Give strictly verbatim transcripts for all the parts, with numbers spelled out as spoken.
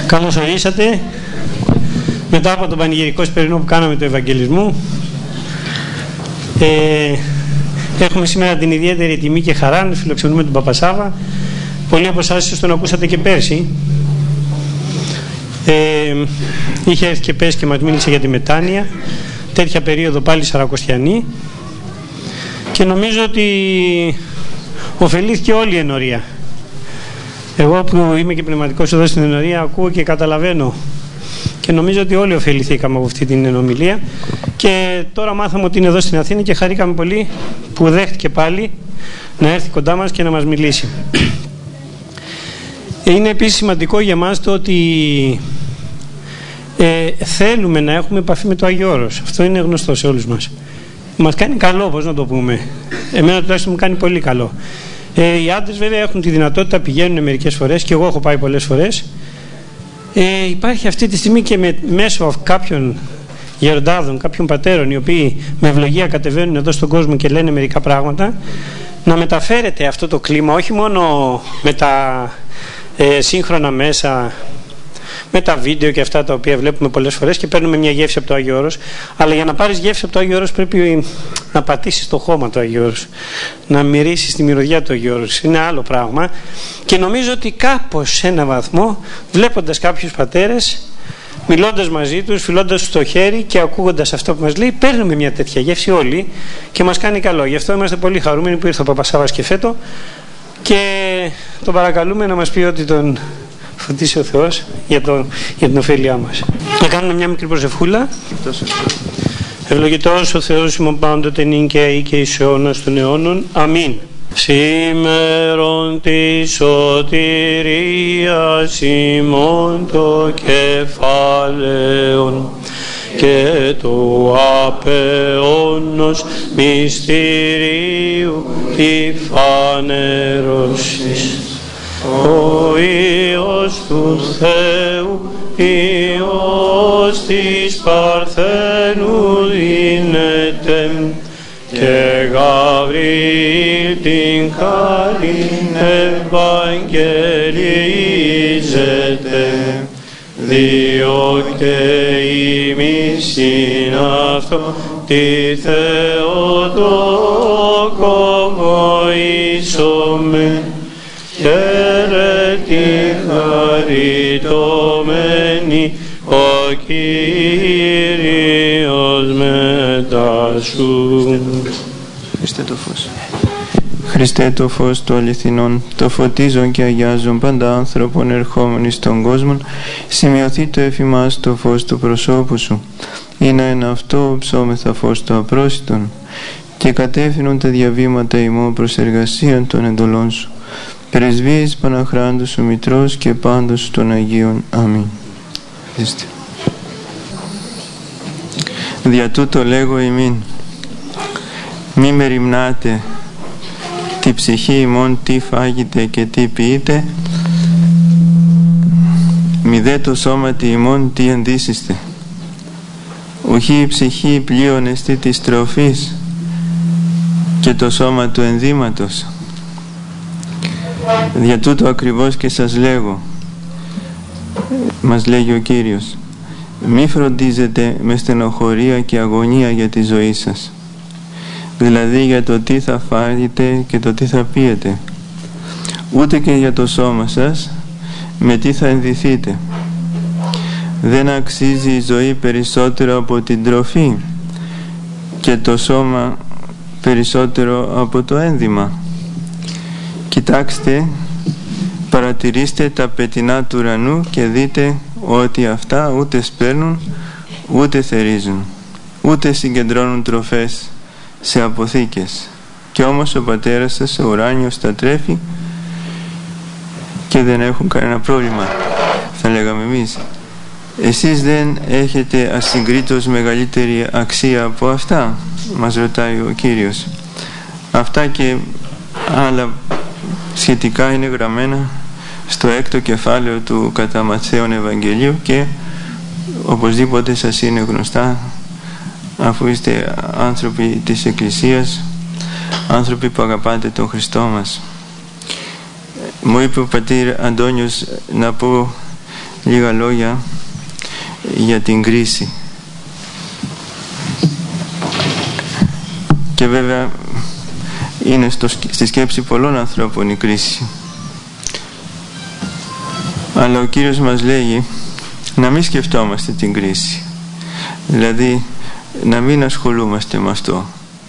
Καλώς ορίσατε. Μετά από τον πανηγυρικό σπερινό που κάναμε του Ευαγγελισμού, ε, έχουμε σήμερα την ιδιαίτερη τιμή και χαρά να φιλοξενούμε τον Παπασάβα. Πολλοί από εσάς ίσως τον ακούσατε και πέρσι. Ε, είχε έρθει και πέρσι και μας μίλησε για τη μετάνοια, τέτοια περίοδο πάλι σαρακοστιανή, και νομίζω ότι ωφελήθηκε όλη η ενορία. Εγώ που είμαι και πνευματικός εδώ στην ενορία ακούω και καταλαβαίνω, και νομίζω ότι όλοι ωφεληθήκαμε από αυτή την ενομιλία. Και τώρα μάθαμε ότι είναι εδώ στην Αθήνα και χαρήκαμε πολύ που δέχτηκε πάλι να έρθει κοντά μας και να μας μιλήσει. Είναι επίσης σημαντικό για μας το ότι ε, θέλουμε να έχουμε επαφή με το Άγιο Όρος. Αυτό είναι γνωστό σε όλους μας. Μας κάνει καλό, πώς να το πούμε. Εμένα τουλάχιστον μου κάνει πολύ καλό. Ε, οι άντρες βέβαια έχουν τη δυνατότητα, πηγαίνουν μερικές φορές, και εγώ έχω πάει πολλές φορές. Ε, υπάρχει αυτή τη στιγμή και με, μέσω κάποιων γεροντάδων, κάποιων πατέρων, οι οποίοι με ευλογία κατεβαίνουν εδώ στον κόσμο και λένε μερικά πράγματα, να μεταφέρεται αυτό το κλίμα, όχι μόνο με τα ε, σύγχρονα μέσα, με τα βίντεο και αυτά τα οποία βλέπουμε πολλές φορές και παίρνουμε μια γεύση από το Άγιο Όρος, αλλά για να πάρεις γεύση από το Άγιο Όρος πρέπει να πατήσεις το χώμα του Άγιο Όρος, να μυρίσεις τη μυρωδιά του Άγιο Όρος. Είναι άλλο πράγμα, και νομίζω ότι κάπως σε ένα βαθμό, βλέποντας κάποιους πατέρες, μιλώντας μαζί τους, φιλώντας τους το χέρι και ακούγοντας αυτό που μας λέει, παίρνουμε μια τέτοια γεύση όλοι και μας κάνει καλό. Γι' αυτό είμαστε πολύ χαρούμενοι που ήρθε ο Παπασάβας και φέτο, και τον παρακαλούμε να μας πει ότι τον φωτίσει ο Θεός για, το, για την ωφέλειά μας. Να κάνουμε μια μικρή προσευχούλα. Ευλογητός ο Θεός ημών πάντοτε νυν και αεί και εις αιώνας των αιώνων. Αμήν. Σήμερον τη σωτηρίας ημών το κεφάλαιον και του απεώνος μυστηρίου τη φανέρωσης. Ο Υιός του Θεού, Υιός της Παρθένου δίνεται, και Γαβριήλ την καλήν ευαγγελίζεται, διώκτε ημείς ειν αυτό τη Θεοτόκο βοήσομεν, χαίρετη χαριτωμένη ο Κύριος μετά σου. Χριστέ το φως. Χριστέ το φως του αληθινών, το φωτίζον και αγιάζον πάντα άνθρωπον ερχόμενοι στον κόσμο, σημειωθεί το εφημάς το φως του προσώπου σου. Είναι ένα αυτό ψώμεθα φως το απρόσιτον, και κατεύθυνον τα διαβήματα ημών προς εργασίαν των εντολών σου. Πρεσβείες Παναχράντου σου Μητρός και πάντως των Αγίων. Αμήν. Είστε. Δια τούτο λέγω ημίν, μη μεριμνάτε τη ψυχή ημών τι φάγετε και τι ποιείτε, μη δε το σώματι ημών τι ενδύσιστε. Ουχή η ψυχή πλοίον εστί της τροφής και το σώμα του ενδύματος. Δια τούτο ακριβώς και σας λέγω, μας λέγει ο Κύριος, μη φροντίζετε με στενοχωρία και αγωνία για τη ζωή σας, δηλαδή για το τι θα φάγετε και το τι θα πίετε, ούτε και για το σώμα σας με τι θα ενδυθείτε. Δεν αξίζει η ζωή περισσότερο από την τροφή και το σώμα περισσότερο από το ένδυμα. Κοιτάξτε, παρατηρήστε τα πετεινά του ουρανού και δείτε ότι αυτά ούτε σπέρνουν ούτε θερίζουν, ούτε συγκεντρώνουν τροφές σε αποθήκες, και όμως ο πατέρας σας ο ουράνιος τα τρέφει και δεν έχουν κανένα πρόβλημα, θα λέγαμε εμείς. Εσείς δεν έχετε ασυγκρίτως μεγαλύτερη αξία από αυτά, μας ρωτάει ο Κύριος. Αυτά και άλλα σχετικά είναι γραμμένα στο έκτο κεφάλαιο του κατά Ματθαίον Ευαγγελίου, και οπωσδήποτε σας είναι γνωστά, αφού είστε άνθρωποι της Εκκλησίας, άνθρωποι που αγαπάτε τον Χριστό μας. Μου είπε ο πατήρ Αντώνιος να πω λίγα λόγια για την κρίση. Και βέβαια είναι στο, στη σκέψη πολλών ανθρώπων η κρίση. Αλλά ο Κύριος μας λέγει να μην σκεφτόμαστε την κρίση. Δηλαδή να μην ασχολούμαστε με αυτό.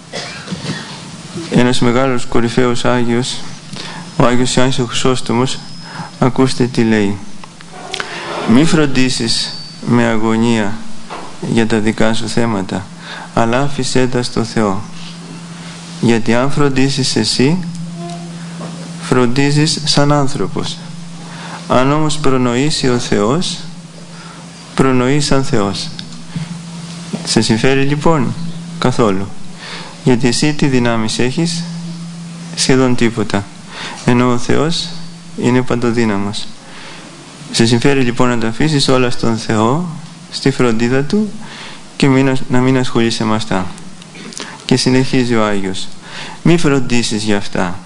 Ένας μεγάλος κορυφαίος Άγιος, ο Άγιος Ιωάννης ο Χρυσόστομος, ακούστε τι λέει: μη φροντίσεις με αγωνία για τα δικά σου θέματα, αλλά άφησέ τα στο Θεό. Γιατί αν φροντίσεις εσύ, φροντίζεις σαν άνθρωπος. Αν όμως προνοήσει ο Θεός, προνοεί σαν Θεός. Σε συμφέρει λοιπόν? Καθόλου. Γιατί εσύ τι δυνάμεις έχεις? Σχεδόν τίποτα. Ενώ ο Θεός είναι παντοδύναμος. Σε συμφέρει λοιπόν να τα αφήσεις όλα στον Θεό, στη φροντίδα Του, και μην, να μην ασχολείσαι με αυτά. Και συνεχίζει ο Άγιος: μη φροντίσεις για αυτά,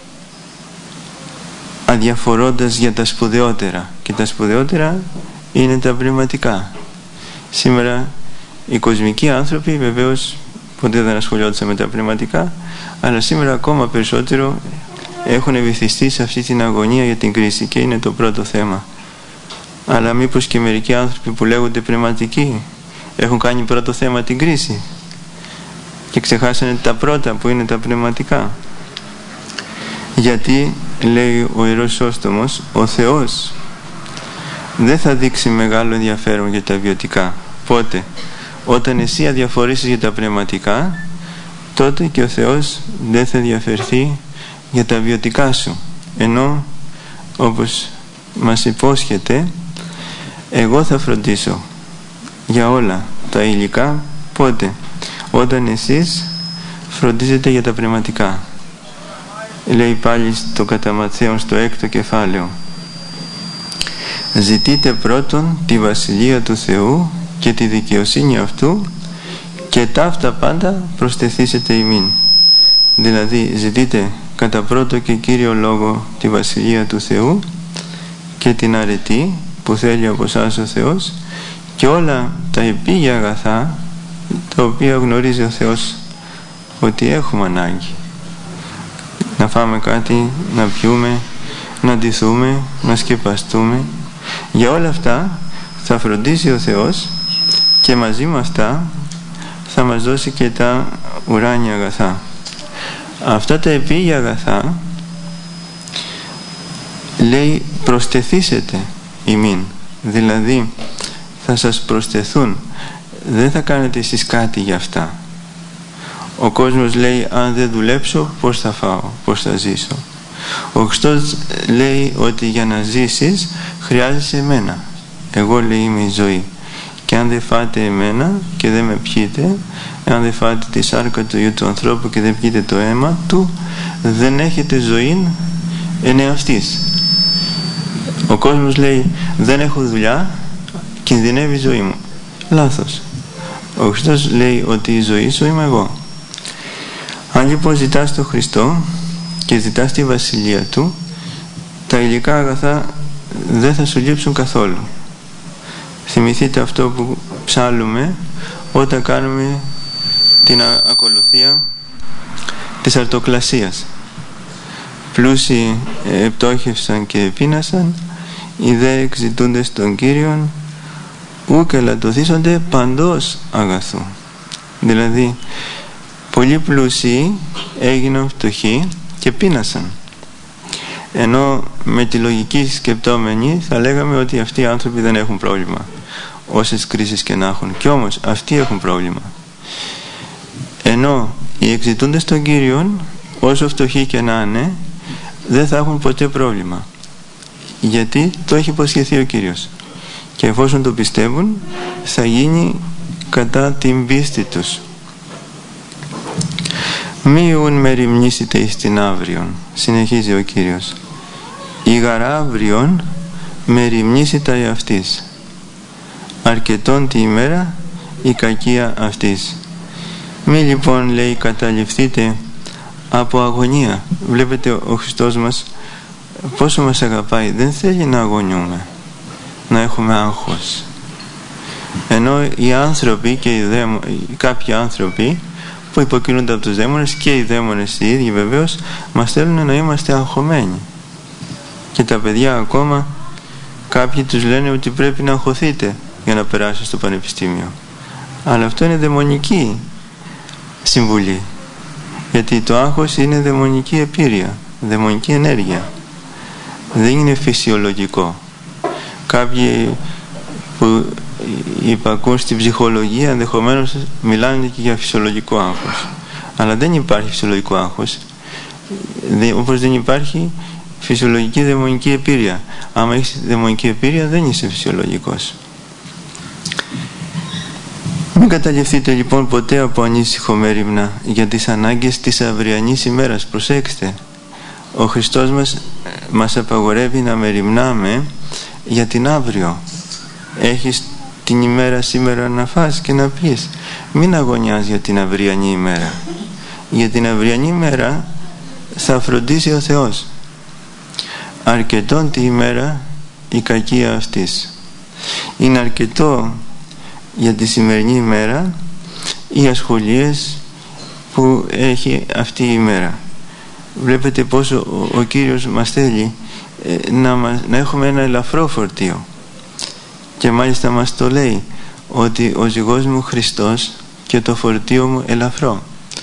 αδιαφορώντας για τα σπουδαιότερα. Και τα σπουδαιότερα είναι τα πνευματικά. Σήμερα οι κοσμικοί άνθρωποι βεβαίως ποτέ δεν ασχολιόντουσαν με τα πνευματικά, αλλά σήμερα ακόμα περισσότερο έχουν βυθιστεί σε αυτή την αγωνία για την κρίση, και είναι το πρώτο θέμα. Αλλά μήπως και μερικοί άνθρωποι που λέγονται πνευματικοί έχουν κάνει πρώτο θέμα την κρίση και ξεχάσανε τα πρώτα που είναι τα πνευματικά? Γιατί, λέει ο Ιερός Σώστομος, ο Θεός δεν θα δείξει μεγάλο ενδιαφέρον για τα βιωτικά. Πότε? Όταν εσύ αδιαφορήσεις για τα πνευματικά, τότε και ο Θεός δεν θα ενδιαφερθεί για τα βιωτικά σου. Ενώ, όπως μας υπόσχεται, εγώ θα φροντίσω για όλα τα υλικά. Πότε? Όταν εσείς φροντίζετε για τα πνευματικά. Λέει πάλι στο κατά Ματθαίον στο έκτο κεφάλαιο: ζητείτε πρώτον τη Βασιλεία του Θεού και τη δικαιοσύνη αυτού, και ταύτα πάντα προστεθήσετε ημίν. Δηλαδή ζητείτε κατά πρώτο και κύριο λόγο τη Βασιλεία του Θεού και την αρετή που θέλει από εσάς ο Θεός, και όλα τα επίγεια αγαθά τα οποία γνωρίζει ο Θεός ότι έχουμε ανάγκη. Να φάμε κάτι, να πιούμε, να ντυθούμε, να σκεπαστούμε. Για όλα αυτά θα φροντίσει ο Θεός, και μαζί με αυτά θα μας δώσει και τα ουράνια αγαθά. Αυτά τα επίγεια αγαθά, λέει, προστεθήσετε ημίν. Δηλαδή θα σας προστεθούν. Δεν θα κάνετε εσείς κάτι για αυτά. Ο κόσμος λέει, αν δεν δουλέψω πώς θα φάω, πώς θα ζήσω? Ο Χριστός λέει ότι για να ζήσεις χρειάζεσαι εμένα. Εγώ, λέει, είμαι η ζωή. Και αν δεν φάτε εμένα και δεν με πιείτε, αν δεν φάτε τη σάρκα του Υιού του ανθρώπου και δεν πιείτε το αίμα του, δεν έχετε ζωή εν εαυτής. Ο κόσμος λέει, δεν έχω δουλειά, κινδυνεύει η ζωή μου. Λάθος. Ο Χριστός λέει ότι η ζωή σου είμαι εγώ. Αν λοιπόν ζητάς τον Χριστό και ζητάς τη Βασιλεία Του, τα υλικά αγαθά δεν θα σου λείψουν καθόλου. Θυμηθείτε αυτό που ψάλλουμε όταν κάνουμε την ακολουθία της αρτοκλασίας. Πλούσιοι επτόχευσαν και επίνασαν, οι δε εξητούντες των Κύριων ουκ ελαττωθήσονται παντός αγαθού. Δηλαδή πολλοί πλούσιοι έγιναν φτωχοί και πείνασαν, ενώ με τη λογική σκεπτόμενοι θα λέγαμε ότι αυτοί οι άνθρωποι δεν έχουν πρόβλημα, όσες κρίσεις και να έχουν. Κι όμως αυτοί έχουν πρόβλημα. Ενώ οι εξητούντες των Κύριων, όσο φτωχοί και να είναι, δεν θα έχουν ποτέ πρόβλημα, γιατί το έχει υποσχεθεί ο Κύριος, και εφόσον το πιστεύουν θα γίνει κατά την πίστη τους. Μη ουν μεριμνήσετε εις την αύριον, συνεχίζει ο Κύριος, η γαρά αύριον μεριμνήσητα εαυτής, αρκετόν τη ημέρα η κακία αυτής. Μη λοιπόν, λέει, καταληφθείτε από αγωνία. Βλέπετε ο Χριστός μας πόσο μας αγαπάει. Δεν θέλει να αγωνιούμε, να έχουμε έχουμε άγχος. Ενώ οι άνθρωποι και οι δαίμο, κάποιοι άνθρωποι που υποκινούνται από τους δαίμονες και οι δαίμονες οι ίδιοι βεβαίως μας θέλουν να είμαστε αγχωμένοι. Και τα παιδιά ακόμα κάποιοι τους λένε ότι πρέπει να αγχωθείτε για να περάσετε στο πανεπιστήμιο. Αλλά αυτό είναι δαιμονική συμβουλή. Γιατί το άγχος είναι δαιμονική επίρρεια, δαιμονική ενέργεια. Δεν είναι φυσιολογικό. Κάποιοι που υπακούν στην ψυχολογία ενδεχομένως μιλάνε και για φυσιολογικό άγχος. Αλλά δεν υπάρχει φυσιολογικό άγχος. Όπως δεν υπάρχει φυσιολογική δαιμονική επίρρεια. Άμα έχεις δαιμονική επίρρεια δεν είσαι φυσιολογικός. Μην καταληφθείτε λοιπόν ποτέ από ανήσυχο μέριμνα για τις ανάγκες της αυριανής ημέρας. Προσέξτε, ο Χριστός μας μας απαγορεύει να μεριμνάμε για την αύριο. Έχεις την ημέρα σήμερα να φας και να πεις. Μην αγωνιάς για την αυριανή ημέρα. Για την αυριανή ημέρα θα φροντίσει ο Θεός. Αρκετόν τη ημέρα η κακία αυτής. Είναι αρκετό για τη σημερινή ημέρα οι ασχολίες που έχει αυτή η ημέρα. Βλέπετε πόσο ο, ο Κύριος μας θέλει ε, να, μας, να έχουμε ένα ελαφρό φορτίο. Και μάλιστα μας το λέει ότι ο ζυγός μου Χριστός και το φορτίο μου ελαφρό.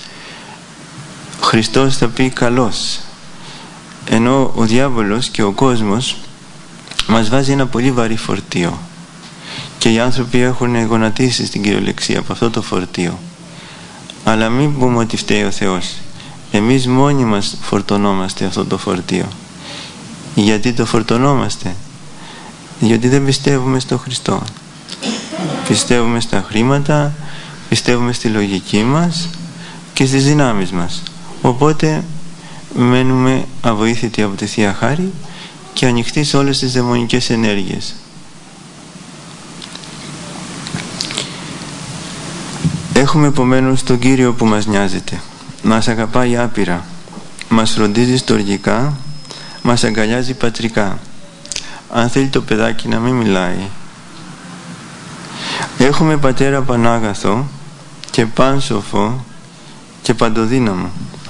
Χριστός θα πει καλός, ενώ ο διάβολος και ο κόσμος μας βάζει ένα πολύ βαρύ φορτίο και οι άνθρωποι έχουν γονατίσει στην κυριολεξία από αυτό το φορτίο. Αλλά μην πούμε ότι φταίει ο Θεός. Εμείς μόνοι μας φορτωνόμαστε αυτό το φορτίο. Γιατί το φορτωνόμαστε? Γιατί δεν πιστεύουμε στο Χριστό. Πιστεύουμε στα χρήματα, πιστεύουμε στη λογική μας και στις δυνάμεις μας. Οπότε μένουμε αβοήθητοι από τη Θεία Χάρη και ανοιχτοί σε όλες τις δαιμονικές ενέργειες. Έχουμε επομένως τον Κύριο που μας νοιάζεται. Μας αγαπάει άπειρα, μας φροντίζει στοργικά, μας αγκαλιάζει πατρικά. Αν θέλει το παιδάκι να μην μιλάει. Έχουμε Πατέρα Πανάγαθο και Πάνσοφο και Παντοδύναμο.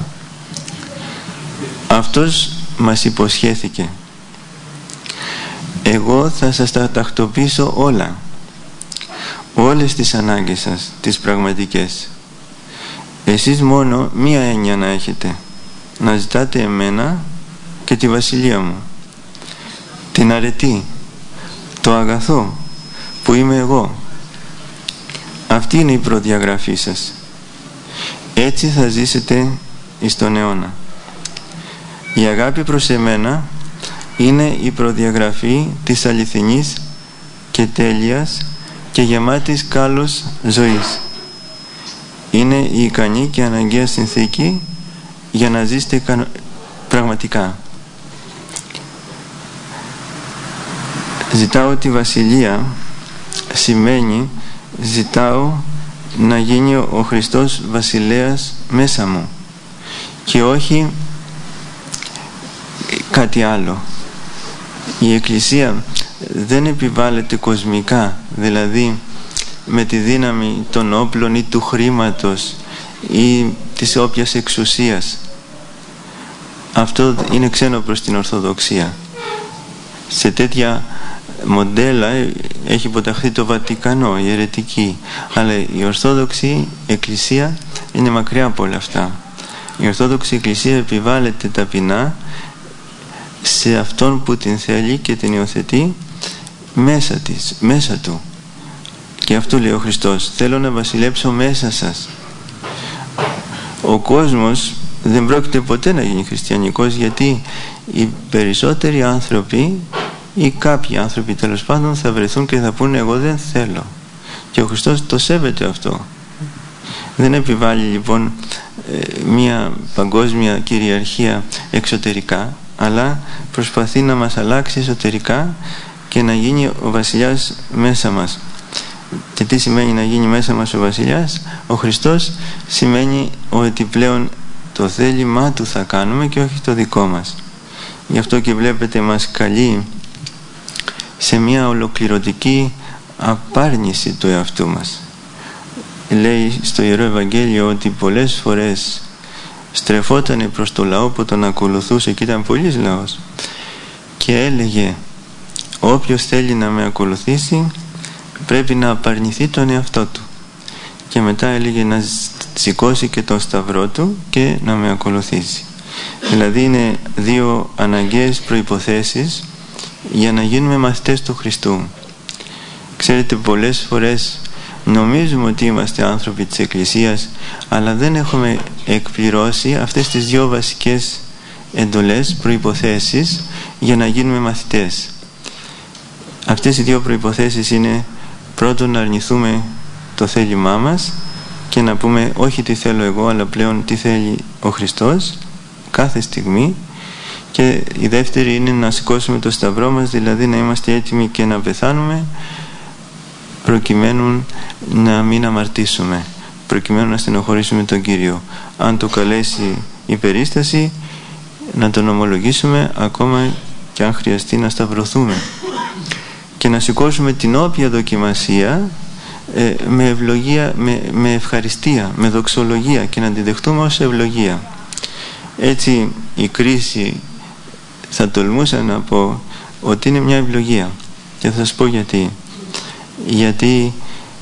Αυτός μας υποσχέθηκε: εγώ θα σας τα τακτοποιήσω όλα, όλες τις ανάγκες σας, τις πραγματικές. Εσείς μόνο μία έννοια να έχετε, να ζητάτε εμένα και τη βασιλεία μου, την αρετή, το αγαθό που είμαι εγώ. Αυτή είναι η προδιαγραφή σας. Έτσι θα ζήσετε εις τον αιώνα. Η αγάπη προς εμένα είναι η προδιαγραφή της αληθινής και τέλειας και γεμάτης κάλος ζωής. Είναι η ικανή και αναγκαία συνθήκη για να ζήσετε πραγματικά. Ζητάω τη βασιλεία σημαίνει ζητάω να γίνει ο Χριστός βασιλέας μέσα μου και όχι κάτι άλλο. Η Εκκλησία δεν επιβάλλεται κοσμικά, δηλαδή με τη δύναμη των όπλων ή του χρήματος ή της όποιας εξουσίας. Αυτό είναι ξένο προς την Ορθοδοξία. Σε τέτοια μοντέλα έχει υποταχθεί το Βατικανό, η αιρετική, αλλά η Ορθόδοξη Εκκλησία είναι μακριά από όλα αυτά. Η Ορθόδοξη Εκκλησία επιβάλλεται ταπεινά σε αυτόν που την θέλει και την υιοθετεί μέσα της, μέσα του. Και αυτό λέει ο Χριστός: θέλω να βασιλέψω μέσα σας. Ο κόσμος δεν πρόκειται ποτέ να γίνει χριστιανικός, γιατί οι περισσότεροι άνθρωποι ή κάποιοι άνθρωποι τέλος πάντων θα βρεθούν και θα πούνε εγώ δεν θέλω. Και ο Χριστός το σέβεται αυτό. Δεν επιβάλλει λοιπόν μια παγκόσμια κυριαρχία εξωτερικά, αλλά προσπαθεί να μας αλλάξει εσωτερικά και να γίνει ο βασιλιάς μέσα μας. Και τι σημαίνει να γίνει μέσα μας ο βασιλιάς? Ο Χριστός σημαίνει ότι πλέον το θέλημά του θα κάνουμε και όχι το δικό μας. Γι' αυτό και βλέπετε μας καλεί σε μια ολοκληρωτική απάρνηση του εαυτού μας. Λέει στο Ιερό Ευαγγέλιο ότι πολλές φορές στρεφόταν προς το λαό που τον ακολουθούσε, και ήταν πολύς λαός, και έλεγε όποιος θέλει να με ακολουθήσει πρέπει να απαρνηθεί τον εαυτό του, και μετά έλεγε να σηκώσει και τον σταυρό του και να με ακολουθήσει. Δηλαδή είναι δύο αναγκαίες προϋποθέσεις για να γίνουμε μαθητές του Χριστού. Ξέρετε, πολλές φορές νομίζουμε ότι είμαστε άνθρωποι της Εκκλησίας, αλλά δεν έχουμε εκπληρώσει αυτές τις δύο βασικές εντολές, προϋποθέσεις για να γίνουμε μαθητές. Αυτές οι δύο προϋποθέσεις είναι πρώτον να αρνηθούμε το θέλημά μας και να πούμε όχι τι θέλω εγώ, αλλά πλέον τι θέλει ο Χριστός κάθε στιγμή, και η δεύτερη είναι να σηκώσουμε το σταυρό μας, δηλαδή να είμαστε έτοιμοι και να πεθάνουμε προκειμένου να μην αμαρτήσουμε, προκειμένου να στενοχωρήσουμε τον Κύριο. Αν το καλέσει η περίσταση, να τον ομολογήσουμε ακόμα και αν χρειαστεί να σταυρωθούμε, και να σηκώσουμε την όποια δοκιμασία ε, με ευλογία, με, με ευχαριστία, με δοξολογία, και να τη δεχτούμε ως ευλογία. Έτσι η κρίση θα τολμούσα να πω ότι είναι μια ευλογία, και θα σας πω γιατί. Γιατί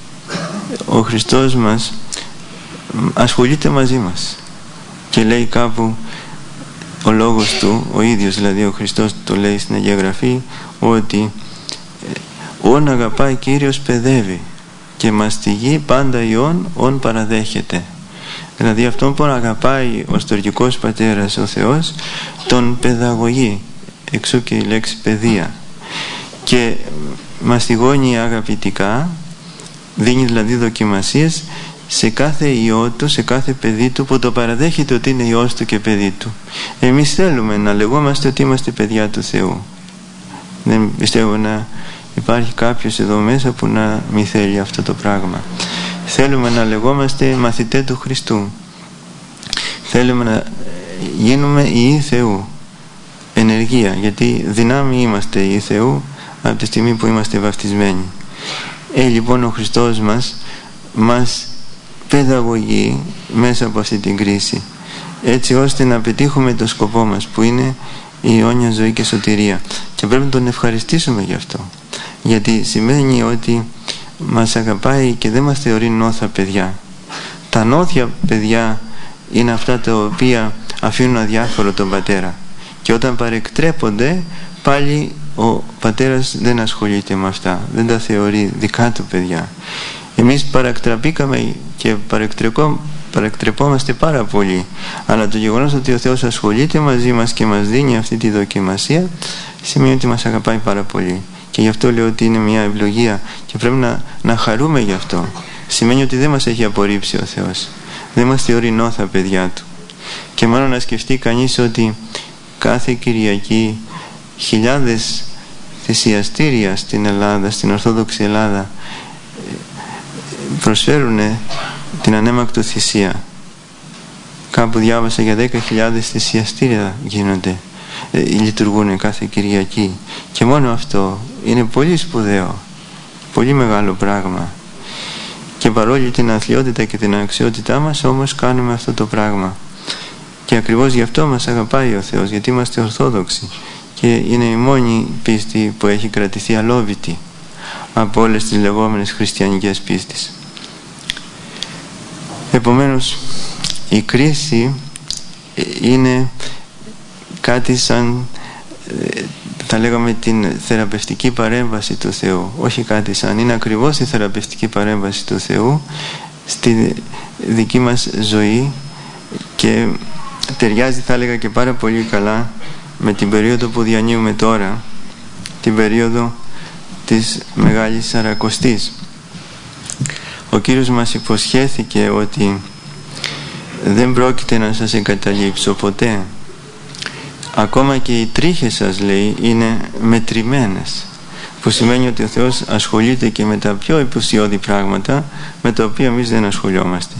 ο Χριστός μας ασχολείται μαζί μας, και λέει κάπου ο λόγος του, ο ίδιος δηλαδή ο Χριστός το λέει στην Αγία Γραφή, ότι «Ον αγαπάει Κύριος παιδεύει και μαστιγεί πάντα ιών ον παραδέχεται». Δηλαδή αυτόν που αγαπάει ο στοργικός πατέρας ο Θεός τον παιδαγωγεί, εξού και η λέξη παιδεία, και μαστιγώνει αγαπητικά, δίνει δηλαδή δοκιμασίες σε κάθε ιό του, σε κάθε παιδί του που το παραδέχεται ότι είναι ιός του και παιδί του. Εμείς θέλουμε να λεγόμαστε ότι είμαστε παιδιά του Θεού. Δεν πιστεύω να υπάρχει κάποιος εδώ μέσα που να μη θέλει αυτό το πράγμα. Θέλουμε να λεγόμαστε μαθητές του Χριστού. Θέλουμε να γίνουμε ιοί Θεού. Ενεργεία, γιατί δυνάμει είμαστε ιοί Θεού από τη στιγμή που είμαστε βαφτισμένοι. Ε, λοιπόν ο Χριστός μας μας παιδαγωγεί μέσα από αυτή την κρίση, έτσι ώστε να πετύχουμε το σκοπό μας, που είναι η αιώνια ζωή και σωτηρία, και πρέπει να τον ευχαριστήσουμε γι' αυτό, γιατί σημαίνει ότι μας αγαπάει και δεν μας θεωρεί νόθα παιδιά. Τα νόθια παιδιά είναι αυτά τα οποία αφήνουν αδιάφορο τον πατέρα, και όταν παρεκτρέπονται πάλι ο πατέρας δεν ασχολείται με αυτά, δεν τα θεωρεί δικά του παιδιά. Εμείς παρακτραπήκαμε και παρεκτρεπόμαστε πάρα πολύ, αλλά το γεγονός ότι ο Θεός ασχολείται μαζί μας και μας δίνει αυτή τη δοκιμασία σημαίνει ότι μας αγαπάει πάρα πολύ, και γι' αυτό λέω ότι είναι μια ευλογία και πρέπει να, να χαρούμε γι' αυτό. Σημαίνει ότι δεν μας έχει απορρίψει ο Θεός, δεν μας θεωρεί νόθα παιδιά του. Και μόνο να σκεφτεί κανείς ότι κάθε Κυριακή χιλιάδες θυσιαστήρια στην Ελλάδα, στην Ορθόδοξη Ελλάδα, προσφέρουν την ανέμακτο θυσία. Κάπου διάβασα για δέκα χιλιάδες θυσιαστήρια γίνονται, ε, λειτουργούν κάθε Κυριακή, και μόνο αυτό είναι πολύ σπουδαίο, πολύ μεγάλο πράγμα. Και παρόλη την αθλιότητα και την αξιότητά μας, όμως κάνουμε αυτό το πράγμα, και ακριβώς γι' αυτό μας αγαπάει ο Θεός, γιατί είμαστε Ορθόδοξοι, και είναι η μόνη πίστη που έχει κρατηθεί αλόβητη από όλες τις λεγόμενες χριστιανικές πίστεις. Επομένως η κρίση είναι κάτι σαν, θα λέγαμε, την θεραπευτική παρέμβαση του Θεού. Όχι κάτι σαν, είναι ακριβώς η θεραπευτική παρέμβαση του Θεού στη δική μας ζωή, και ταιριάζει, θα έλεγα, και πάρα πολύ καλά με την περίοδο που διανύουμε τώρα, την περίοδο της Μεγάλης Σαρακοστής. Ο Κύριος μας υποσχέθηκε ότι δεν πρόκειται να σας εγκαταλείψω ποτέ. Ακόμα και οι τρίχες σας, λέει, είναι μετρημένες, που σημαίνει ότι ο Θεός ασχολείται και με τα πιο επουσιώδη πράγματα, με τα οποία εμείς δεν ασχολιόμαστε.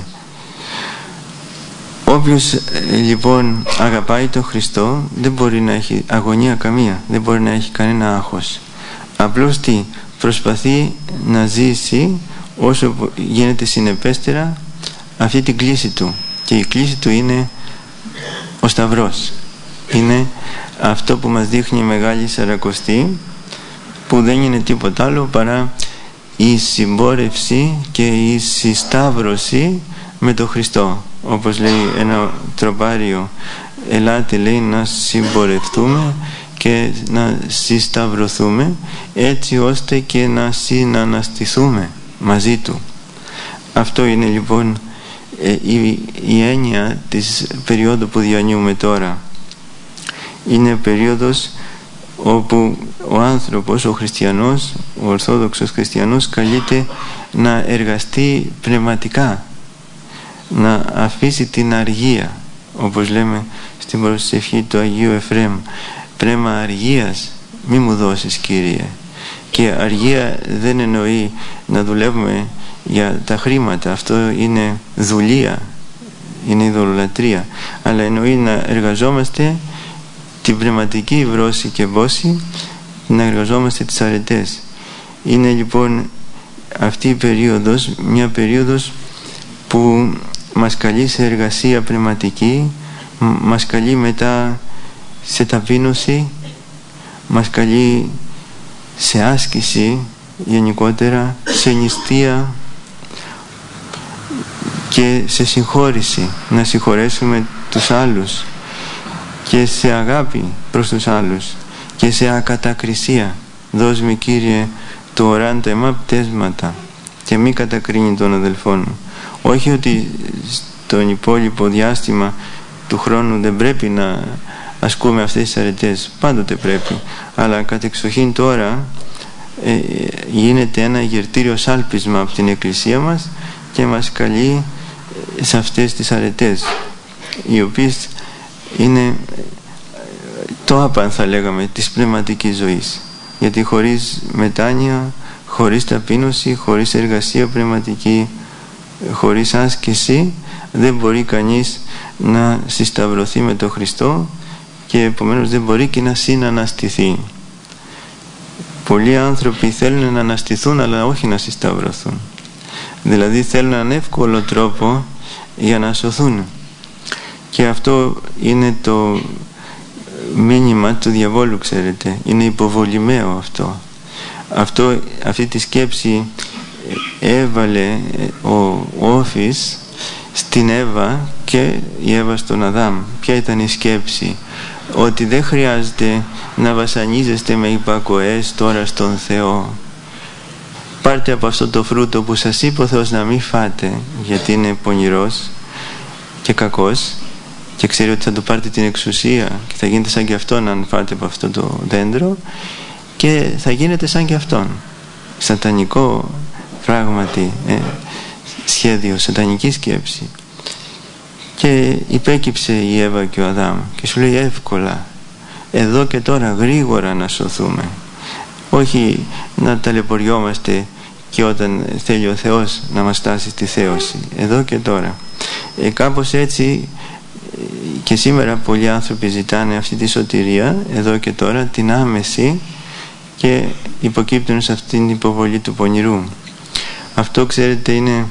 Όποιος λοιπόν αγαπάει τον Χριστό δεν μπορεί να έχει αγωνία καμία, δεν μπορεί να έχει κανένα άγχος. Απλώς τι, προσπαθεί να ζήσει όσο γίνεται συνεπέστερα αυτή την κλίση του, και η κλίση του είναι ο Σταυρός. Είναι αυτό που μας δείχνει η Μεγάλη Σαρακοστή, που δεν είναι τίποτα άλλο παρά η συμπόρευση και η συσταύρωση με τον Χριστό. Όπως λέει ένα τροπάριο, ελάτε, λέει, να συμπορευτούμε και να συσταυρωθούμε, έτσι ώστε και να συναναστηθούμε μαζί Του. Αυτό είναι λοιπόν η, η έννοια της περίοδου που διανύουμε τώρα. Είναι περίοδος όπου ο άνθρωπος, ο χριστιανός, ο ορθόδοξος χριστιανός καλείται να εργαστεί πνευματικά, να αφήσει την αργία, όπως λέμε στην προσευχή του Αγίου Εφραίμ, πνεύμα αργίας μη μου δώσεις, Κύριε. Και αργία δεν εννοεί να δουλεύουμε για τα χρήματα, αυτό είναι δουλεία, είναι ειδωλολατρία, αλλά εννοεί να εργαζόμαστε την πνευματική βρώση και βόση, να εργαζόμαστε τις αρετές. Είναι λοιπόν αυτή η περίοδος μια περίοδος που μας καλεί σε εργασία πνευματική, μας καλεί μετά σε ταπείνωση, μας καλεί σε άσκηση γενικότερα, σε νηστεία και σε συγχώρηση, να συγχωρέσουμε τους άλλους, και σε αγάπη προς τους άλλους και σε ακατακρισία. Δώσ' μου, Κύριε, το οράντα εμά πτέσματα και μη κατακρίνει τον αδελφόν μου. Όχι ότι στον υπόλοιπο διάστημα του χρόνου δεν πρέπει να ασκούμε αυτές τις αρετές, πάντοτε πρέπει, αλλά κατεξοχήν τώρα ε, γίνεται ένα γερτήριο σάλπισμα από την Εκκλησία μας και μας καλεί σε αυτές τις αρετές, οι οποίες είναι το άπαν, θα λέγαμε, της πνευματικής ζωής, γιατί χωρίς μετάνοια, χωρίς ταπείνωση, χωρίς εργασία πνευματική, χωρίς άσκηση δεν μπορεί κανείς να συσταυρωθεί με τον Χριστό, και επομένως δεν μπορεί και να συναναστηθεί. Πολλοί άνθρωποι θέλουν να αναστηθούν, αλλά όχι να συσταυρωθούν, δηλαδή θέλουν έναν εύκολο τρόπο για να σωθούν, και αυτό είναι το μήνυμα του διαβόλου, ξέρετε, είναι υποβολημαίο αυτό. αυτό αυτή τη σκέψη έβαλε ο Όφης στην Εύα και η Εύα στον Αδάμ. Ποια ήταν η σκέψη? Ότι δεν χρειάζεται να βασανίζεστε με υπακοές τώρα στον Θεό. Πάρτε από αυτό το φρούτο που σας είπε ο Θεός να μην φάτε, γιατί είναι πονηρός και κακός, και ξέρει ότι θα του πάρετε την εξουσία και θα γίνετε σαν και αυτόν αν φάτε από αυτό το δέντρο, και θα γίνετε σαν και αυτόν. Σατανικό πράγματι ε, σχέδιο, σατανική σκέψη. Και υπέκυψε η Εύα και ο Αδάμ και σου λέει εύκολα, εδώ και τώρα, γρήγορα να σωθούμε, όχι να ταλαιπωριόμαστε και όταν θέλει ο Θεός να μας στάσει στη θέωση, εδώ και τώρα. ε, κάπως έτσι και σήμερα πολλοί άνθρωποι ζητάνε αυτή τη σωτηρία εδώ και τώρα, την άμεση, και υποκύπτουν σε αυτήν την υποβολή του πονηρού. Αυτό, ξέρετε, είναι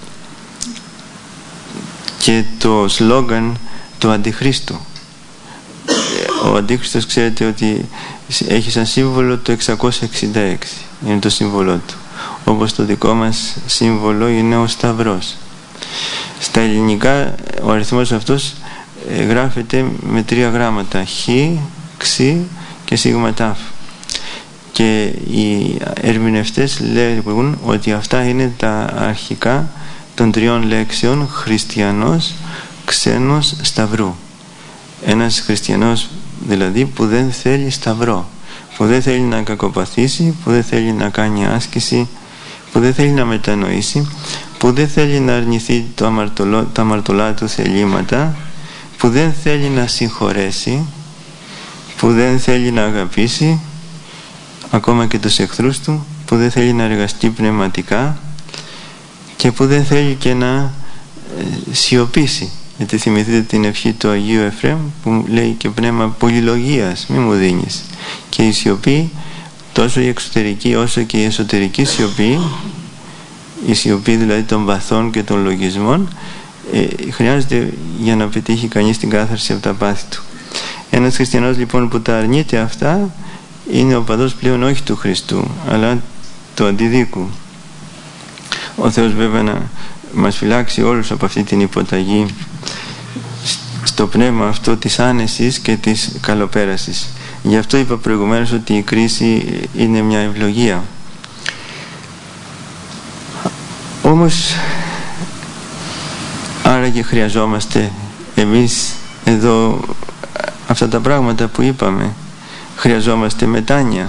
και το σλόγγαν του Αντιχρίστου. Ο Αντίχριστος, ξέρετε, ότι έχει σαν σύμβολο το εξακόσια εξήντα έξι, είναι το σύμβολό του, όπως το δικό μας σύμβολο είναι ο Σταυρός. Στα ελληνικά ο αριθμός αυτός γράφεται με τρία γράμματα, χ, ξ και σίγμα τάφ, και οι ερμηνευτές λέγουν ότι αυτά είναι τα αρχικά των τριών λέξεων χριστιανός, ξένος, σταυρού. Ένας χριστιανός δηλαδή που δεν θέλει σταυρό, που δεν θέλει να κακοπαθήσει, που δεν θέλει να κάνει άσκηση, που δεν θέλει να μετανοήσει, που δεν θέλει να αρνηθεί το αμαρτωλό, τα αμαρτωλά του θελήματα, που δεν θέλει να συγχωρέσει, που δεν θέλει να αγαπήσει ακόμα και τους εχθρούς του, που δεν θέλει να εργαστεί πνευματικά και που δεν θέλει και να ε, σιωπήσει. Γιατί θυμηθείτε την ευχή του Αγίου Εφραίμ που λέει και πνεύμα πολυλογίας μη μου δίνεις. Και η σιωπή τόσο η εξωτερική όσο και η εσωτερική σιωπή, η σιωπή δηλαδή των βαθών και των λογισμών, ε, χρειάζεται για να πετύχει κανείς την κάθαρση από τα πάθη του. Ένας χριστιανός λοιπόν που τα αρνείται αυτά είναι ο παδός πλέον όχι του Χριστού αλλά του αντιδίκου. Ο Θεός βέβαια να μας φυλάξει όλους από αυτή την υποταγή στο πνεύμα αυτό της άνεσης και της καλοπέρασης. Γι' αυτό είπα προηγουμένως ότι η κρίση είναι μια ευλογία. Όμως άραγε χρειαζόμαστε εμείς εδώ αυτά τα πράγματα που είπαμε? Χρειαζόμαστε μετάνοια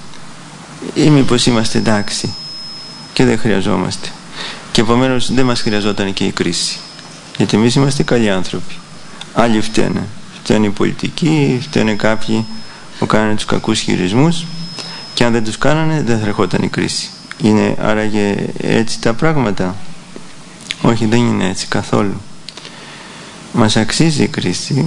ή μήπως είμαστε εντάξει και δεν χρειαζόμαστε? Και επομένως δεν μας χρειαζόταν και η κρίση, γιατί εμείς είμαστε καλοί άνθρωποι. Άλλοι φταίνε, φταίνε οι πολιτικοί, φταίνε κάποιοι που κάνανε τους κακούς χειρισμούς, και αν δεν τους κάνανε δεν θα ερχόταν η κρίση. Είναι άραγε έτσι τα πράγματα? Όχι, δεν είναι έτσι καθόλου. Μας αξίζει η κρίση,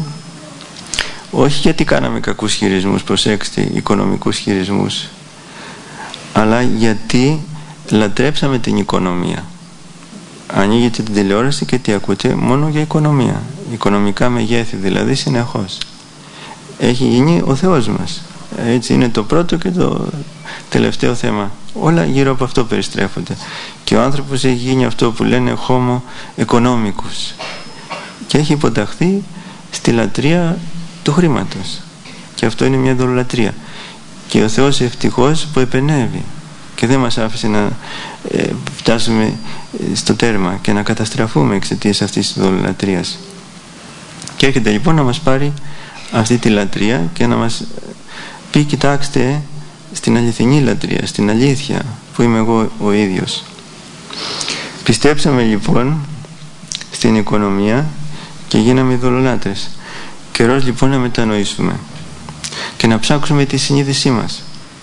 όχι γιατί κάναμε κακούς χειρισμούς, προσέξτε, οικονομικούς χειρισμούς, αλλά γιατί λατρέψαμε την οικονομία. Ανοίγετε την τηλεόραση και τι ακούτε? Μόνο για οικονομία, οικονομικά μεγέθη δηλαδή συνεχώς. Έχει γίνει ο Θεός μας, έτσι είναι το πρώτο και το τελευταίο θέμα. Όλα γύρω από αυτό περιστρέφονται, και ο άνθρωπος έχει γίνει αυτό που λένε homo economicus και έχει υποταχθεί στη λατρεία του χρήματος, και αυτό είναι μια δολολατρεία, και ο Θεός ευτυχώς που επενέβη και δεν μας άφησε να ε, φτάσουμε στο τέρμα και να καταστραφούμε εξαιτίας αυτής της δολολατρείας. Και έρχεται λοιπόν να μας πάρει αυτή τη λατρεία και να μας πει, κοιτάξτε στην αληθινή λατρεία, στην αλήθεια που είμαι εγώ ο ίδιος. Πιστέψαμε λοιπόν στην οικονομία και γίναμε δολολάτρες. Καιρός λοιπόν να μετανοήσουμε και να ψάξουμε τη συνείδησή μας.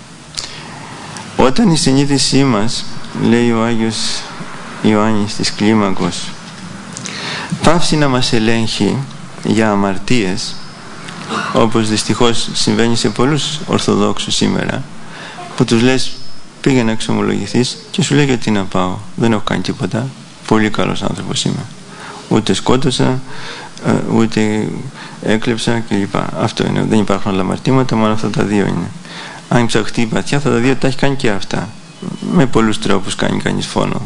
Όταν η συνείδησή μας, λέει ο Άγιος Ιωάννης της Κλίμακος, πάυσει να μας ελέγχει για αμαρτίες, όπως δυστυχώς συμβαίνει σε πολλούς Ορθοδόξους σήμερα, που τους λες πήγαινε να εξομολογηθείς και σου λέει γιατί να πάω, δεν έχω κάνει τίποτα, πολύ καλός άνθρωπος είμαι, ούτε σκότωσα, ούτε έκλεψα κλπ. Αυτό είναι, δεν υπάρχουν άλλα αμαρτήματα, μόνο αυτά τα δύο είναι. Αν ψαχτεί η παθιά, θα τα δύο τα έχει κάνει και αυτά. Με πολλούς τρόπους κάνει κανείς φόνο.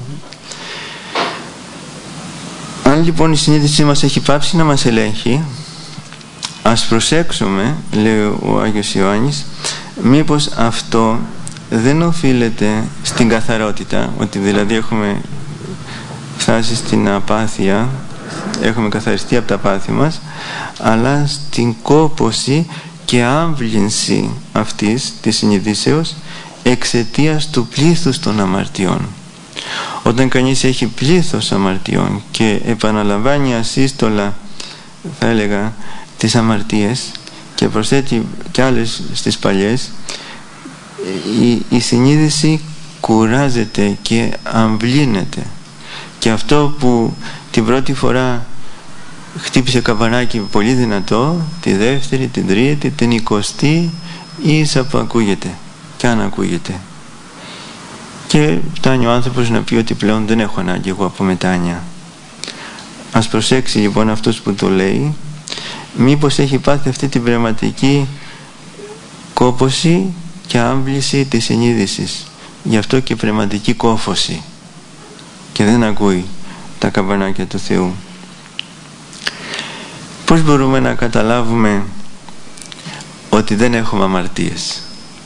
Αν λοιπόν η συνείδησή μας έχει πάψει να μας ελέγχει, ας προσέξουμε, λέει ο Άγιος Ιωάννης, μήπως αυτό δεν οφείλεται στην καθαρότητα, ότι δηλαδή έχουμε φτάσει στην απάθεια, έχουμε καθαριστεί από τα πάθη μας, αλλά στην κόπωση και άμβλυνση αυτής της συνειδήσεως εξαιτίας του πλήθους των αμαρτιών. Όταν κανείς έχει πλήθος αμαρτιών και επαναλαμβάνει ασύστολα, θα έλεγα, τις αμαρτίες και προσθέτει κι άλλες στις παλιές, η, η συνείδηση κουράζεται και αμβλύνεται, και αυτό που την πρώτη φορά χτύπησε καμπανάκι πολύ δυνατό, τη δεύτερη, την τρίτη, την εικοστή, ίσα που ακούγεται, και αν ακούγεται, και φτάνει ο άνθρωπος να πει ότι πλέον δεν έχω ανάγκη εγώ από μετάνοια. Ας προσέξει λοιπόν αυτός που το λέει, μήπως έχει πάθει αυτή την πνευματική κόπωση και άμβληση της συνείδησης, γι' αυτό και πνευματική κόφωση, και δεν ακούει τα καμπανάκια του Θεού. Πώς μπορούμε να καταλάβουμε ότι δεν έχουμε αμαρτίες?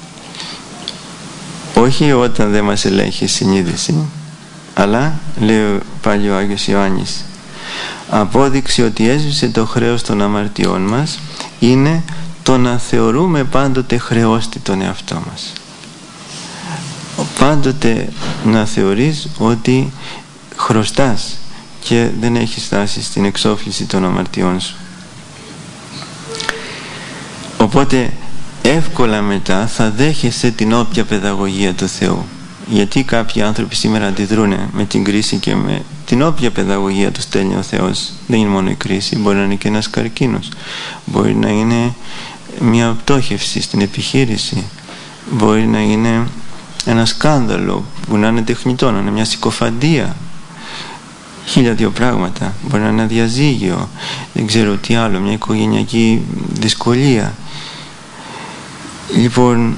Όχι όταν δεν μας ελέγχει η συνείδηση, αλλά, λέει πάλι ο Άγιος Ιωάννης, απόδειξη ότι έσβησε το χρέος των αμαρτιών μας είναι το να θεωρούμε πάντοτε χρεώστη τον εαυτό μας. Πάντοτε να θεωρείς ότι χρωστάς και δεν έχεις φτάσει στην εξόφληση των αμαρτιών σου. Οπότε εύκολα μετά θα δέχεσαι την όποια παιδαγωγία του Θεού, γιατί κάποιοι άνθρωποι σήμερα αντιδρούν με την κρίση και με την όποια παιδαγωγία του στέλνει ο Θεός. Δεν είναι μόνο η κρίση, μπορεί να είναι και ένας καρκίνος, μπορεί να είναι μια πτώχευση στην επιχείρηση, μπορεί να είναι ένα σκάνδαλο που να είναι τεχνητό, να είναι μια συκοφαντία, χίλια δύο πράγματα. Μπορεί να είναι ένα διαζύγιο, δεν ξέρω τι άλλο, μια οικογενειακή δυσκολία. Λοιπόν,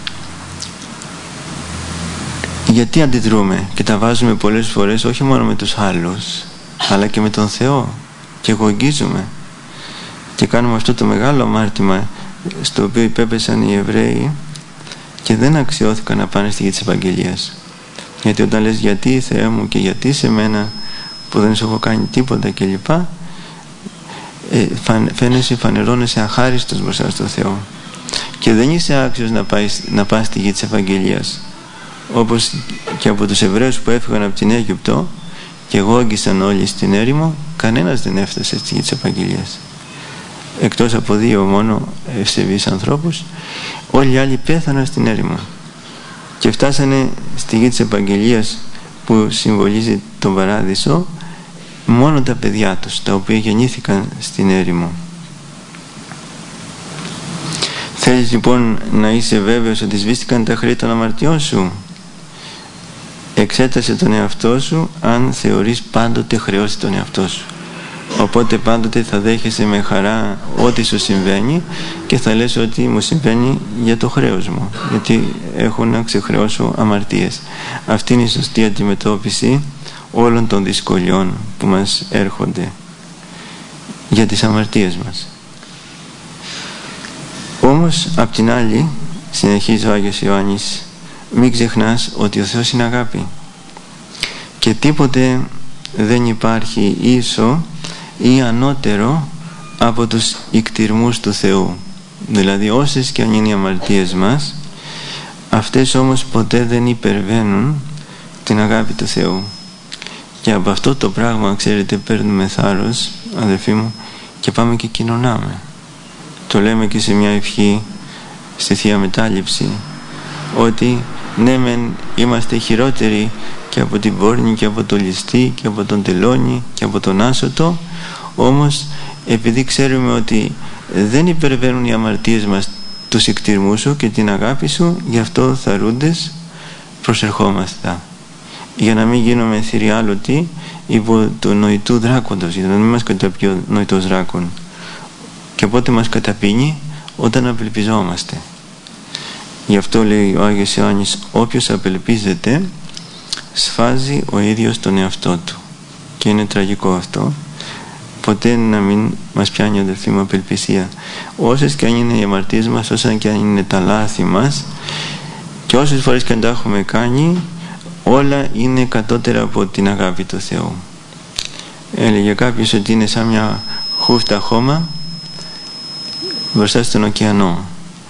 γιατί αντιδρούμε και τα βάζουμε πολλές φορές όχι μόνο με τους άλλους, αλλά και με τον Θεό, και εγωγγίζουμε και κάνουμε αυτό το μεγάλο αμάρτημα στο οποίο υπέπεσαν οι Εβραίοι και δεν αξιώθηκαν να πάνε στη γη της Ευαγγελίας. Γιατί όταν λες γιατί Θεέ μου και γιατί σε μένα που δεν σου έχω κάνει τίποτα κλπ, ε, φαίνεσαι, φανερώνεσαι αχάριστος μπροστά στο Θεό και δεν είσαι άξιος να, πάει, να πας στη γη της Ευαγγελίας, όπως και από τους Εβραίους που έφυγαν από την Αίγυπτο και γόγγισαν όλοι στην έρημο, κανένας δεν έφτασε στη γη της Ευαγγελίας, εκτός από δύο μόνο ευσεβείς ανθρώπους. Όλοι οι άλλοι πέθαναν στην έρημο και φτάσανε στη γη της Ευαγγελίας που συμβολίζει τον Παράδεισο μόνο τα παιδιά τους, τα οποία γεννήθηκαν στην έρημο. Θέλεις λοιπόν να είσαι βέβαιος ότι σβήστηκαν τα χρέη των αμαρτιών σου? Εξέτασε τον εαυτό σου αν θεωρείς πάντοτε χρεώσει τον εαυτό σου. Οπότε πάντοτε θα δέχεσαι με χαρά ό,τι σου συμβαίνει και θα λες ότι μου συμβαίνει για το χρέος μου, γιατί έχω να ξεχρεώσω αμαρτίες. Αυτή είναι η σωστή αντιμετώπιση όλων των δυσκολιών που μας έρχονται για τις αμαρτίες μας. Όμως απ' την άλλη, συνεχίζει ο Άγιος Ιωάννης, μην ξεχνάς ότι ο Θεός είναι αγάπη και τίποτε δεν υπάρχει ίσο ή ανώτερο από τους ικτηρμούς του Θεού. Δηλαδή όσες και αν είναι οι αμαρτίες μας, αυτές όμως ποτέ δεν υπερβαίνουν την αγάπη του Θεού. Και από αυτό το πράγμα, ξέρετε, παίρνουμε θάρρος, αδελφοί μου, και πάμε και κοινωνάμε. Το λέμε και σε μια ευχή στη Θεία Μετάληψη, ότι ναι μεν είμαστε χειρότεροι και από την πόρνη και από το ληστή και από τον τελώνη και από τον άσωτο, όμως επειδή ξέρουμε ότι δεν υπερβαίνουν οι αμαρτίες μας τους εκτιρμούς σου και την αγάπη σου, γι' αυτό θαρρούντες προσερχόμαστε, για να μην γίνουμε θηριάλωτοι υπό του νοητού δράκοντος, για να μην μας καταπιεί ο νοητός δράκον. Και πότε μας καταπίνει? Όταν απελπιζόμαστε. Γι' αυτό λέει ο Άγιος Ιωάννης, όποιος απελπίζεται σφάζει ο ίδιος τον εαυτό του. Και είναι τραγικό αυτό. Ποτέ να μην μας πιάνει, αδελφοί μου, απελπισία. Όσες και αν είναι οι αμαρτίες μας, όσα και αν είναι τα λάθη μας και όσες φορές και αν τα έχουμε κάνει, όλα είναι κατώτερα από την αγάπη του Θεού. Έλεγε κάποιος ότι είναι σαν μια χούφτα χώμα μπροστά στον ωκεανό.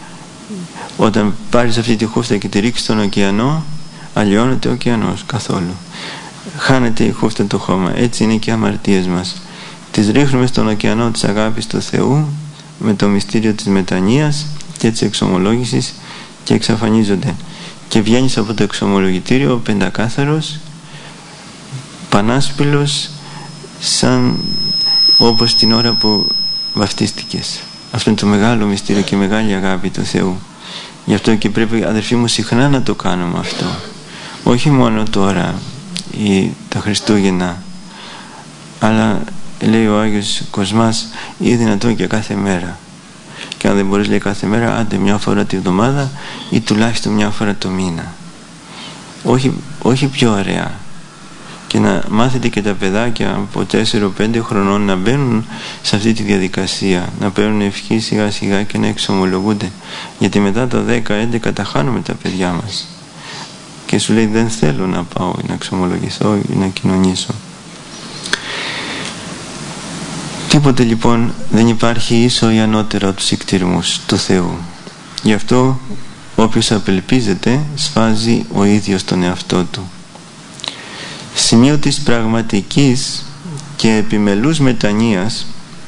Όταν πάρεις αυτή τη χούφτα και τη ρίξεις στον ωκεανό, αλλοιώνεται ο ωκεανός καθόλου. Χάνεται η χούφτα το χώμα. Έτσι είναι και οι αμαρτίες μας. Τις ρίχνουμε στον ωκεανό της αγάπης του Θεού με το μυστήριο της μετανοίας και της εξομολόγησης και εξαφανίζονται. Και βγαίνεις από το εξομολογητήριο πεντακάθαρος, πανάσπυλος, σαν όπως την ώρα που βαφτίστηκες. Αυτό είναι το μεγάλο μυστήριο και η μεγάλη αγάπη του Θεού. Γι' αυτό και πρέπει, αδερφοί μου, συχνά να το κάνουμε αυτό. Όχι μόνο τώρα ή τα Χριστούγεννα, αλλά λέει ο Άγιος Κοσμάς, ή δυνατόν και κάθε μέρα. Και αν δεν μπορείς, λέει, κάθε μέρα, άντε μια φορά τη βδομάδα ή τουλάχιστον μια φορά το μήνα. Όχι, όχι πιο ωραία. Και να μάθετε και τα παιδάκια από τέσσερα πέντε χρονών να μπαίνουν σε αυτή τη διαδικασία, να παίρνουν ευχή σιγά σιγά και να εξομολογούνται. Γιατί μετά τα δέκα έντεκα τα χάνουμε τα παιδιά μας. Και σου λέει, δεν θέλω να πάω ή να εξομολογηθώ ή να κοινωνήσω. Τίποτε λοιπόν δεν υπάρχει ίσο ή ανώτερο από τους εκτιρμούς του Θεού. Γι' αυτό όποιος απελπίζεται σφάζει ο ίδιος τον εαυτό του. Σημείο της πραγματικής και επιμελούς μετανοίας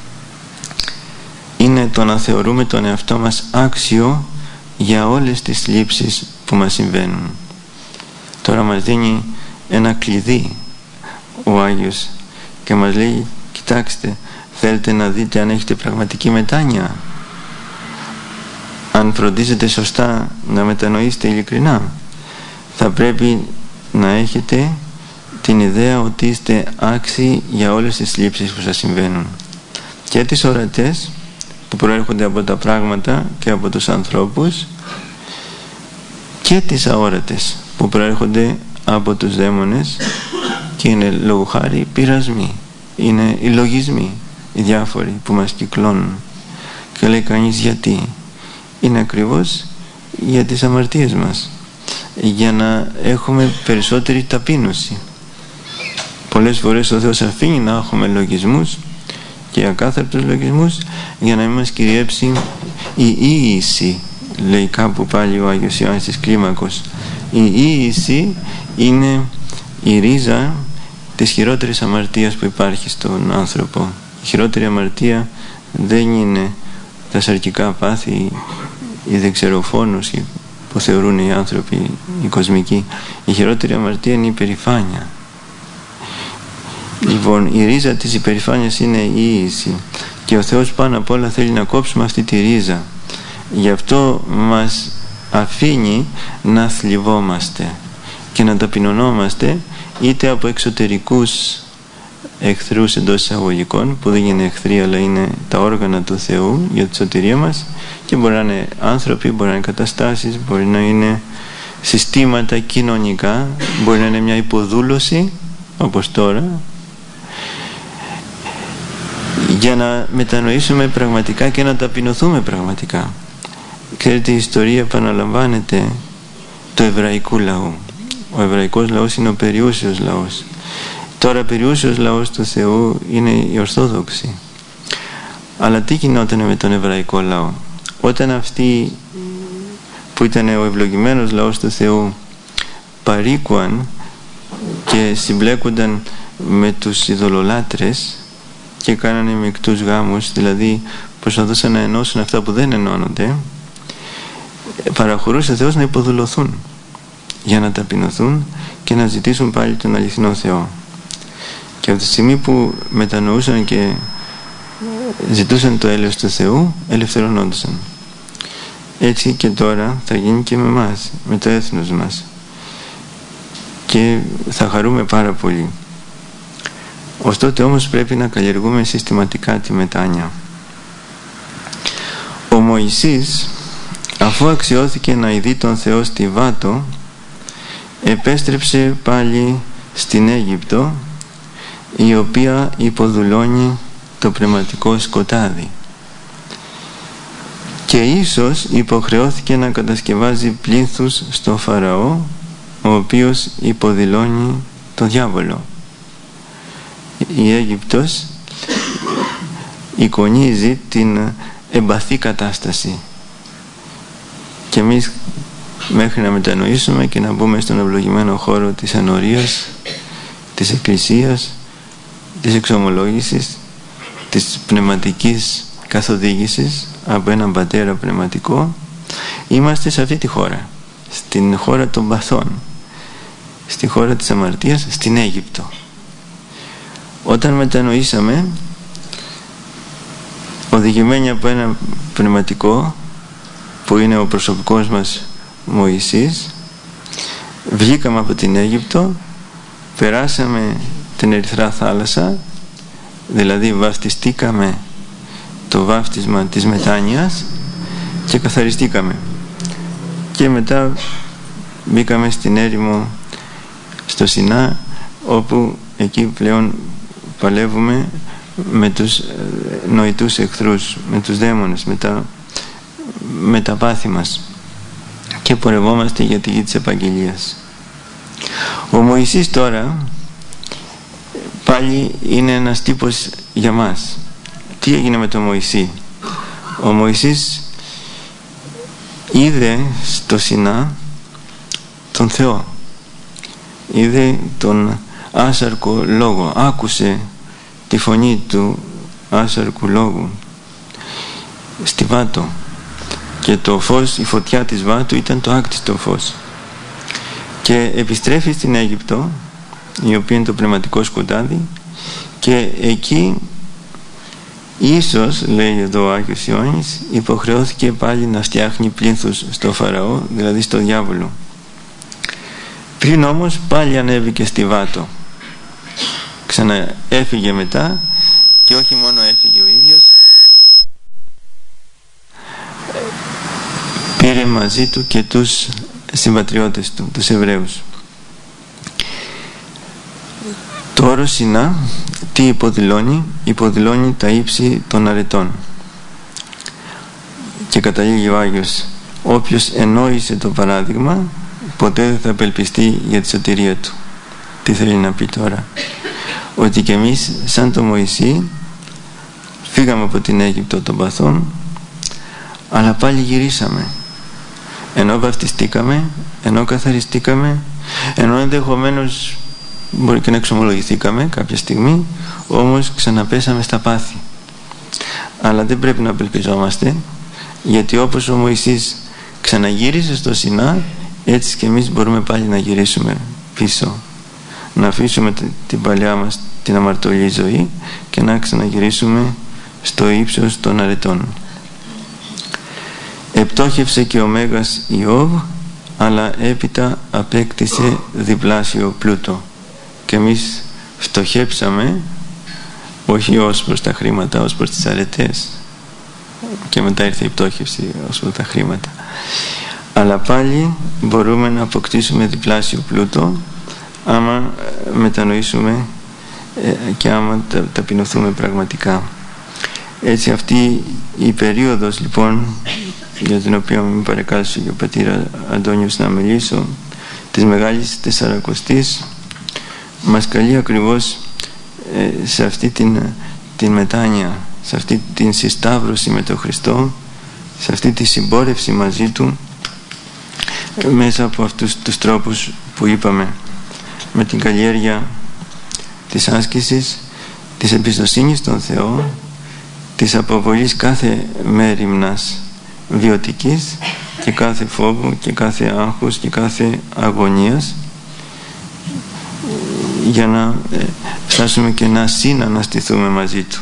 είναι το να θεωρούμε τον εαυτό μας άξιο για όλες τις λήψεις που μας συμβαίνουν. Τώρα μας δίνει ένα κλειδί ο Άγιος και μας λέει, κοιτάξτε, θέλετε να δείτε αν έχετε πραγματική μετάνοια? αν φροντίζετε σωστά να μετανοήσετε ειλικρινά, θα πρέπει να έχετε την ιδέα ότι είστε άξιοι για όλες τις θλίψεις που σας συμβαίνουν, και τις ορατές που προέρχονται από τα πράγματα και από τους ανθρώπους, και τις αόρατες που προέρχονται από τους δαίμονες, και είναι λόγω χάρη πειρασμοί, είναι οι λογισμοί οι διάφοροι που μας κυκλώνουν. Και λέει κανείς γιατί? Είναι ακριβώς για τις αμαρτίες μας, για να έχουμε περισσότερη ταπείνωση. Πολλές φορές ο Θεός αφήνει να έχουμε λογισμούς και ακάθαρτους λογισμούς για να μην μας κυριέψει η ίηση, λέει κάπου πάλι ο Άγιος Ιωάννης της Κλίμακος. Η ίηση είναι η ρίζα της χειρότερης αμαρτίας που υπάρχει στον άνθρωπο. Η χειρότερη αμαρτία δεν είναι τα σαρκικά πάθη, η δεξεροφόνος που θεωρούν οι άνθρωποι οι κοσμικοί. Η χειρότερη αμαρτία είναι η υπερηφάνεια. Λοιπόν, η ρίζα της υπερηφάνειας είναι η ίηση, και ο Θεός πάνω απ' όλα θέλει να κόψουμε αυτή τη ρίζα. Γι' αυτό μας αφήνει να θλιβόμαστε και να ταπεινωνόμαστε, είτε από εξωτερικούς εχθρούς εντός εισαγωγικών, που δεν είναι εχθροί αλλά είναι τα όργανα του Θεού για τη σωτηρία μας, και μπορεί να είναι άνθρωποι, μπορεί να είναι καταστάσεις, μπορεί να είναι συστήματα κοινωνικά, μπορεί να είναι μια υποδούλωση όπως τώρα, για να μετανοήσουμε πραγματικά και να ταπεινωθούμε πραγματικά. Ξέρετε, η ιστορία επαναλαμβάνεται του εβραϊκού λαού. Ο εβραϊκός λαός είναι ο περιούσιος λαός. Τώρα περιούσιος λαός του Θεού είναι οι Ορθόδοξοι. Αλλά τι γινόταν με τον εβραϊκό λαό? Όταν αυτοί που ήταν ο ευλογημένος λαός του Θεού παρήκουαν και συμπλέκονταν με τους ειδωλολάτρες και κάνανε μεικτούς γάμους, δηλαδή προσπαθούσαν να ενώσουν αυτά που δεν ενώνονται, παραχωρούσε ο Θεός να υποδουλωθούν για να ταπεινωθούν και να ζητήσουν πάλι τον αληθινό Θεό. Και από τη στιγμή που μετανοούσαν και ζητούσαν το έλεος του Θεού, ελευθερωνόντουσαν. Έτσι και τώρα θα γίνει και με εμάς, με το έθνος μας, και θα χαρούμε πάρα πολύ. Ωστότε όμως πρέπει να καλλιεργούμε συστηματικά τη μετάνοια. Ο Μωυσής, αφού αξιώθηκε να ειδεί τον Θεό στη Βάτο, επέστρεψε πάλι στην Αίγυπτο, η οποία υποδουλώνει το πνευματικό σκοτάδι, και ίσως υποχρεώθηκε να κατασκευάζει πλήθους στο Φαραώ, ο οποίος υποδηλώνει το διάβολο. Η Αίγυπτος εικονίζει την εμπαθή κατάσταση, και εμείς μέχρι να μετανοήσουμε και να μπούμε στον ευλογημένο χώρο της ανορίας, της εκκλησίας, της εξομολόγησης, της πνευματικής καθοδήγησης από έναν πατέρα πνευματικό, είμαστε σε αυτή τη χώρα, στην χώρα των παθών, στη χώρα της αμαρτίας, στην Αίγυπτο. Όταν μετανοήσαμε, οδηγημένοι από ένα πνευματικό που είναι ο προσωπικός μας Μωυσής, βγήκαμε από την Αίγυπτο, περάσαμε την Ερυθρά θάλασσα, δηλαδή βαφτιστήκαμε το βάφτισμα της μετάνοιας και καθαριστήκαμε, και μετά μπήκαμε στην έρημο στο Σινά, όπου εκεί πλέον παλεύουμε με τους νοητούς εχθρούς, με τους δαίμονες, με τα, με τα πάθη μας, και πορευόμαστε για τη γη της επαγγελίας. Ο Μωυσής τώρα πάλι είναι ένας τύπος για μας. Τι έγινε με τον Μωυσή? Ο Μωυσής είδε στο Σινά τον Θεό, είδε τον άσαρκο λόγο, άκουσε τη φωνή του άσαρκου λόγου στη Βάτο, και το φως, η φωτιά της Βάτου ήταν το άκτιστο φως, και επιστρέφει στην Αίγυπτο, η οποία είναι το πνευματικό σκοτάδι, και εκεί Ίσως, λέει εδώ ο Άγιος Ιωάννης, υποχρεώθηκε πάλι να φτιάχνει πλήθους στο Φαραώ, δηλαδή στο διάβολο. Πριν όμως πάλι ανέβηκε στη Βάτο. Ξαναέφυγε μετά, και όχι μόνο έφυγε ο ίδιος, πήρε μαζί του και τους συμπατριώτες του, τους Εβραίους. Το όρος Σινά τι υποδηλώνει? Υποδηλώνει τα ύψη των αρετών. Και καταλήγει ο Άγιος: όποιος ενόησε το παράδειγμα ποτέ δεν θα απελπιστεί για τη σωτηρία του. Τι θέλει να πει τώρα? Ότι και εμείς σαν το Μωυσή φύγαμε από την Αίγυπτο των παθών, αλλά πάλι γυρίσαμε, ενώ βαφτιστήκαμε, ενώ καθαριστήκαμε, ενώ ενδεχομένως μπορεί και να εξομολογηθήκαμε κάποια στιγμή, όμως ξαναπέσαμε στα πάθη. Αλλά δεν πρέπει να απελπιζόμαστε, γιατί όπως ο Μωυσής ξαναγύρισε στο Σινά, έτσι και εμείς μπορούμε πάλι να γυρίσουμε πίσω, να αφήσουμε την παλιά μας την αμαρτωλή ζωή και να ξαναγυρίσουμε στο ύψος των αρετών. Επτόχευσε και ο Μέγας Ιώβ, αλλά έπειτα απέκτησε διπλάσιο πλούτο. Και εμείς φτωχέψαμε, όχι ως προς τα χρήματα, ως προς τις αρετές, και μετά ήρθε η πτώχευση ως προς τα χρήματα, αλλά πάλι μπορούμε να αποκτήσουμε διπλάσιο πλούτο άμα μετανοήσουμε και άμα ταπεινωθούμε πραγματικά. Έτσι αυτή η περίοδος λοιπόν, για την οποία με παρεκάλεσε και ο πατήρ Αντώνιος να μιλήσω, της Μεγάλης Τεσσαρακοστής, μας καλεί ακριβώς ε, σε αυτή την, την μετάνοια, σε αυτή την συσταύρωση με τον Χριστό, σε αυτή τη συμπόρευση μαζί Του, ε, μέσα από αυτούς τους τρόπους που είπαμε, με την καλλιέργεια της άσκησης, της εμπιστοσύνης στον Θεό, της αποβολής κάθε μέριμνας βιωτικής και κάθε φόβου και κάθε άγχους και κάθε αγωνίας, για να φτάσουμε και να συναναστηθούμε μαζί Του.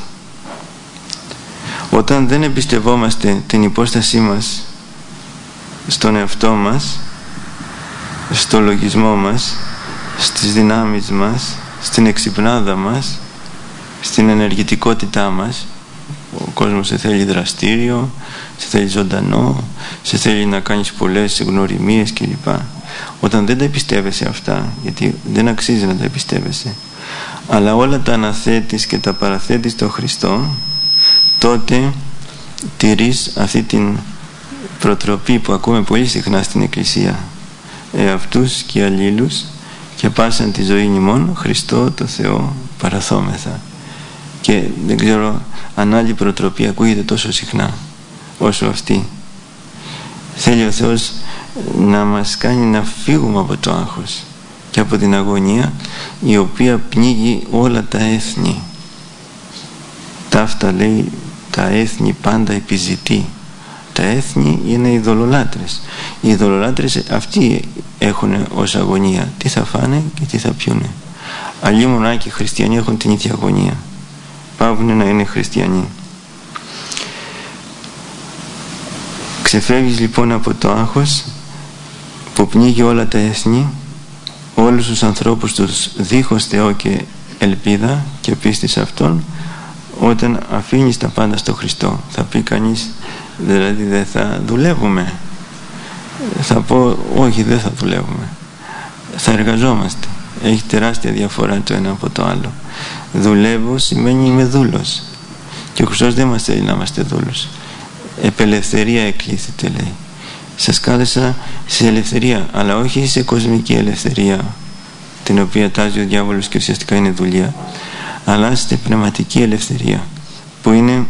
Όταν δεν εμπιστευόμαστε την υπόστασή μας στον εαυτό μας, στο λογισμό μας, στις δυνάμεις μας, στην εξυπνάδα μας, στην ενεργητικότητά μας, ο κόσμος σε θέλει δραστήριο, σε θέλει ζωντανό, σε θέλει να κάνεις πολλές γνωριμίες κλπ. Όταν δεν τα εμπιστεύεσαι αυτά, γιατί δεν αξίζει να τα εμπιστεύεσαι, αλλά όλα τα αναθέτεις και τα παραθέτεις στον Χριστό, τότε τηρείς αυτή την προτροπή που ακούμε πολύ συχνά στην Εκκλησία: εαυτούς και αλλήλους και πάσαν τη ζωή ημών Χριστό το Θεό παραθόμεθα. Και δεν ξέρω αν άλλη προτροπή ακούγεται τόσο συχνά όσο αυτή. Θέλει ο Θεός να μας κάνει να φύγουμε από το άγχος και από την αγωνία, η οποία πνίγει όλα τα έθνη. Ταύτα, λέει, τα έθνη πάντα επιζητεί. Τα έθνη είναι οι ειδωλολάτρες. Οι ειδωλολάτρες αυτοί έχουν ως αγωνία τι θα φάνε και τι θα πιούνε. Αλλοί μονάχοι χριστιανοί έχουν την ίδια αγωνία. Παύουν να είναι χριστιανοί. Ξεφεύγεις λοιπόν από το άγχος που πνίγει όλα τα έθνη, όλους τους ανθρώπους τους δίχως Θεό και ελπίδα και πίστη σε Αυτόν, όταν αφήνεις τα πάντα στο Χριστό. Θα πει κανείς, δηλαδή δεν θα δουλεύουμε? Θα πω, όχι, δεν θα δουλεύουμε, θα εργαζόμαστε. Έχει τεράστια διαφορά το ένα από το άλλο. Δουλεύω σημαίνει είμαι δούλος, και ο Χριστός δεν μας θέλει να είμαστε δούλους. Επελευθερία εκλήθητε, λέει. Σας κάλεσα σε ελευθερία, αλλά όχι σε κοσμική ελευθερία, την οποία τάζει ο διάβολος και ουσιαστικά είναι δουλειά, αλλά στη πνευματική ελευθερία, που είναι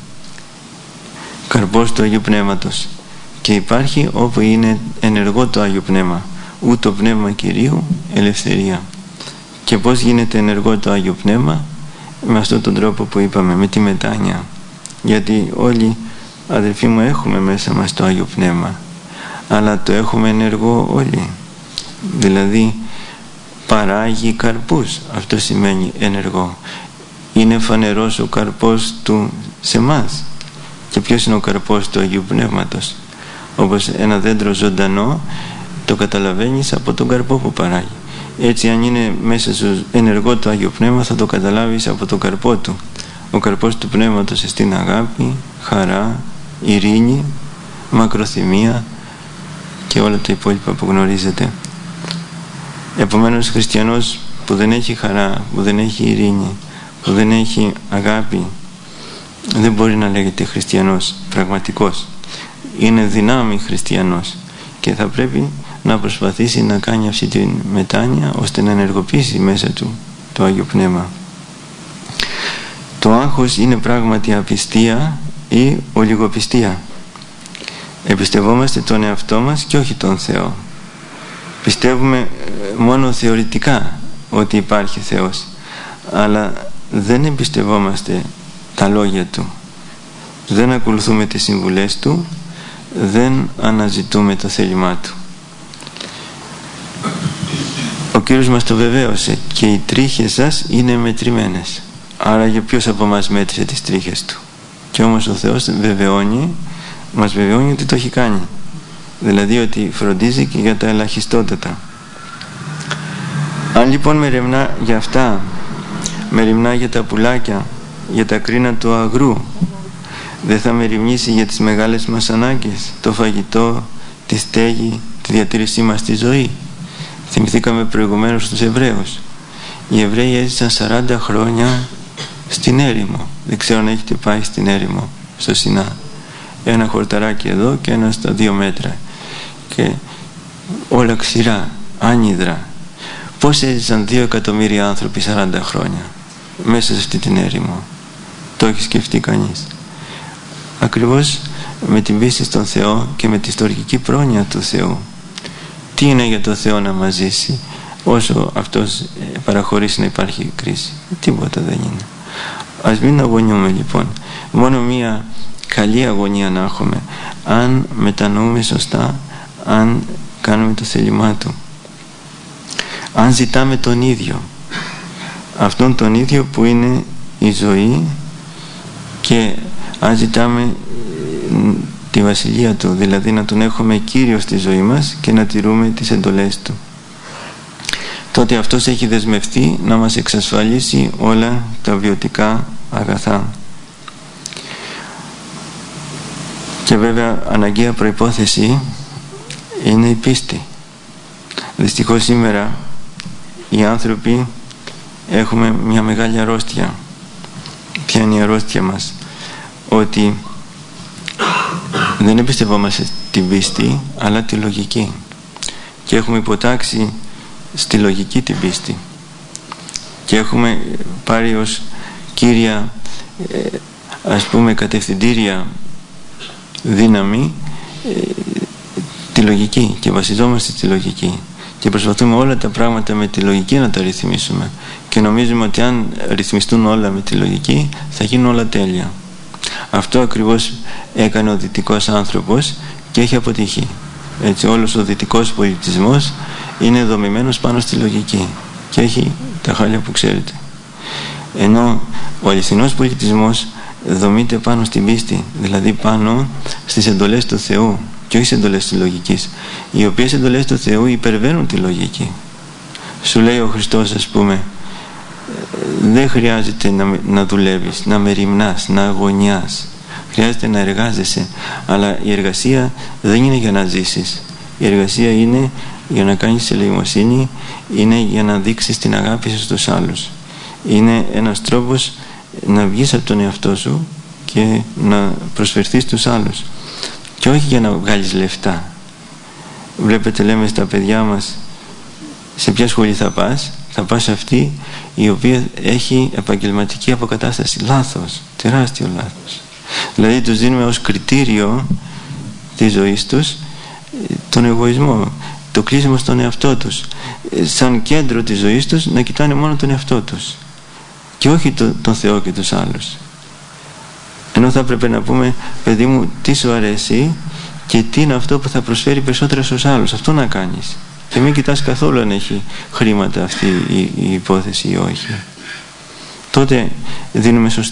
καρπός του Αγίου Πνεύματος, και υπάρχει όπου είναι ενεργό το Άγιο Πνεύμα, ούτω το Πνεύμα Κυρίου ελευθερία. Και πώς γίνεται ενεργό το Άγιο Πνεύμα? Με αυτόν τον τρόπο που είπαμε, με τη μετάνοια. Γιατί όλοι, αδελφοί μου, έχουμε μέσα μας το Άγιο Πνεύμα, αλλά το έχουμε ενεργό όλοι. Δηλαδή παράγει καρπούς, αυτό σημαίνει ενεργό. Είναι φανερός ο καρπός του σε μας. Και ποιος είναι ο καρπός του Αγίου Πνεύματος? Όπως ένα δέντρο ζωντανό το καταλαβαίνεις από τον καρπό που παράγει. Έτσι, αν είναι μέσα σου ενεργό το Άγιο Πνεύμα, θα το καταλάβεις από τον καρπό του. Ο καρπός του Πνεύματος εστίν αγάπη, χαρά, ειρήνη, μακροθυμία και όλα τα υπόλοιπα που γνωρίζετε. Επομένως, χριστιανός που δεν έχει χαρά, που δεν έχει ειρήνη, που δεν έχει αγάπη, δεν μπορεί να λέγεται χριστιανός πραγματικός. Είναι δυνάμει χριστιανός και θα πρέπει να προσπαθήσει να κάνει αυτή τη μετάνοια ώστε να ενεργοποιήσει μέσα του το Άγιο Πνεύμα. Το άγχος είναι πράγματι απιστία ή ολιγοπιστία. Εμπιστευόμαστε τον εαυτό μας και όχι τον Θεό. Πιστεύουμε μόνο θεωρητικά ότι υπάρχει Θεός, αλλά δεν εμπιστευόμαστε τα λόγια Του, δεν ακολουθούμε τις συμβουλές Του, δεν αναζητούμε το θέλημά Του. Ο Κύριος μας το βεβαίωσε, και οι τρίχες σας είναι μετρημένες. Άρα για ποιος από μας μέτρησε τις τρίχες Του? Και όμως ο Θεός βεβαιώνει, μας βεβαιώνει ότι το έχει κάνει, δηλαδή ότι φροντίζει και για τα ελαχιστότατα. Αν λοιπόν μεριμνά για αυτά, μεριμνά για τα πουλάκια, για τα κρίνα του αγρού, δεν θα μεριμνήσει για τις μεγάλες μας ανάγκες, το φαγητό, τη στέγη, τη διατήρησή μας στη ζωή? Θυμηθήκαμε προηγουμένως τους Εβραίους. Οι Εβραίοι έζησαν σαράντα χρόνια στην έρημο. Δεν ξέρω αν έχετε πάει στην έρημο, στο Σινά. Ένα χορταράκι εδώ και ένα στα δύο μέτρα. Και όλα ξηρά, άνυδρα. Πώς έζησαν δύο εκατομμύρια άνθρωποι σαράντα χρόνια μέσα σε αυτή την έρημο? Το έχει σκεφτεί κανείς? Ακριβώς με την πίστη στον Θεό και με τη στοργική πρόνοια του Θεού. Τι είναι για το Θεό να μας ζήσει όσο Αυτός παραχωρήσει να υπάρχει κρίση? Τίποτα δεν είναι. Ας μην αγωνιούμε λοιπόν. Μόνο μία καλή αγωνία να έχουμε, αν μετανοούμε σωστά, αν κάνουμε το θέλημά Του, αν ζητάμε τον ίδιο, αυτόν τον ίδιο που είναι η ζωή, και αν ζητάμε τη βασιλεία Του, δηλαδή να Τον έχουμε Κύριο στη ζωή μας και να τηρούμε τις εντολές Του, τότε Αυτός έχει δεσμευτεί να μας εξασφαλίσει όλα τα βιωτικά αγαθά. Και βέβαια αναγκαία προϋπόθεση είναι η πίστη. Δυστυχώς σήμερα οι άνθρωποι έχουμε μια μεγάλη αρρώστια. Ποια είναι η αρρώστια μας? Ότι δεν εμπιστευόμαστε την πίστη αλλά τη λογική, και έχουμε υποτάξει στη λογική την πίστη και έχουμε πάρει ως κύρια ε, ας πούμε κατευθυντήρια δύναμη ε, τη λογική, και βασιζόμαστε στη λογική και προσπαθούμε όλα τα πράγματα με τη λογική να τα ρυθμίσουμε, και νομίζουμε ότι αν ρυθμιστούν όλα με τη λογική θα γίνουν όλα τέλεια. Αυτό ακριβώς έκανε ο δυτικός άνθρωπος και έχει αποτύχει. Έτσι, όλος ο δυτικός πολιτισμός είναι δομημένος πάνω στη λογική και έχει τα χάλια που ξέρετε. Ενώ ο αληθινός πολιτισμός δομείται πάνω στην πίστη, δηλαδή πάνω στις εντολές του Θεού και όχι στις εντολές της λογικής, οι οποίες εντολές του Θεού υπερβαίνουν τη λογική. Σου λέει ο Χριστός, ας πούμε, δεν χρειάζεται να, να δουλεύεις, να μεριμνάς, να αγωνιάς. Χρειάζεται να εργάζεσαι, αλλά η εργασία δεν είναι για να ζήσεις. Η εργασία είναι για να κάνεις ελεημοσύνη, είναι για να δείξεις την αγάπη σου στους άλλους. Είναι ένας τρόπος να βγεις από τον εαυτό σου και να προσφερθείς στους άλλους, και όχι για να βγάλεις λεφτά. Βλέπετε, λέμε στα παιδιά μας, σε ποια σχολή θα πας? Θα πας σε αυτή η οποία έχει επαγγελματική αποκατάσταση. Λάθος, τεράστιο λάθος. Δηλαδή τους δίνουμε ως κριτήριο της ζωής τους τον εγωισμό, το κλείσιμο στον εαυτό τους, σαν κέντρο της ζωής τους να κοιτάνε μόνο τον εαυτό τους και όχι το, τον Θεό και τους άλλους. Ενώ θα έπρεπε να πούμε, παιδί μου, τι σου αρέσει και τι είναι αυτό που θα προσφέρει περισσότερα στους άλλους, αυτό να κάνεις, και μην κοιτάς καθόλου αν έχει χρήματα αυτή η, η υπόθεση ή όχι. Τότε δίνουμε σωστά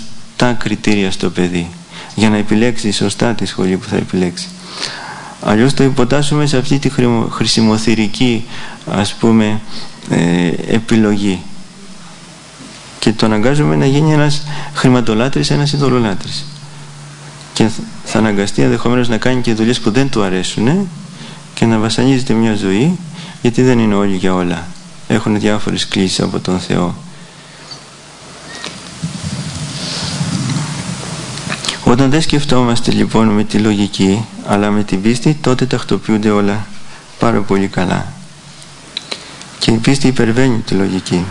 σωστά κριτήρια στο παιδί για να επιλέξει σωστά τη σχολή που θα επιλέξει. Αλλιώς το υποτάσσουμε σε αυτή τη χρησιμοθυρική, ας πούμε, ε, επιλογή και το αναγκάζουμε να γίνει ένας χρηματολάτρης, ένας ειδωλολάτρης, και θα αναγκαστεί ενδεχομένως να κάνει και δουλειές που δεν του αρέσουν και να βασανίζεται μια ζωή, γιατί δεν είναι όλοι για όλα, έχουν διάφορες κλήσεις από τον Θεό. Όταν δεν σκεφτόμαστε λοιπόν με τη λογική αλλά με την πίστη, τότε τακτοποιούνται όλα πάρα πολύ καλά και η πίστη υπερβαίνει τη λογική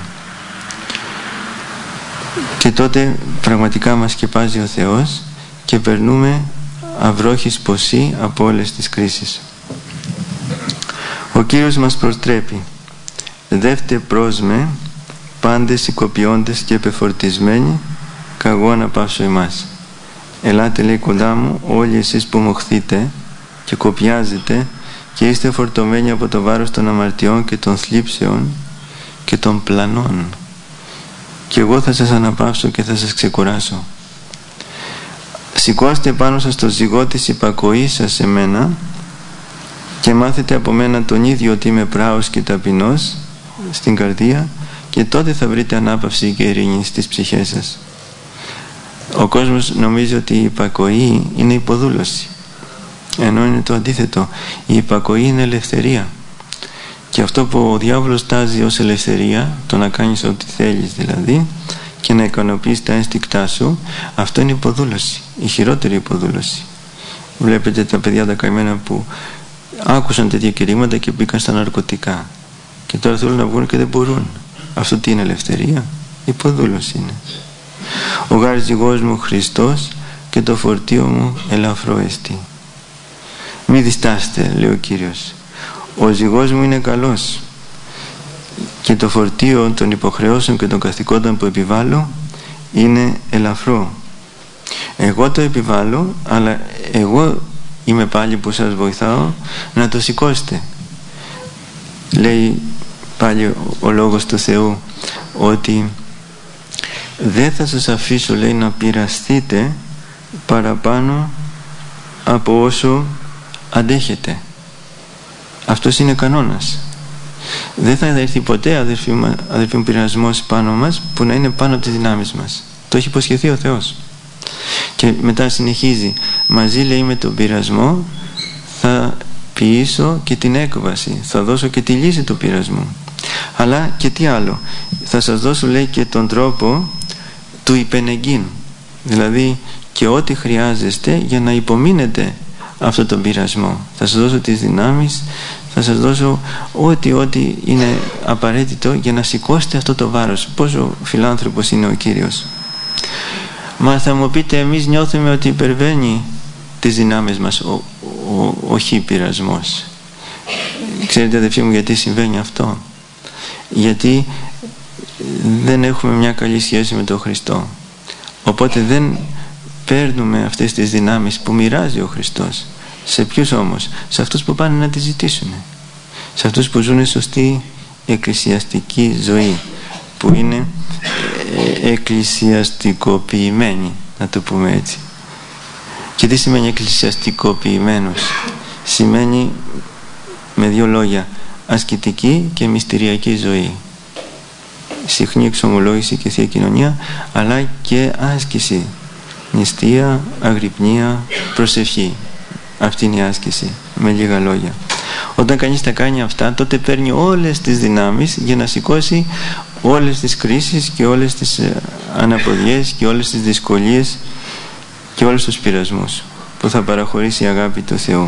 και τότε πραγματικά μας σκεπάζει ο Θεός και περνούμε αυρόχης ποσή από όλες τις κρίσεις. Ο Κύριος μας προστρέπει: «Δεύτε προς με πάντες σηκωπιώντες και επεφορτισμένοι, καγώ να πάυσω εμάς. Ελάτε, λέει, κοντά μου όλοι εσείς που μοχθείτε και κοπιάζετε και είστε φορτωμένοι από το βάρος των αμαρτιών και των θλίψεων και των πλανών, και εγώ θα σας αναπαύσω και θα σας ξεκουράσω. Σηκώστε πάνω σας το ζυγό της υπακοής σας σε μένα και μάθετε από μένα τον ίδιο ότι είμαι πράος και ταπεινός στην καρδία, και τότε θα βρείτε ανάπαυση και ειρήνη στις ψυχές σας». Ο κόσμος νομίζει ότι η υπακοή είναι υποδούλωση, ενώ είναι το αντίθετο. Η υπακοή είναι ελευθερία, και αυτό που ο διάβολος τάζει ως ελευθερία, το να κάνεις ό,τι θέλεις δηλαδή και να ικανοποιείς τα ένστικτά σου, αυτό είναι υποδούλωση, η χειρότερη υποδούλωση. Βλέπετε τα παιδιά τα καημένα που άκουσαν τέτοια κηρύγματα και μπήκαν στα ναρκωτικά και τώρα θέλουν να βγουν και δεν μπορούν. Αυτό τι είναι ελευθερία? Υποδούλωση είναι. «Ο γάρ ζυγός μου Χριστός και το φορτίο μου ελαφρό εστί». Μη διστάστε, λέει ο Κύριος. Ο ζυγός μου είναι καλός και το φορτίο των υποχρεώσεων και των καθηκόντων που επιβάλλω είναι ελαφρό. Εγώ το επιβάλλω, αλλά εγώ είμαι πάλι που σας βοηθάω να το σηκώσετε. Λέει πάλι ο λόγος του Θεού ότι δεν θα σας αφήσω, λέει, να πειραστείτε παραπάνω από όσο αντέχετε. Αυτός είναι κανόνας. Δεν θα έρθει ποτέ, αδερφοί μου, αδερφοί μου, πειρασμός πάνω μας που να είναι πάνω από τις δυνάμεις μας. Το έχει υποσχεθεί ο Θεός. Και μετά συνεχίζει: «Μαζί, λέει, με τον πειρασμό θα ποιήσω και την έκβαση, θα δώσω και τη λύση του πειρασμού. Αλλά και τι άλλο? Θα σας δώσω, λέει, και τον τρόπο του υπενεγκήν, δηλαδή και ό,τι χρειάζεστε για να υπομείνετε αυτό τον πειρασμό. Θα σας δώσω τις δυνάμεις, θα σας δώσω ό,τι ό,τι είναι απαραίτητο για να σηκώσετε αυτό το βάρος». Πόσο φιλάνθρωπος είναι ο Κύριος. Μα θα μου πείτε, εμείς νιώθουμε ότι υπερβαίνει τις δυνάμεις μας ο, ο, ο χι πειρασμός. Ξέρετε, αδελφοί μου, γιατί συμβαίνει αυτό? Γιατί δεν έχουμε μια καλή σχέση με τον Χριστό, οπότε δεν παίρνουμε αυτές τις δυνάμεις που μοιράζει ο Χριστός. Σε ποιους όμως? Σε αυτούς που πάνε να τις ζητήσουν, σε αυτούς που ζουν σωστή εκκλησιαστική ζωή, που είναι εκκλησιαστικοποιημένοι, να το πούμε έτσι. Και τι σημαίνει εκκλησιαστικοποιημένος? Σημαίνει με δύο λόγια ασκητική και μυστηριακή ζωή, συχνή εξομολόγηση και θεία κοινωνία, αλλά και άσκηση, νηστεία, αγρυπνία, προσευχή. Αυτή είναι η άσκηση, με λίγα λόγια. Όταν κανείς τα κάνει αυτά, τότε παίρνει όλες τις δυνάμεις για να σηκώσει όλες τις κρίσεις και όλες τις αναποδιές και όλες τις δυσκολίες και όλους τους πειρασμούς που θα παραχωρήσει η αγάπη του Θεού.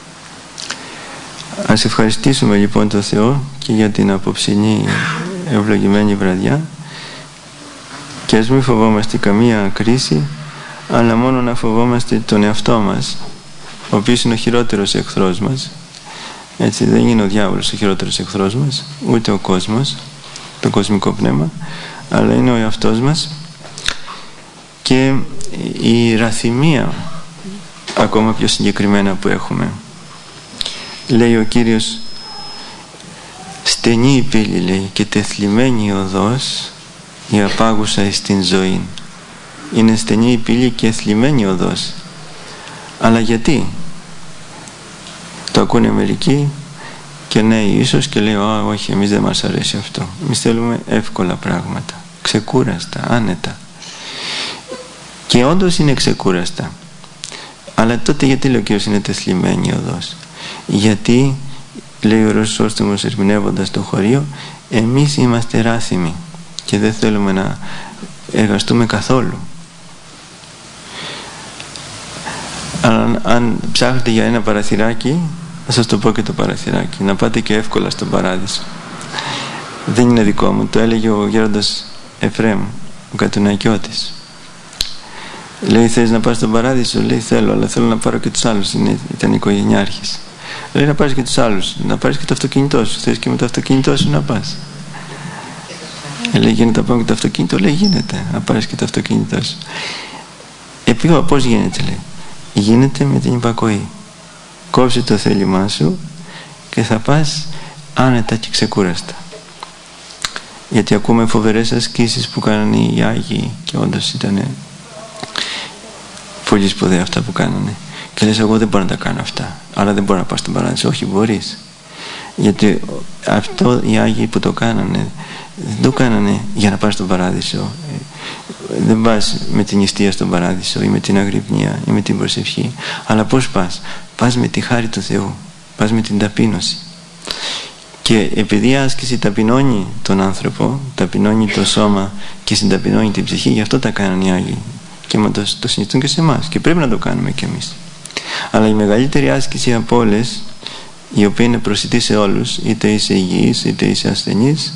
Ας ευχαριστήσουμε λοιπόν τον Θεό και για την απόψινή ευλογημένη βραδιά, και ας μην φοβόμαστε καμία κρίση, αλλά μόνο να φοβόμαστε τον εαυτό μας, ο οποίος είναι ο χειρότερος εχθρός μας. Έτσι, δεν είναι ο διάβολος ο χειρότερος εχθρός μας, ούτε ο κόσμος, το κοσμικό πνεύμα, αλλά είναι ο εαυτός μας και η ραθυμία ακόμα πιο συγκεκριμένα που έχουμε. Λέει ο Κύριος: «Στενή η πύλη», λέει, «και τεθλιμμένη η οδός, η απάγουσα εις την ζωή». είναι στενή η πύλη και θλιμμένη οδός. Αλλά γιατί? Το ακούνε μερικοί και ναι, ίσως, και λέει «Ω, όχι, εμείς δεν μας αρέσει αυτό. Εμείς θέλουμε εύκολα πράγματα, ξεκούραστα, άνετα». Και όντως είναι ξεκούραστα. Αλλά τότε γιατί λέει ο Κύριος είναι τεθλιμμένη οδός? Γιατί, λέει ο Ιερός Χρυσόστομος ερμηνεύοντας το χωρίο, εμείς είμαστε ράθυμοι και δεν θέλουμε να εργαστούμε καθόλου. Αν, αν ψάχνετε για ένα παραθυράκι, θα σας το πω και το παραθυράκι. Να πάτε και εύκολα στον Παράδεισο. Δεν είναι δικό μου, το έλεγε ο γέροντας Εφραίμ, ο Κατουνακιώτης. Λέει, θες να πας στον Παράδεισο? Λέει, θέλω, αλλά θέλω να πάρω και τους άλλους. Είναι, ήταν οικογενειάρχης. Λέει, να πάρεις και τους άλλους, να πάρεις και το αυτοκίνητό σου. Θες και με το αυτοκίνητό σου να πας? Λέει, γίνεται να πάμε και το αυτοκίνητο? Λέει, γίνεται, να πάρεις και το αυτοκίνητό σου. Επίγω, πώς γίνεται? Λέει, γίνεται με την υπακοή. Κόψε το θέλημά σου και θα πας άνετα και ξεκούραστα. Γιατί ακούμε φοβερές ασκήσεις που κάνανε οι Άγιοι και όντως ήταν πολύ σπουδαία αυτά που κάνανε. Και λες, εγώ δεν μπορώ να τα κάνω αυτά, άρα δεν μπορώ να πάω στον Παράδεισο. Όχι, μπορείς. Γιατί αυτό οι Άγιοι που το κάνανε, δεν το κάνανε για να πας στον Παράδεισο. Δεν πας με την νηστεία στον Παράδεισο ή με την αγρυπνία ή με την προσευχή. Αλλά πώς πας? Πας με τη χάρη του Θεού. Πας με την ταπείνωση. Και επειδή η άσκηση ταπεινώνει τον άνθρωπο, ταπεινώνει το σώμα και συνταπεινώνει την ψυχή, γι' αυτό τα κάνανε οι Άγιοι. Και μα το, το συνιστούν και σε εμάς. Και πρέπει να το κάνουμε κι εμείς. Αλλά η μεγαλύτερη άσκηση από όλες, η οποία είναι προσιτή σε όλους, είτε είσαι υγιής, είτε είσαι ασθενής,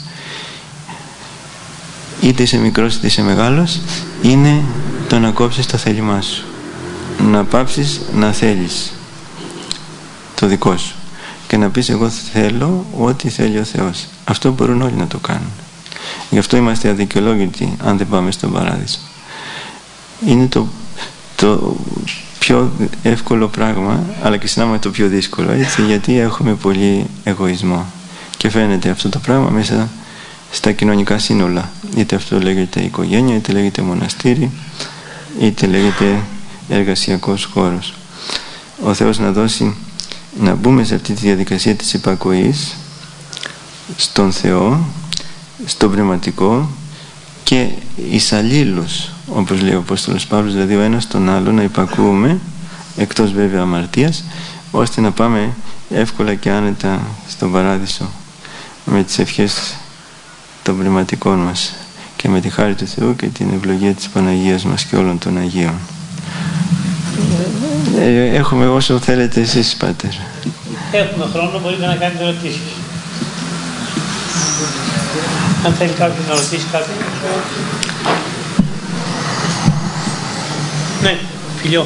είτε είσαι μικρός είτε είσαι μεγάλος, είναι το να κόψεις το θέλημά σου. Να πάψεις να θέλεις το δικό σου και να πεις, εγώ θέλω ό,τι θέλει ο Θεός. Αυτό μπορούν όλοι να το κάνουν. Γι' αυτό είμαστε αδικαιολόγητοι αν δεν πάμε στον Παράδεισο. Είναι το, το πιο εύκολο πράγμα, αλλά και συνάμα το πιο δύσκολο, έτσι, γιατί έχουμε πολύ εγωισμό και φαίνεται αυτό το πράγμα μέσα στα κοινωνικά σύνολα. Είτε αυτό λέγεται οικογένεια, είτε λέγεται μοναστήρι, είτε λέγεται εργασιακός χώρος. Ο Θεός να δώσει να μπούμε σε αυτή τη διαδικασία της υπακοής στον Θεό, στον πνευματικό και εις αλλήλους, όπως λέει ο Απόστολος Παύλος, δηλαδή ο ένας τον άλλο να υπακούμε, εκτός βέβαια αμαρτίας, ώστε να πάμε εύκολα και άνετα στον Παράδεισο με τις ευχές των πνευματικών μας και με τη χάρη του Θεού και την ευλογία της Παναγίας μας και όλων των Αγίων. Έχουμε όσο θέλετε εσείς, Πάτερ. Έχουμε χρόνο, μπορείτε να κάνετε ερωτήσεις. Αν θέλει κάποιος να ρωτήσει κάτι. Ναι, φιλιό.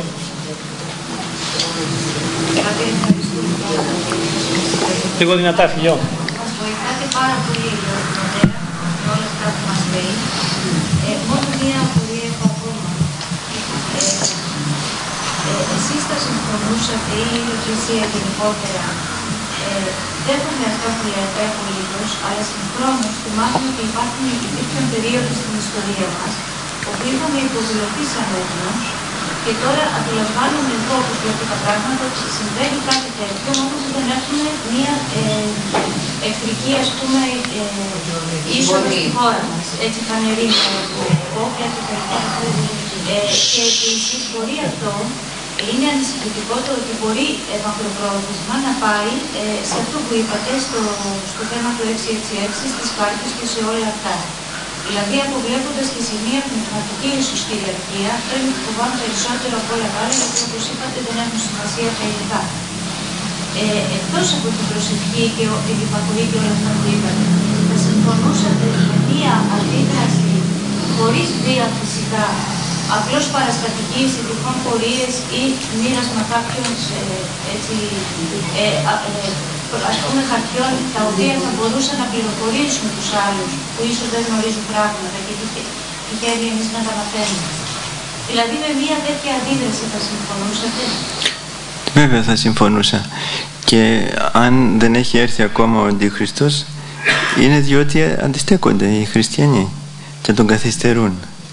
Λίγο δυνατά, φιλιό. Μας βοηθάτε πάρα πολύ με όλα αυτά που μας λέει. Ε, μόνο μία απορία έχω ακόμα. Ε, ε, εσείς θα συμφωνούσατε ή η Εκκλησία γενικότερα, ε, δέχομαι αυτά που λέτε απολύτως, αλλά συγχρόνως θυμάμαι ότι υπάρχουν υπήρχαν περίοδοι στην ιστορία μας όπου είχαμε υποδηλωθεί σαν έθνος και τώρα αντιλαμβάνομαι εγώ όπως βλέπω τα πράγματα ότι συμβαίνει κάτι τέτοιο, όμως δεν έχουμε μία ε, εχθρική, ας πούμε, ε, είσοδο στη χώρα μας, έτσι φανερή, όπλα και τέτοια. Ε, και επίσης μπορεί αυτό, είναι ανησυχητικό το ότι μπορεί ε, μακροπρόθεσμα να πάει ε, σε αυτό που είπατε στο, στο θέμα του έξι έξι έξι, στις κάρτες και σε όλα αυτά. Δηλαδή, αποβλέποντας και σε μια πνευματική ισοστηριαρχία, πρέπει να φοβάμαι περισσότερο από όλα τα άλλα, γιατί όπως είπατε δεν έχουν σημασία τα υλικά. Ε, εκτός από την προσευχή και την υπακοή και όλα αυτά που είπατε, θα συμφωνούσατε με μια αντίδραση χωρίς βία φυσικά, απλώς παραστατικής ή τυχόν πορείες ή μοίρασμα κάποιων ε, έτσι, ε, ε, ας πούμε χαρτιών τα οποία θα μπορούσαν να πληροφορήσουν τους άλλους που ίσως δεν γνωρίζουν πράγματα και τυχαίνει εμείς να τα μαθαίνουμε. Δηλαδή με μια τέτοια αντίδραση θα συμφωνούσατε? Βέβαια θα συμφωνούσα. Και αν δεν έχει έρθει ακόμα ο Αντίχριστος, είναι διότι αντιστέκονται οι χριστιανοί και τον καθυστερούν.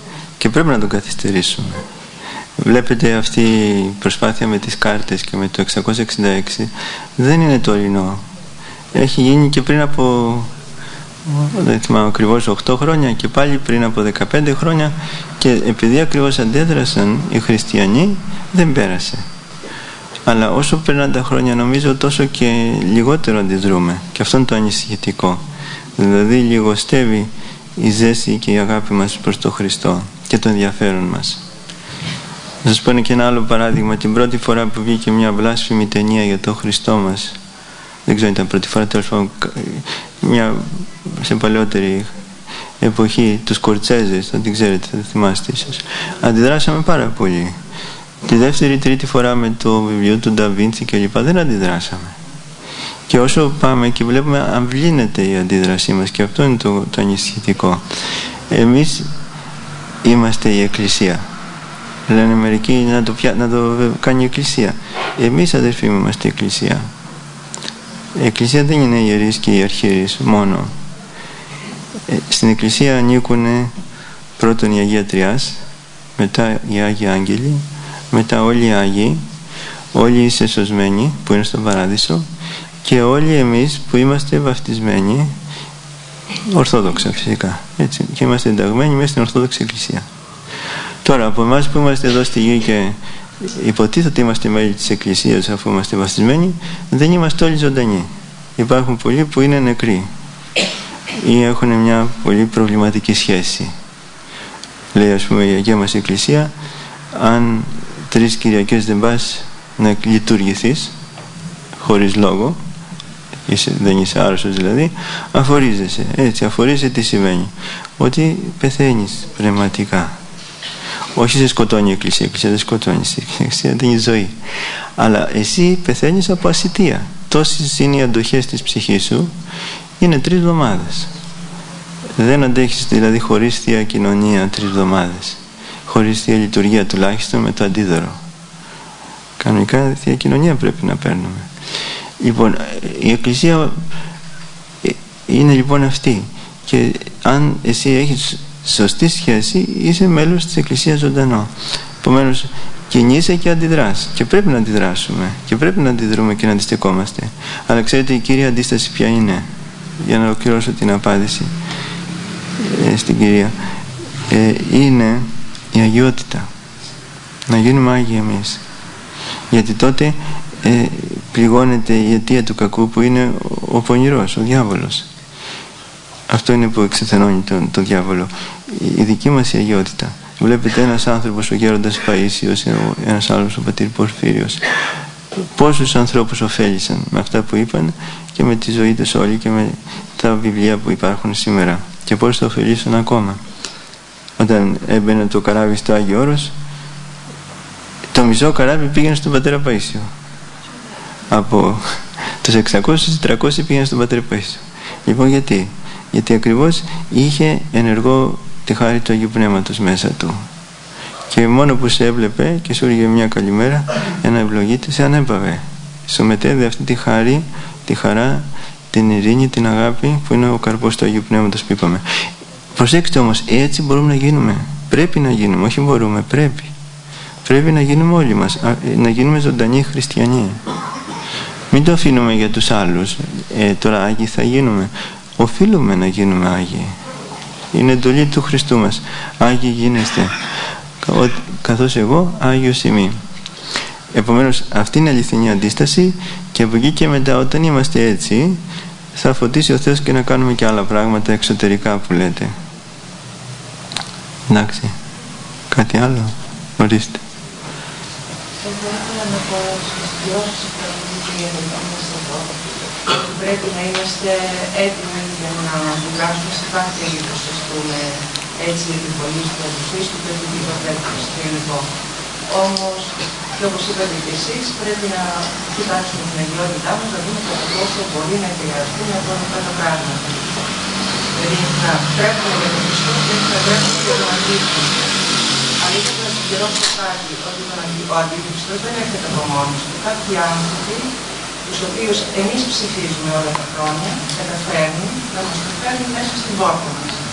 και πρέπει να τον καθυστερήσουμε. Βλέπετε αυτή η προσπάθεια με τις κάρτες και με το εξακόσια εξήντα έξι δεν είναι τωρινό. Έχει γίνει και πριν από, δεν θυμάμαι ακριβώς, οκτώ χρόνια και πάλι πριν από δεκαπέντε χρόνια, και επειδή ακριβώς αντέδρασαν οι χριστιανοί δεν πέρασε. Αλλά όσο περνάνε τα χρόνια νομίζω τόσο και λιγότερο αντιδρούμε, και αυτό είναι το ανησυχητικό. Δηλαδή λιγοστεύει η ζέση και η αγάπη μας προς τον Χριστό και το ενδιαφέρον μας. Θα σας πω και ένα άλλο παράδειγμα. Την πρώτη φορά που βγήκε μια βλάσφημη ταινία για τον Χριστό μας, δεν ξέρω αν ήταν πρώτη φορά, τέλος πάντων, μια σε παλαιότερη εποχή, τους Σκορτσέζε, θα την ξέρετε, θα θυμάστε ίσως, αντιδράσαμε πάρα πολύ. Τη δεύτερη, τρίτη φορά με το βιβλίο του Ντα Βίντσι και λοιπά δεν αντιδράσαμε. Και όσο πάμε και βλέπουμε, αμβλύνεται η αντίδρασή μας, και αυτό είναι το, το ανησυχητικό. Εμείς είμαστε η Εκκλησία. Λένε μερικοί να το, πια, να το κάνει η Εκκλησία. Εμείς, αδερφοί μου, είμαστε η Εκκλησία. Η Εκκλησία δεν είναι οι ιερείς και οι αρχιερείς μόνο. Ε, στην Εκκλησία ανήκουν πρώτον η Αγία Τριάς, μετά οι Άγιοι Άγγελοι, μετά όλοι οι Άγιοι, όλοι οι σεσωσμένοι που είναι στον Παράδεισο, και όλοι εμείς που είμαστε βαφτισμένοι ορθόδοξα φυσικά, έτσι, και είμαστε ενταγμένοι μέσα στην Ορθόδοξη Εκκλησία. Τώρα, από εμάς που είμαστε εδώ στη γη και υποτίθεται ότι είμαστε μέλη της Εκκλησίας αφού είμαστε βαφτισμένοι, δεν είμαστε όλοι ζωντανοί. Υπάρχουν πολλοί που είναι νεκροί ή έχουν μια πολύ προβληματική σχέση. Λέει, ας πούμε, η Αγία μας Εκκλησία, αν τρεις Κυριακές δεν πας να λειτουργηθείς χωρίς λόγο, είσαι, δεν είσαι άρρωστος δηλαδή, αφορίζεσαι. Έτσι, αφορίζεσαι τι σημαίνει? Ότι πεθαίνεις πνευματικά. Όχι σε σκοτώνει η Εκκλησία, η Εκκλησία δεν σκοτώνει, η Εκκλησία δίνει ζωή. Αλλά εσύ πεθαίνεις από ασιτεία. Τόσες είναι οι αντοχές της ψυχής σου, είναι τρεις εβδομάδες. Δεν αντέχεις δηλαδή χωρίς Θεία Κοινωνία τρεις εβδομάδες. Χωρίς Θεία Λειτουργία τουλάχιστον με το αντίδωρο. Κανονικά Θεία Κοινωνία πρέπει να παίρνουμε. Λοιπόν, η Εκκλησία είναι λοιπόν αυτή. Και αν εσύ έχεις σωστή σχέση, είσαι μέλος της Εκκλησίας ζωντανό. Επομένως, κινείσαι και αντιδράς. Και πρέπει να αντιδράσουμε. Και πρέπει να αντιδρούμε και να αντιστεκόμαστε. Αλλά ξέρετε η κύρια αντίσταση ποια είναι? Για να ολοκληρώσω την απάντηση ε, στην κυρία. Ε, είναι η αγιότητα. Να γίνουμε άγιοι εμείς. Γιατί τότε ε, πληγώνεται η αιτία του κακού που είναι ο, ο πονηρός, ο διάβολος. Αυτό είναι που εξεθενώνει τον, τον διάβολο. Η δική μας η αγιότητα. Βλέπετε ένας άνθρωπος, ο γέροντας Παΐσιος, ένας άλλος ο πατήρ Πορφύριος, πόσους ανθρώπους ωφέλησαν με αυτά που είπαν και με τη ζωή τους όλοι και με τα βιβλία που υπάρχουν σήμερα, και πώς θα ωφελήσουν ακόμα. Όταν έμπαινε το καράβι στο Άγιο Όρος, το μισό καράβι πήγαινε στον πατέρα Παΐσιο. Από τους εξακόσιους, τριακόσιοι πήγαινε στον πατέρα Παΐσιο. Λοιπόν, γιατί? Γιατί ακριβώς είχε ενεργό τη χάρη του Αγίου Πνεύματος μέσα του. Και μόνο που σε έβλεπε και σου έλεγε μια καλημέρα, ένα ευλογήτη, σε ανέπαβε. Σου μετέδε αυτή τη χάρη, τη χαρά, την ειρήνη, την αγάπη που είναι ο καρπός του Αγίου Πνεύματος που είπαμε. Προσέξτε όμως, έτσι μπορούμε να γίνουμε. Πρέπει να γίνουμε, όχι μπορούμε, πρέπει. Πρέπει να γίνουμε όλοι μας, να γίνουμε ζωντανοί χριστιανοί. Μην το αφήνουμε για τους άλλους. Ε, τώρα Άγιοι θα γίνουμε. Οφείλουμε να γίνουμε Άγιοι. Είναι εντολή του Χριστού μας. Άγιοι γίνεστε, καθώς εγώ Άγιος είμαι. Επομένως αυτή είναι αληθινή αντίσταση, και από εκεί και μετά, όταν είμαστε έτσι, θα φωτίσει ο Θεός και να κάνουμε και άλλα πράγματα εξωτερικά που λέτε. Εντάξει, κάτι άλλο? Ορίστε. Εγώ ήθελα να πω στις διώσεις που πρέπει να είμαστε έτοιμοι για να δουλάσουμε σε κάθε περίπτωση, ας πούμε, έτσι επιβολή του Χριστού, πρέπει να το πρέπει. Όμως, και όπως είπατε και εσείς, πρέπει να κοιτάξουμε την αγιότητά μας, να δούμε κατά πόσο μπορεί να επηρεαστούμε από αυτά τα πράγματα. Δηλαδή, να τρέχουμε για τον Χριστό και να τρέχουμε για τον Αντίχριστο. Αλλά ήθελα να συμπληρώσω κάτι, ότι ο Αντίχριστος δεν έρχεται από μόνος του. Κάποιοι άνθρωποι, τους οποίους εμείς ψηφίζουμε όλα τα χρόνια, καταφέρνουν να μας το φέρνουν μέσα στην πόρτα μας.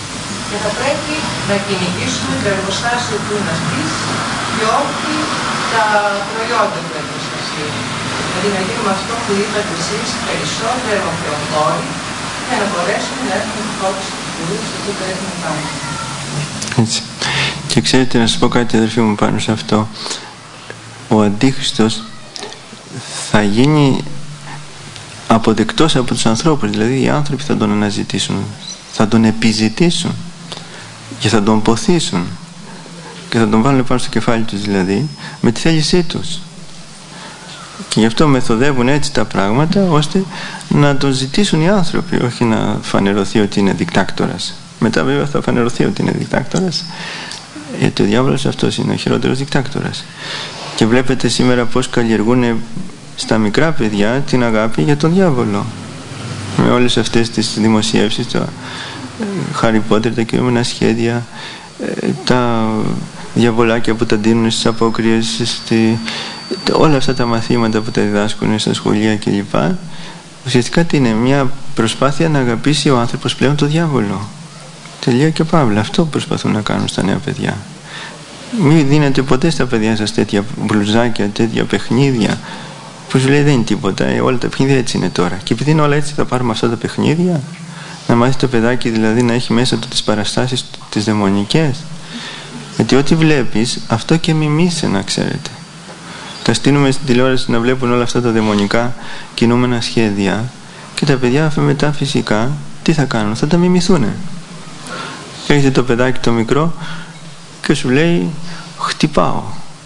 και θα πρέπει να κυνηγήσουμε το εργοστάσιο του είναι αυτής και όχι τα προϊόντα του εργοστασίου. Δηλαδή να γίνουμε αυτό που είπατε εσείς, περισσότερο θεοφόροι, για να μπορέσουμε να έχουμε τη φώτιση του Θεού στο που πρέπει να πάμε. Έτσι. Και ξέρετε, να σας πω κάτι, αδερφοί μου, πάνω σε αυτό. Ο Αντίχριστος θα γίνει αποδεκτός από τους ανθρώπους, δηλαδή οι άνθρωποι θα τον αναζητήσουν, θα τον επιζητήσουν και θα τον ποθήσουν και θα τον βάλουν πάνω στο κεφάλι τους, δηλαδή με τη θέλησή τους, και γι' αυτό μεθοδεύουν έτσι τα πράγματα ώστε να τον ζητήσουν οι άνθρωποι, όχι να φανερωθεί ότι είναι δικτάκτορας. Μετά βέβαια θα φανερωθεί ότι είναι δικτάκτορας, γιατί ο διάβολος αυτός είναι ο χειρότερος δικτάκτορας. Και βλέπετε σήμερα πως καλλιεργούν στα μικρά παιδιά την αγάπη για τον διάβολο, με όλες αυτές τις δημοσιεύσεις, το Harry Potter, τα κείμενα σχέδια, τα διαβολάκια που τα δίνουν στις απόκριες, στη... όλα αυτά τα μαθήματα που τα διδάσκουν στα σχολεία κλπ. Ουσιαστικά τι είναι? Μια προσπάθεια να αγαπήσει ο άνθρωπος πλέον το διάβολο. Τελεία και παύλα. Αυτό προσπαθούν να κάνουν στα νέα παιδιά. Μην δίνετε ποτέ στα παιδιά σας τέτοια μπλουζάκια, τέτοια παιχνίδια που σου λέει δεν είναι τίποτα, ε, όλα τα παιχνίδια έτσι είναι τώρα. Και επειδή είναι όλα έτσι, θα πάρουμε αυτά τα παιχνίδια, να μάθει το παιδάκι δηλαδή να έχει μέσα του τις παραστάσεις τις δαιμονικές. Γιατί ό,τι βλέπεις, αυτό και μιμείσαι, να ξέρετε. Τα στείλουμε στην τηλεόραση να βλέπουν όλα αυτά τα δαιμονικά κινούμενα σχέδια και τα παιδιά μετά φυσικά τι θα κάνουν? Θα τα μιμηθούνε. Έχετε το παιδάκι το μικρό και σου λέει χτυπάω,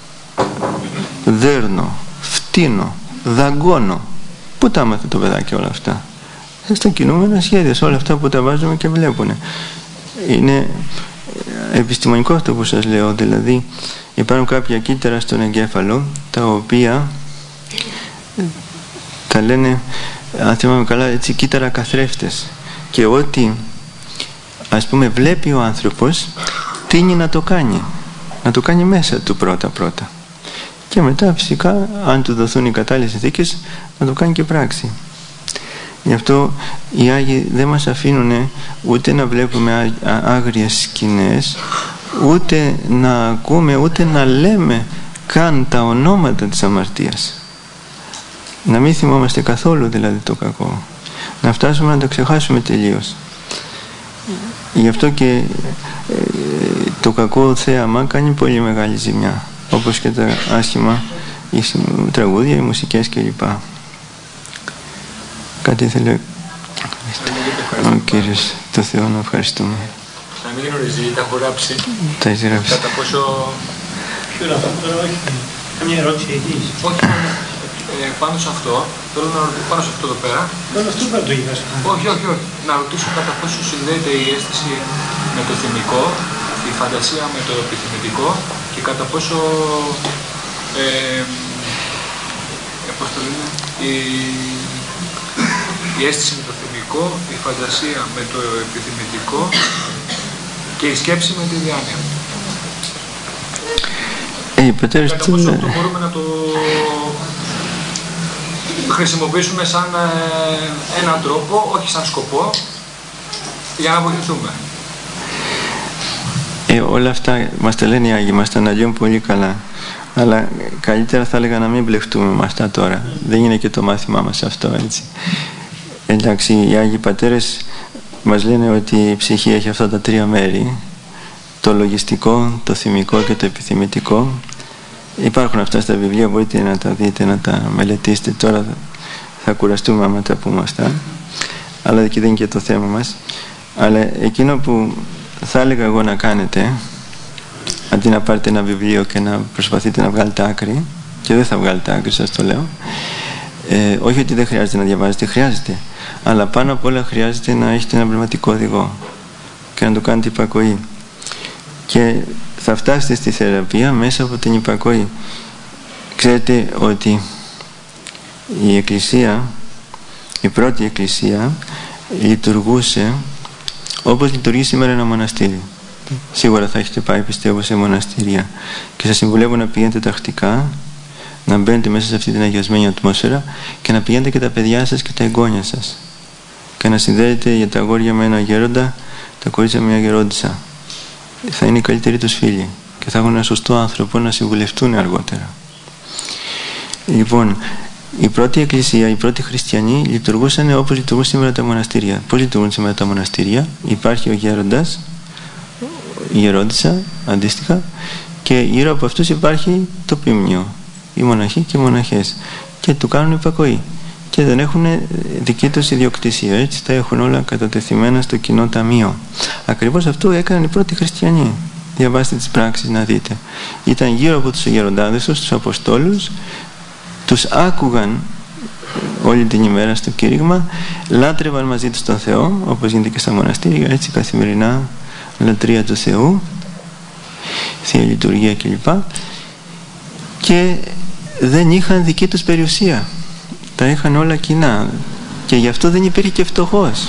δέρνω, φτύνω, δαγκώνω. Πού τα έμαθε το παιδάκι όλα αυτά? Στα κινούμενα σχέδια, σε όλα αυτά που τα βάζουμε και βλέπουν. Είναι επιστημονικό αυτό που σας λέω, δηλαδή υπάρχουν κάποια κύτταρα στον εγκέφαλο τα οποία τα λένε, αν θυμάμαι καλά, έτσι, κύτταρα καθρέφτες, και ό,τι ας πούμε βλέπει ο άνθρωπος τείνει να το κάνει να το κάνει μέσα του πρώτα πρώτα και μετά φυσικά αν του δοθούν οι κατάλληλες συνθήκες να το κάνει και πράξη. Γι' αυτό οι Άγιοι δεν μας αφήνουν ούτε να βλέπουμε άγριες σκηνές, ούτε να ακούμε, ούτε να λέμε καν τα ονόματα της αμαρτίας. Να μην θυμόμαστε καθόλου δηλαδή το κακό. Να φτάσουμε να το ξεχάσουμε τελείως. Γι' αυτό και ε, το κακό θέαμα κάνει πολύ μεγάλη ζημιά, όπως και τα άσχημα οι τραγούδια, οι μουσικές κλπ. Κάτι ήθελε ο Κύριος, το Θεό να ευχαριστούμε. Να μην γνωρίζει, τα έχω γράψει. Τα έχει γράψει. Κατά πόσο... Ποιο είναι αυτό τώρα, όχι. Καμία ερώτηση έχεις? Όχι, ε, πάνω σε αυτό, θέλω να ρωτήσω πάνω σε αυτό εδώ πέρα. Πάνω αυτό πρέπει να το είχες. Όχι, όχι, όχι. Να ρωτήσω κατά πόσο συνδέεται η αίσθηση με το θυμικό, η φαντασία με το επιθυμητικό και κατά πόσο ε, ε, πώς το λένε, η, η αίσθηση με το θυμικό, η φαντασία με το επιθυμητικό και η σκέψη με τη διάνοια. Ε, πατέρες, κατά πόσο αυτό μπορούμε να το χρησιμοποιήσουμε σαν ε, έναν τρόπο, όχι σαν σκοπό, για να βοηθηθούμε. Ε, όλα αυτά μας τα λένε οι Άγιοι, μας τα αναλύουν πολύ καλά. Αλλά καλύτερα θα έλεγα να μην μπλεχτούμε με αυτά τώρα. Δεν είναι και το μάθημά μας αυτό, έτσι. Εντάξει, οι Άγιοι Πατέρες μας λένε ότι η ψυχή έχει αυτά τα τρία μέρη. Το λογιστικό, το θυμικό και το επιθυμητικό. Υπάρχουν αυτά στα βιβλία, μπορείτε να τα δείτε, να τα μελετήσετε. Τώρα θα κουραστούμε άμα τα πούμε αυτά. Αλλά εκεί δεν είναι και το θέμα μας. Αλλά εκείνο που θα έλεγα εγώ να κάνετε, αντί να πάρετε ένα βιβλίο και να προσπαθείτε να βγάλετε άκρη, και δεν θα βγάλετε άκρη, σας το λέω, ε, όχι ότι δεν χρειάζεται να διαβάζετε, χρειάζεται, αλλά πάνω απ' όλα χρειάζεται να έχετε ένα πνευματικό οδηγό και να το κάνετε υπακοή, και θα φτάσετε στη θεραπεία μέσα από την υπακοή. Ξέρετε ότι η Εκκλησία, η πρώτη Εκκλησία, λειτουργούσε όπως λειτουργεί σήμερα ένα μοναστήρι. Σίγουρα θα έχετε πάει, πιστεύω, σε μοναστήρια, και σας συμβουλεύω να πηγαίνετε τακτικά, να μπαίνετε μέσα σε αυτή την αγιασμένη ατμόσφαιρα και να πηγαίνετε και τα παιδιά σας και τα εγγόνια σας και να συνδέετε για τα αγόρια με ένα γέροντα, τα κορίτσια μια γερόντισσα, θα είναι οι καλύτεροι τους φίλοι και θα έχουν ένα σωστό άνθρωπο να συμβουλευτούν αργότερα. Λοιπόν, η πρώτη εκκλησία, οι πρώτοι χριστιανοί λειτουργούσαν όπως λειτουργούν σήμερα τα μοναστήρια. Πώς λειτουργούν σήμερα τα μοναστήρια? Υπάρχει ο γέροντας, η γερόντισσα αντίστοιχα, και γύρω από αυτούς υπάρχει το ποιμνίο, οι μοναχοί και οι μοναχές, και του κάνουν υπακοή και δεν έχουν δική τους ιδιοκτησία, έτσι τα έχουν όλα κατατεθειμένα στο κοινό ταμείο. Ακριβώς αυτό έκαναν οι πρώτοι χριστιανοί. Διαβάστε τις πράξεις να δείτε. Ήταν γύρω από τους γεροντάδες τους, τους Αποστόλους, τους άκουγαν όλη την ημέρα στο κήρυγμα, λάτρευαν μαζί τους τον Θεό, όπως γίνεται και στα μοναστήρια, έτσι καθημερινά λατρεία του Θεού, Θεία Λειτουργία κλπ. Και δεν είχαν δική τους περιουσία, τα είχαν όλα κοινά, και γι' αυτό δεν υπήρχε και φτωχός.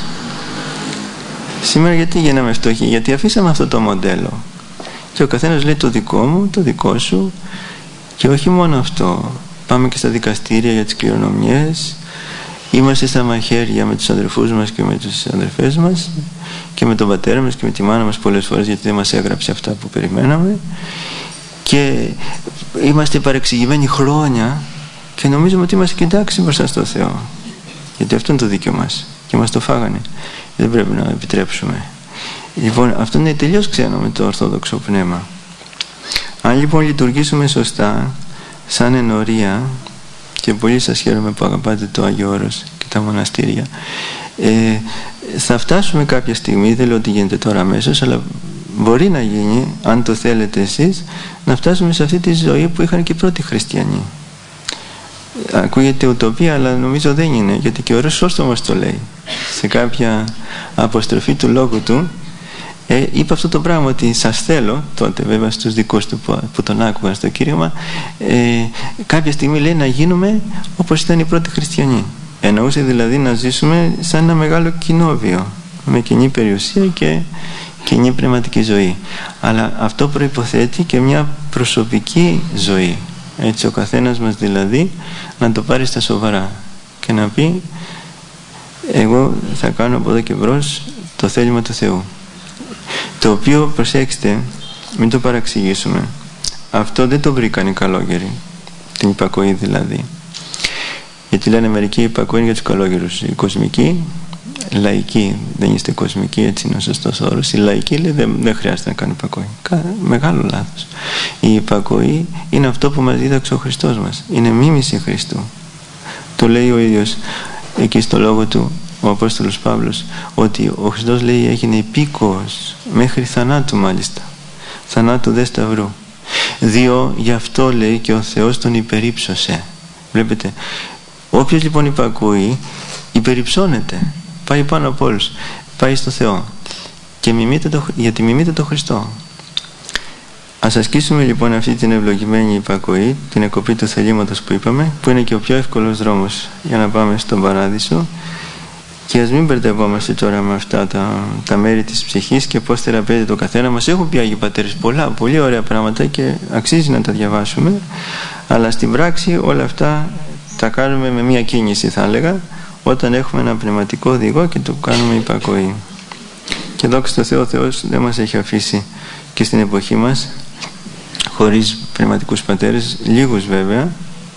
Σήμερα γιατί γίναμε φτωχοί? Γιατί αφήσαμε αυτό το μοντέλο και ο καθένας λέει το δικό μου, το δικό σου, και όχι μόνο αυτό, πάμε και στα δικαστήρια για τις κληρονομιές, είμαστε στα μαχαίρια με τους αδερφούς μας και με τις αδερφές μας και με τον πατέρα μας και με τη μάνα μας πολλές φορές, γιατί δεν μας έγραψε αυτά που περιμέναμε, και είμαστε παρεξηγημένοι χρόνια και νομίζουμε ότι είμαστε κοιτάξει μπροστά στο Θεό, γιατί αυτό είναι το δίκαιο μας και μας το φάγανε, δεν πρέπει να επιτρέψουμε. Λοιπόν, αυτό είναι τελείως ξένο με το ορθόδοξο πνεύμα. Αν λοιπόν λειτουργήσουμε σωστά σαν ενορία, και πολύ σας χαίρομαι που αγαπάτε το Άγιο Όρος και τα μοναστήρια, ε, θα φτάσουμε κάποια στιγμή, δεν λέω ότι γίνεται τώρα αμέσως, αλλά μπορεί να γίνει, αν το θέλετε εσείς, να φτάσουμε σε αυτή τη ζωή που είχαν και οι πρώτοι χριστιανοί. Ακούγεται ουτοπία, αλλά νομίζω δεν είναι, γιατί και ο Όρος Σώστομος το λέει σε κάποια αποστροφή του λόγου του. Ε, είπε αυτό το πράγμα, ότι σας θέλω, τότε βέβαια στους δικούς του που, που τον άκουγαν στο κήρυγμα, ε, κάποια στιγμή λέει να γίνουμε όπως ήταν οι πρώτοι χριστιανοί. Εννοούσε δηλαδή να ζήσουμε σαν ένα μεγάλο κοινόβιο, με κοινή περιουσία και κοινή πνευματική ζωή. Αλλά αυτό προϋποθέτει και μια προσωπική ζωή, έτσι ο καθένας μας δηλαδή να το πάρει στα σοβαρά και να πει, εγώ θα κάνω από εδώ και μπρος το θέλημα του Θεού, το οποίο, προσέξτε, μην το παραξηγήσουμε, αυτό δεν το βρήκαν οι καλόγεροι, την υπακοή δηλαδή, γιατί λένε μερικοί υπακοή για τους καλόγερους, οι κοσμικοί, λαϊκοί, δεν είστε κοσμικοί, έτσι είναι ο σωστός όρος, οι λαϊκοί λέει δεν, δεν χρειάζεται να κάνουν υπακοή. Μεγάλο λάθος. Η υπακοή είναι αυτό που μας δίδαξε ο Χριστός μας, είναι μίμηση Χριστού. Το λέει ο ίδιος εκεί στο λόγο του ο Απόστολος Παύλος, ότι ο Χριστός λέει έγινε υπήκοος μέχρι θανάτου, μάλιστα θανάτου δε σταυρού, διό γι' αυτό λέει και ο Θεός τον υπερύψωσε. Βλέπετε, όποιος λοιπόν υπακούει υπερυψώνεται, πάει πάνω από όλους, πάει στο Θεό και μιμείται το, γιατί μιμείται το Χριστό. Ας ασκήσουμε λοιπόν αυτή την ευλογημένη υπακοή, την εκοπή του θελήματος που είπαμε, που είναι και ο πιο εύκολος δρόμος για να πάμε στον Παράδεισο. Και ας μην μπερδευόμαστε τώρα με αυτά τα, τα μέρη της ψυχής και πώς θεραπεύεται το καθένα. Μας έχουν πει Άγιοι Πατέρες πολλά, πολύ ωραία πράγματα και αξίζει να τα διαβάσουμε, αλλά στην πράξη όλα αυτά τα κάνουμε με μία κίνηση, θα έλεγα, όταν έχουμε ένα πνευματικό οδηγό και το κάνουμε υπακοή. Και δόξα τω Θεώ, ο Θεός δεν μας έχει αφήσει και στην εποχή μας χωρίς πνευματικούς πατέρες, λίγους βέβαια,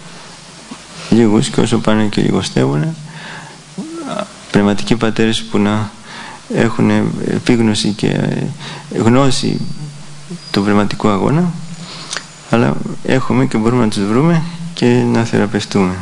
λίγους, και όσο πάνε και λιγοστεύουν, πνευματικοί πατέρες που να έχουν επίγνωση και γνώση του πνευματικού αγώνα, αλλά έχουμε και μπορούμε να τους βρούμε και να θεραπευτούμε.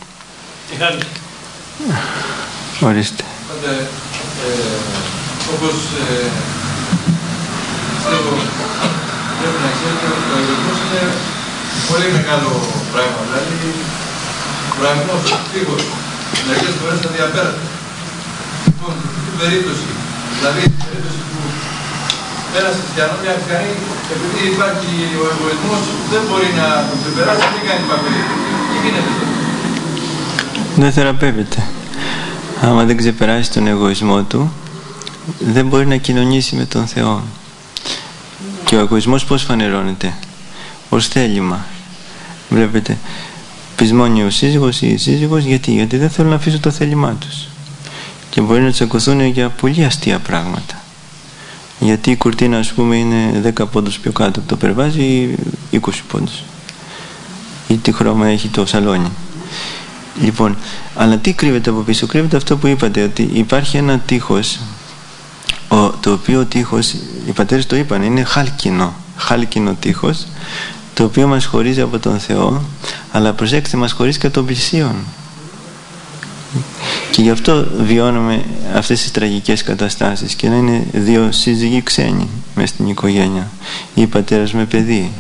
Ορίστε. Πάτε, ε, όπως ε, πιστεύω πρέπει να ξέρετε ότι ο εγωισμός είναι πολύ μεγάλο πράγμα, δηλαδή ουραγνός, φύγος, μερικές φορές θα διαπέρασε. Λοιπόν, στην περίπτωση, δηλαδή στην περίπτωση που ένας χριστιανός, μια χριστιανή, επειδή υπάρχει ο εγωισμός, δεν μπορεί να τον ξεπεράσει, δεν κάνει υπακοή. Τι γίνεται? Δεν θεραπεύεται. Άμα δεν ξεπεράσει τον εγωισμό του, δεν μπορεί να κοινωνήσει με τον Θεό. Και ο εγωισμός πώς φανερώνεται? Ως θέλημα. Βλέπετε, πεισμώνει ο σύζυγος ή η σύζυγος, γιατί, γιατί δεν θέλουν να αφήσουν το θέλημά τους. Και μπορεί να τσακωθούν για πολύ αστεία πράγματα. Γιατί η κουρτίνα, ας πούμε, είναι δέκα πόντους πιο κάτω από το περβάζι ή είκοσι πόντους. Ή τι χρώμα έχει το σαλόνι. Λοιπόν, αλλά τι κρύβεται από πίσω? Κρύβεται αυτό που είπατε, ότι υπάρχει ένα τείχος, ο, το οποίο τείχος, οι πατέρες το είπαν, είναι χάλκινο, χάλκινο τείχος, το οποίο μας χωρίζει από τον Θεό, αλλά προσέξτε, μας χωρίζει και τον πλησίον. Και γι' αυτό βιώνουμε αυτές τις τραγικές καταστάσεις, και να είναι δύο σύζυγοι ξένοι μες στην οικογένεια, ή πατέρας με παιδί,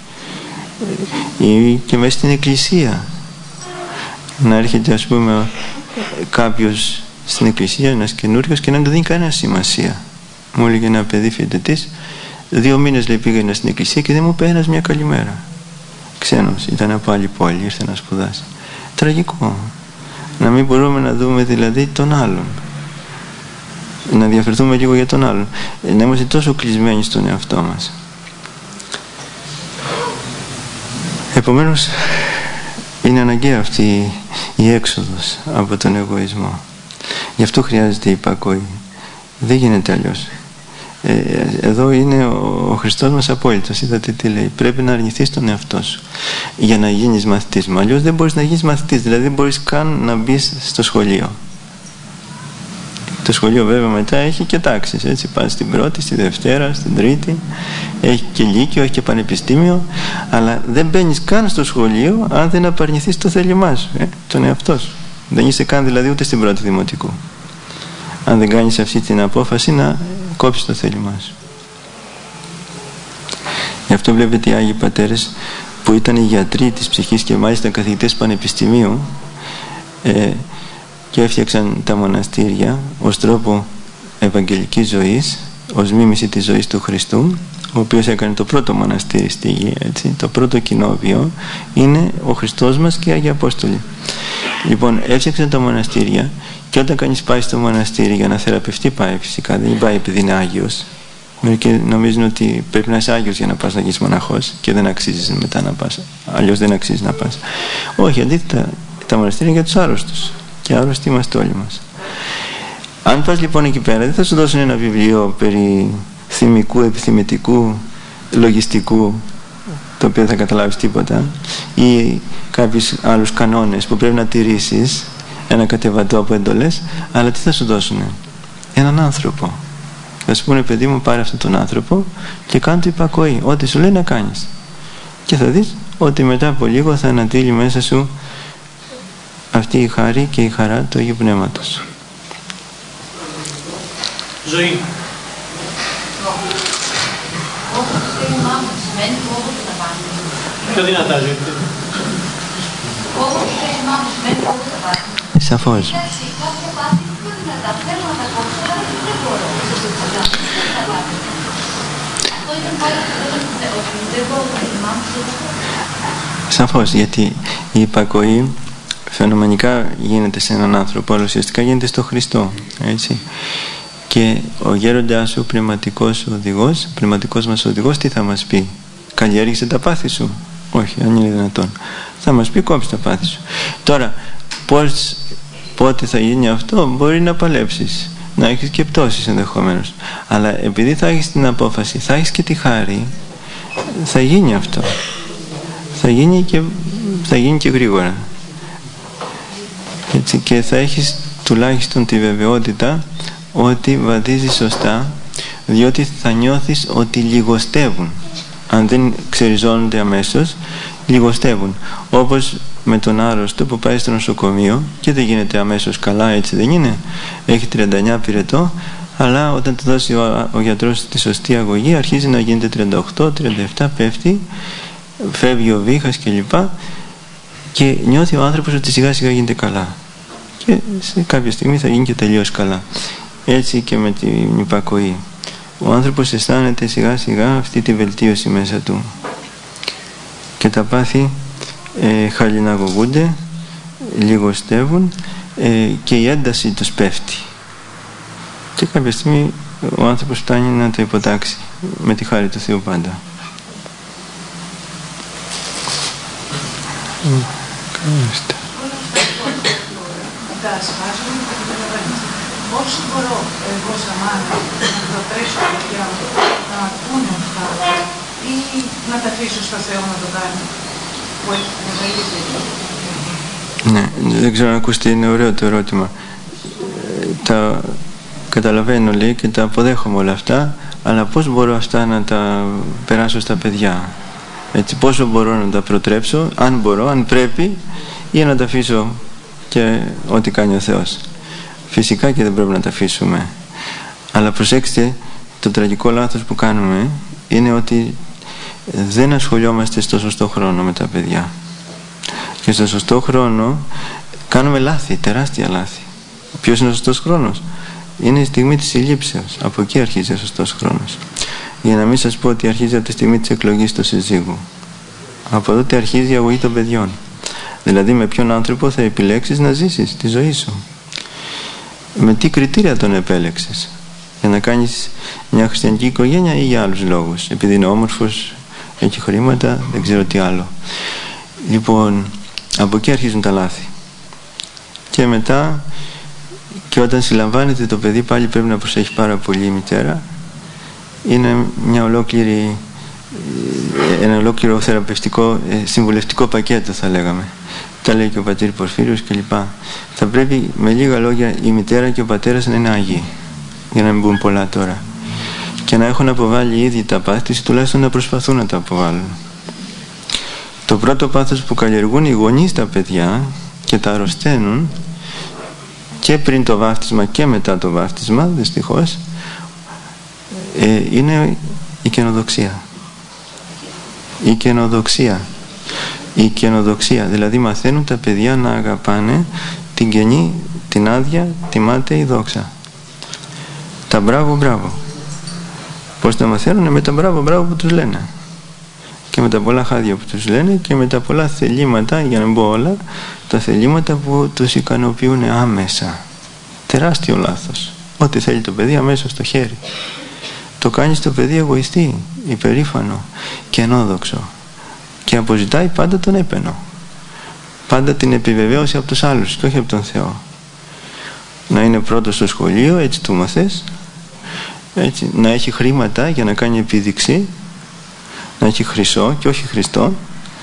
ή και μέσα στην εκκλησία. Να έρχεται, ας πούμε, κάποιος στην εκκλησία, ένας καινούριος, και να μην του δίνει κανένα σημασία. Μου έλεγε ένα παιδί φοιτητής, δύο μήνες, λέει, πήγαινα στην εκκλησία και δεν μου πέρασε μια καλημέρα. Ξένος, ήταν από άλλη πόλη, ήρθε να σπουδάσει. Τραγικό. Να μην μπορούμε να δούμε δηλαδή τον άλλον, να διαφερθούμε λίγο για τον άλλον, να είμαστε τόσο κλεισμένοι στον εαυτό μας. Επομένως, είναι αναγκαία αυτή η έξοδος από τον εγωισμό. Γι' αυτό χρειάζεται η υπακοή. Δεν γίνεται αλλιώς. Ε, εδώ είναι ο, ο Χριστός μας απόλυτος. Είδατε τι λέει? Πρέπει να αρνηθείς τον εαυτό σου για να γίνεις μαθητής μου. Αλλιώς δεν μπορείς να γίνεις μαθητής. Δηλαδή δεν μπορείς καν να μπεις στο σχολείο. Το σχολείο βέβαια μετά έχει και τάξεις, έτσι, πας στην πρώτη, στη δευτέρα, στην τρίτη, έχει και λύκειο, έχει και πανεπιστήμιο, αλλά δεν μπαίνεις καν στο σχολείο αν δεν απαρνηθείς το θέλημά σου, ε, τον εαυτό σου. Δεν είσαι καν δηλαδή ούτε στην πρώτη δημοτικού, αν δεν κάνεις αυτή την απόφαση να κόψεις το θέλημά σου. Γι' αυτό βλέπετε οι Άγιοι Πατέρες που ήταν οι γιατροί της ψυχής και μάλιστα καθηγητές πανεπιστημίου, ε, και έφτιαξαν τα μοναστήρια ως τρόπο ευαγγελικής ζωής, ως μίμηση της ζωής του Χριστού, ο οποίος έκανε το πρώτο μοναστήρι στη γη, έτσι, το πρώτο κοινόβιο είναι ο Χριστός μας και οι Άγιοι Απόστολοι. Λοιπόν, έφτιαξαν τα μοναστήρια, και όταν κανείς πάει στο μοναστήρι για να θεραπευτεί, πάει φυσικά, δεν πάει επειδή είναι Άγιος. Μερικοί νομίζουν ότι πρέπει να είσαι Άγιος για να πας να γίνεις μοναχός και δεν αξίζεις μετά να πας, αλλιώς δεν αξίζει να πας. Όχι, αντίθετα, τα μοναστήρια είναι για τους άρρωστους. Και άρρωστοι είμαστε όλοι μας. Αν πας λοιπόν εκεί πέρα, δεν θα σου δώσουν ένα βιβλίο περί θυμικού, επιθυμητικού, λογιστικού, το οποίο θα καταλάβεις τίποτα, ή κάποιους άλλους κανόνες που πρέπει να τηρήσεις, ένα κατεβατό από εντολές, αλλά τι θα σου δώσουν? Έναν άνθρωπο. Θα σου πούνε, παιδί μου, πάρε αυτόν τον άνθρωπο και κάνε του υπακοή, ό,τι σου λέει να κάνεις. Και θα δεις ότι μετά από λίγο θα ανατείλει μέσα σου αυτή η χάρη και η χαρά του Αγίου Πνεύματος. Ζωή. Πιο δυνατά ζωή. Σαφώς. Σαφώς, γιατί η υπακοή φαινομενικά γίνεται σε έναν άνθρωπο, αλλά ουσιαστικά γίνεται στο Χριστό, έτσι. Και ο γέροντάς σου, πνευματικός οδηγός, πνευματικός μας οδηγός, τι θα μας πει? Καλλιέργησε τα πάθη σου? Όχι, αν είναι δυνατόν. Θα μας πει, κόψε τα πάθη σου. Τώρα, πώς, πότε θα γίνει αυτό? Μπορεί να παλέψεις, να έχεις και πτώσεις ενδεχομένως, αλλά επειδή θα έχεις την απόφαση, θα έχεις και τη χάρη, θα γίνει αυτό. Θα γίνει και, θα γίνει και γρήγορα. Έτσι, και θα έχεις τουλάχιστον τη βεβαιότητα ότι βαδίζεις σωστά, διότι θα νιώθεις ότι λιγοστεύουν. Αν δεν ξεριζώνονται αμέσως, λιγοστεύουν. Όπως με τον άρρωστο που πάει στο νοσοκομείο και δεν γίνεται αμέσως καλά, έτσι δεν είναι? Έχει τριάντα εννιά πυρετό, αλλά όταν του δώσει ο, ο γιατρός τη σωστή αγωγή, αρχίζει να γίνεται τριάντα οκτώ, τριάντα επτά, πέφτει, φεύγει ο βήχας κλπ. Και νιώθει ο άνθρωπος ότι σιγά σιγά γίνεται καλά. Και σε κάποια στιγμή θα γίνει και τελείως καλά. Έτσι και με την υπακοή. Ο άνθρωπος αισθάνεται σιγά σιγά αυτή τη βελτίωση μέσα του. Και τα πάθη ε, χαλιναγωγούνται, λιγοστεύουν ε, και η ένταση τους πέφτει. Και κάποια στιγμή ο άνθρωπος φτάνει να το υποτάξει με τη χάρη του Θεού πάντα. Τα ασφάλεια που καταλαβαίνεις. Πώς πώς μπορώ εγώ σαν μάνα να προτρέψω τα παιδιά μου να πούνε αυτά ή να τα αφήσω στο Θεό να το κάνει, που έχει μεγαλύτερη? Ναι, δεν ξέρω αν ακούστε, είναι ωραίο το ερώτημα. Τα καταλαβαίνω, λέει, και τα αποδέχομαι όλα αυτά, αλλά πώς μπορώ αυτά να τα περάσω στα παιδιά? Έτσι, πόσο μπορώ να τα προτρέψω, αν μπορώ, αν πρέπει, ή να τα αφήσω και ό,τι κάνει ο Θεός? Φυσικά και δεν πρέπει να τα αφήσουμε. Αλλά προσέξτε, το τραγικό λάθος που κάνουμε είναι ότι δεν ασχολιόμαστε στο σωστό χρόνο με τα παιδιά. Και στο σωστό χρόνο κάνουμε λάθη, τεράστια λάθη. Ποιος είναι ο σωστός χρόνος? Είναι η στιγμή της συλλήψεως. Από εκεί αρχίζει ο σωστός χρόνος. Για να μην σας πω ότι αρχίζει από τη στιγμή της εκλογής του συζύγου. Από τότε αρχίζει η αγωγή των παιδιών. Δηλαδή με ποιον άνθρωπο θα επιλέξεις να ζήσεις τη ζωή σου. Με τι κριτήρια τον επέλεξες? Για να κάνεις μια χριστιανική οικογένεια ή για άλλους λόγους? Επειδή είναι όμορφος, έχει χρήματα, δεν ξέρω τι άλλο. Λοιπόν, από εκεί αρχίζουν τα λάθη. Και μετά, και όταν συλλαμβάνεται το παιδί, πάλι πρέπει να προσέχει πάρα πολύ η μητέρα. Είναι μια ολόκληρη, ένα ολόκληρο θεραπευτικό, συμβουλευτικό πακέτο, θα λέγαμε. Τα λέει και ο πατήρ Πορφύριος κλπ. Θα πρέπει με λίγα λόγια η μητέρα και ο πατέρας να είναι άγιοι, για να μην μπουν πολλά τώρα, και να έχουν αποβάλει ήδη τα πάθη, τουλάχιστον να προσπαθούν να τα αποβάλουν. Το πρώτο πάθος που καλλιεργούν οι γονείς τα παιδιά και τα αρρωσταίνουν και πριν το βάφτισμα και μετά το βάφτισμα, δυστυχώς, ε, είναι η καινοδοξία. Η καινοδοξία. Η καινοδοξία. Δηλαδή μαθαίνουν τα παιδιά να αγαπάνε την καινή, την άδεια, τη μάταιη δόξα. Τα μπράβο, μπράβο. Πώς τα μαθαίνουν? Με τα μπράβο, μπράβο που τους λένε. Και με τα πολλά χάδια που τους λένε και με τα πολλά θελήματα, για να μην πω όλα, τα θελήματα που τους ικανοποιούν άμεσα. Τεράστιο λάθος. Ό,τι θέλει το παιδί αμέσως στο χέρι. Το κάνει στο παιδί εγωιστή, υπερήφανο, καινόδοξο. Και αποζητάει πάντα τον έπαινο. Πάντα την επιβεβαίωση από τους άλλους και όχι από τον Θεό. Να είναι πρώτος στο σχολείο, έτσι του μαθες. Έτσι, να έχει χρήματα για να κάνει επίδειξη. Να έχει χρυσό και όχι Χριστό.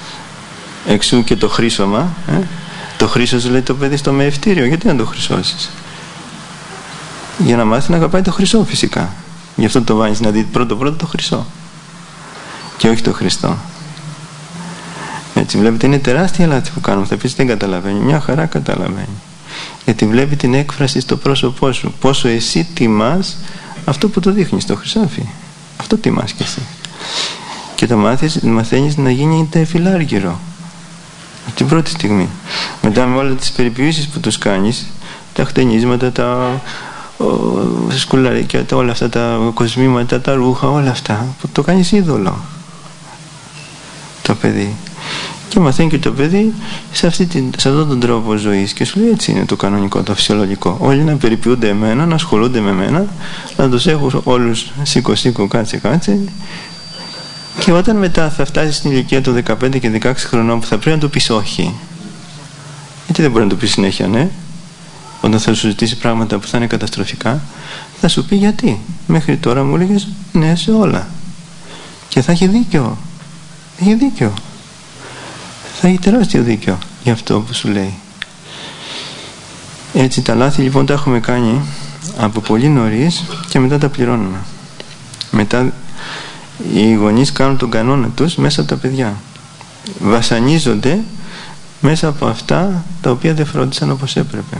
Εξού και το χρήσωμα. Ε? Το χρήσος λέει το παιδί στο μεευτήριο. Γιατί να το χρυσώσεις? Για να μάθει να αγαπάει το χρυσό, φυσικά. Γι' αυτό το βάζεις να δει πρώτο πρώτο το χρυσό και όχι το Χριστό. Έτσι βλέπετε, είναι τεράστια λάθη που κάνουμε. Θα πεις δεν καταλαβαίνει. Μια χαρά καταλαβαίνει. Γιατί βλέπει την έκφραση στο πρόσωπό σου. Πόσο εσύ τιμάς αυτό που το δείχνεις, το χρυσάφι. Αυτό τιμάς κι εσύ. Και το μάθεις, μαθαίνεις να γίνει τεφιλάργυρο από την πρώτη στιγμή. Μετά με όλες τις περιποιήσεις που τους κάνεις, τα χτενίσματα, τα σκουλαρίκια, τα, όλα αυτά τα κοσμήματα, τα ρούχα, όλα αυτά που το κάνεις είδωλο το παιδί. Και μαθαίνει και το παιδί σε, αυτή την, σε αυτόν τον τρόπο ζωής και σου λέει έτσι είναι το κανονικό, το φυσιολογικό. Όλοι να περιποιούνται εμένα, να ασχολούνται με μένα, να τους έχω όλους σήκω σήκω, κάτσε κάτσε. Και όταν μετά θα φτάσει στην ηλικία των δεκαπέντε και δεκαέξι χρονών που θα πρέπει να του πεις όχι, γιατί δεν μπορεί να του πει συνέχεια ναι, όταν θα σου ζητήσει πράγματα που θα είναι καταστροφικά, θα σου πει γιατί μέχρι τώρα μου έλεγες ναι σε όλα, και θα έχει δίκιο. Έχει δίκιο. Θα έχει τεράστιο δίκιο για αυτό που σου λέει. Έτσι τα λάθη λοιπόν τα έχουμε κάνει από πολύ νωρίς και μετά τα πληρώνουμε. Μετά οι γονείς κάνουν τον κανόνα τους μέσα από τα παιδιά. Βασανίζονται μέσα από αυτά τα οποία δεν φρόντισαν όπως έπρεπε.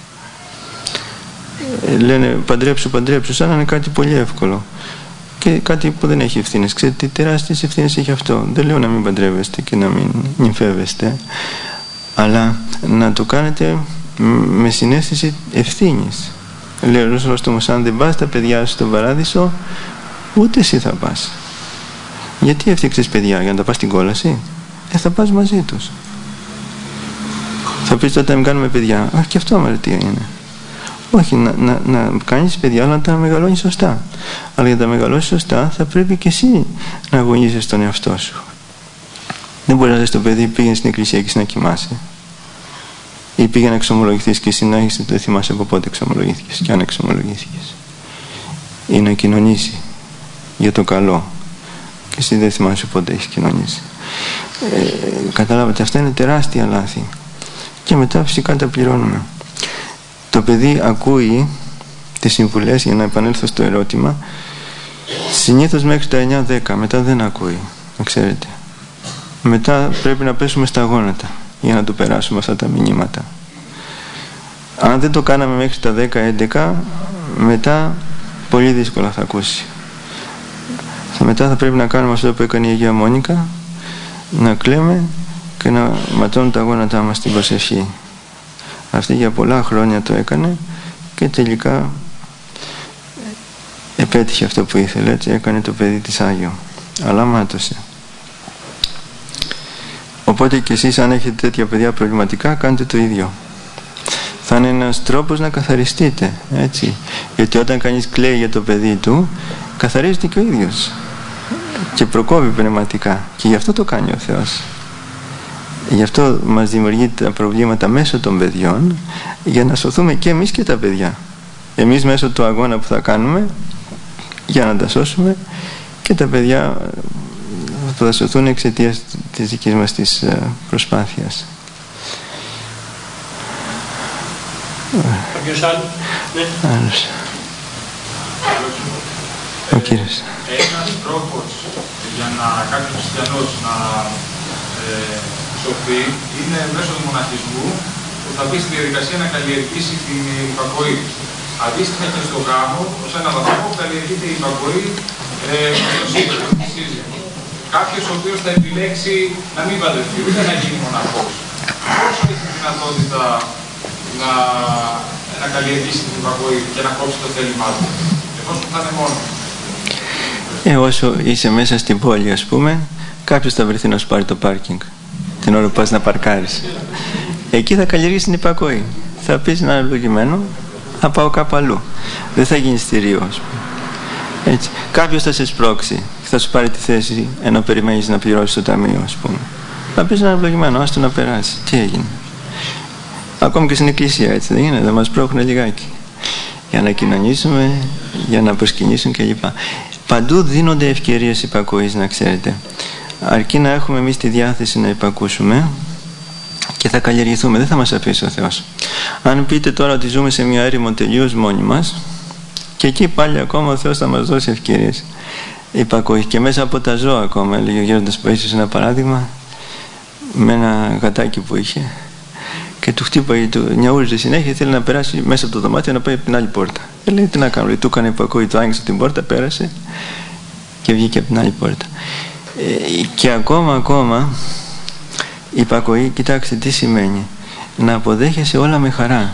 Λένε παντρέψου, παντρέψου, σαν να είναι κάτι πολύ εύκολο. Και κάτι που δεν έχει ευθύνες. Ξέρετε τι τεράστιες ευθύνες έχει αυτό? Δεν λέω να μην παντρεύεστε και να μην νυμφεύεστε, αλλά να το κάνετε με συναίσθηση ευθύνης. Λέει ο Χρυσόστομος, αν δεν πας τα παιδιά σου στον παράδεισο, ούτε εσύ θα πας. Γιατί έφτιαξες παιδιά? Για να τα πας στην κόλαση? Ε, θα πας μαζί τους. Θα πεις τότε να μην κάνουμε παιδιά. Αχ, και αυτό αμαρτία είναι. Όχι, να, να, να κάνεις παιδιά, αλλά να τα μεγαλώνεις σωστά. Αλλά για να τα μεγαλώσεις σωστά θα πρέπει και εσύ να αγωνίζεσαι τον εαυτό σου. Δεν μπορεί να λες το παιδί πήγαινε στην εκκλησία και να κοιμάσαι. ή πήγε να εξομολογηθείς και συνέχισε, δεν θυμάσαι από πότε εξομολογήθηκες και αν εξομολογήθηκες, ή να κοινωνήσει για το καλό και εσύ δεν θυμάσαι πότε έχεις κοινωνήσει. Ε, καταλάβατε, αυτά είναι τεράστια λάθη και μετά φυσικά τα πληρώνουμε. Το παιδί ακούει τις συμβουλές, για να επανέλθω στο ερώτημα, συνήθως μέχρι τα εννιά δέκα, μετά δεν ακούει, ξέρετε. Μετά πρέπει να πέσουμε στα γόνατα για να του περάσουμε αυτά τα μηνύματα. Αν δεν το κάναμε μέχρι τα δέκα έντεκα, μετά πολύ δύσκολα θα ακούσει. Μετά θα πρέπει να κάνουμε αυτό που έκανε η Αγία Μόνικα, να κλαίμε και να ματώνουν τα γόνατά μας στην προσευχή. Αυτή για πολλά χρόνια το έκανε και τελικά επέτυχε αυτό που ήθελε, έτσι έκανε το παιδί της Άγιο, αλλά μάτωσε. Οπότε και εσείς, αν έχετε τέτοια παιδιά προβληματικά, κάντε το ίδιο. Θα είναι ένας τρόπος να καθαριστείτε, έτσι, γιατί όταν κανείς κλαίει για το παιδί του, καθαρίζεται και ο ίδιος και προκόβει πνευματικά, και γι' αυτό το κάνει ο Θεός. Γι' αυτό μας δημιουργεί τα προβλήματα μέσω των παιδιών, για να σωθούμε και εμείς και τα παιδιά. Εμείς μέσω του αγώνα που θα κάνουμε για να τα σώσουμε, και τα παιδιά που θα σωθούν εξαιτίας της δικής μας της προσπάθειας. Κάποιος άλλος? Ναι. Άλλος. Ο κύριος. Ένας τρόπος για να κάποιος χριστιανός να ε, σωθεί είναι μέσω του μοναχισμού, που θα μπει στη διαδικασία να καλλιεργήσει την υπακοή. Αντίστοιχα και στο γάμο, ως ένα βαθμό καλλιεργείται η υπακοή ε, στο σύζυγο. Κάποιος ο οποίος θα επιλέξει να μην παντρευτεί, ούτε να γίνει μοναχός, πόσο έχει τη δυνατότητα να, να καλλιεργήσει την υπακοή και να κόψει το θέλημά του, εφόσον θα είναι μόνο? Ε, όσο είσαι μέσα στην πόλη, ας πούμε, κάποιος θα βρεθεί να σου πάρει το πάρκινγκ την ώρα που πας να παρκάρεις. Εκεί θα καλλιεργήσει την υπακοή. Θα πεις να είναι ευλογημένο, θα πάω κάπου αλλού. Δεν θα γίνει στηρίο, ας πούμε. Έτσι. Κάποιος θα σε σπρώξει και θα σου πάρει τη θέση ενώ περιμένεις να πληρώσεις το ταμείο, ας πούμε. Θα πεις να είναι ευλογημένο, άστο να περάσει. Τι έγινε? Ακόμη και στην εκκλησία, έτσι δεν είναι? Θα μας πρόχνουν λιγάκι για να κοινωνήσουμε, για να προσκυνήσουν κλπ. Παντού δίνονται ευκαιρίες υπακοής, να ξέρετε. Αρκεί να έχουμε εμείς τη διάθεση να υπακούσουμε και θα καλλιεργηθούμε, δεν θα μας αφήσει ο Θεός. Αν πείτε τώρα ότι ζούμε σε μια έρημο τελείως μόνοι μας, και εκεί πάλι ακόμα ο Θεός θα μας δώσει ευκαιρίες υπακοής. Και μέσα από τα ζώα ακόμα, έλεγε ο γέροντας Παΐσιος ένα παράδειγμα, με ένα γατάκι που είχε και του χτύπαγε, του νιαούριζε συνέχεια, θέλει να περάσει μέσα από το δωμάτιο να πάει από την άλλη πόρτα. Ε, λέει, τι να κάνω, λέει, του έκανε υπακοή, του άνοιξε την πόρτα, πέρασε και βγήκε από την άλλη πόρτα. Ε, και ακόμα, ακόμα υπακοή, κοιτάξτε τι σημαίνει. Να αποδέχεσαι όλα με χαρά.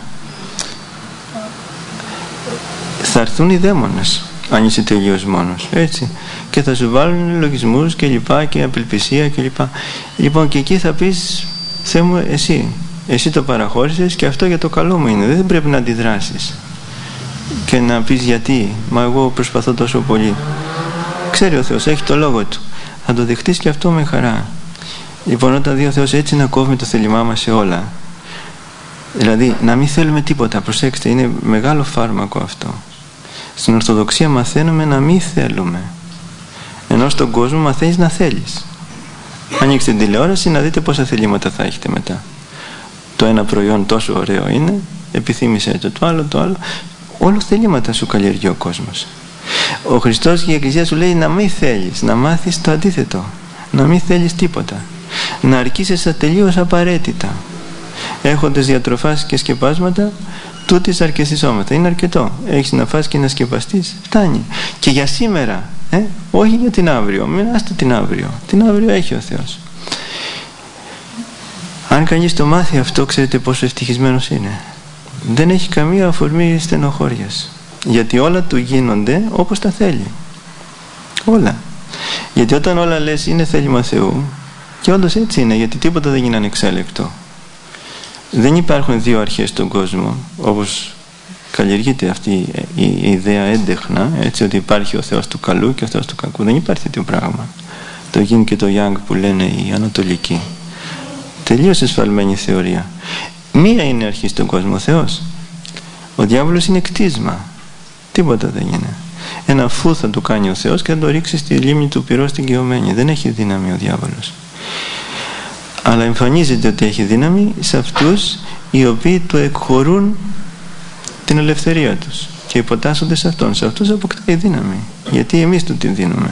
Θα έρθουν οι δαίμονες αν είσαι τελείως μόνος, έτσι, και θα σου βάλουν λογισμούς και λοιπά και απελπισία και λοιπά. Λοιπόν, και εκεί θα πεις, Θεέ μου, εσύ εσύ το παραχώρησες και αυτό για το καλό μου είναι, δεν πρέπει να αντιδράσεις και να πεις γιατί, μα εγώ προσπαθώ τόσο πολύ. Ξέρει ο Θεός, έχει το λόγο του, θα το δεχτείς και αυτό με χαρά. Λοιπόν, όταν δει ο Θεός έτσι να κόβουμε το θέλημά μας σε όλα, δηλαδή να μην θέλουμε τίποτα, προσέξτε, είναι μεγάλο φάρμακο αυτό. Στην Ορθοδοξία μαθαίνουμε να μην θέλουμε, ενώ στον κόσμο μαθαίνεις να θέλεις. Ανοίξτε την τηλεόραση να δείτε πόσα θελήματα θα έχετε μετά. Το ένα προϊόν τόσο ωραίο είναι, επιθύμησε το, το άλλο, το άλλο. Όλο θελήματα σου καλλιεργεί ο κόσμος. Ο Χριστός και η Εκκλησία σου λέει να μην θέλεις, να μάθεις το αντίθετο, να μην θέλεις τίποτα, να αρκείσαι τελείως απαραίτητα, έχοντας διατροφάς και σκεπάσματα, τούτης αρκεσισόμεθα. Είναι αρκετό. Έχεις να φας και να σκεπαστείς, φτάνει. Και για σήμερα, ε? όχι για την αύριο. Μην άστε την αύριο. Την αύριο έχει ο Θεός. Αν κανείς το μάθει αυτό, ξέρετε πόσο ευτυχισμένος είναι. Δεν έχει καμία αφορμή στενοχώριας. Γιατί όλα του γίνονται όπως τα θέλει. Όλα. Γιατί όταν όλα λες είναι θέλημα Θεού, και όντως έτσι είναι, γιατί τίποτα δεν γίνει ανεξέλεκτο. Δεν υπάρχουν δύο αρχές στον κόσμο, όπως καλλιεργείται αυτή η ιδέα έντεχνα, έτσι, ότι υπάρχει ο Θεός του καλού και ο Θεός του κακού. Δεν υπάρχει τέτοιο πράγμα. Το Yin και το Yang που λένε οι Ανατολικοί. Τελείως εσφαλμένη θεωρία. Μία είναι αρχή στον κόσμο, ο Θεός. Ο διάβολος είναι κτίσμα. Τίποτα δεν είναι. Ένα φου θα του κάνει ο Θεός και θα το ρίξει στη λίμνη του πυρός στην Καιωμένη. Δεν έχει δύναμη ο διάβολος. Αλλά εμφανίζεται ότι έχει δύναμη σε αυτούς οι οποίοι του εκχωρούν την ελευθερία τους και υποτάσσονται σε αυτόν. Σε αυτούς αποκτάει δύναμη, γιατί εμείς του την δίνουμε.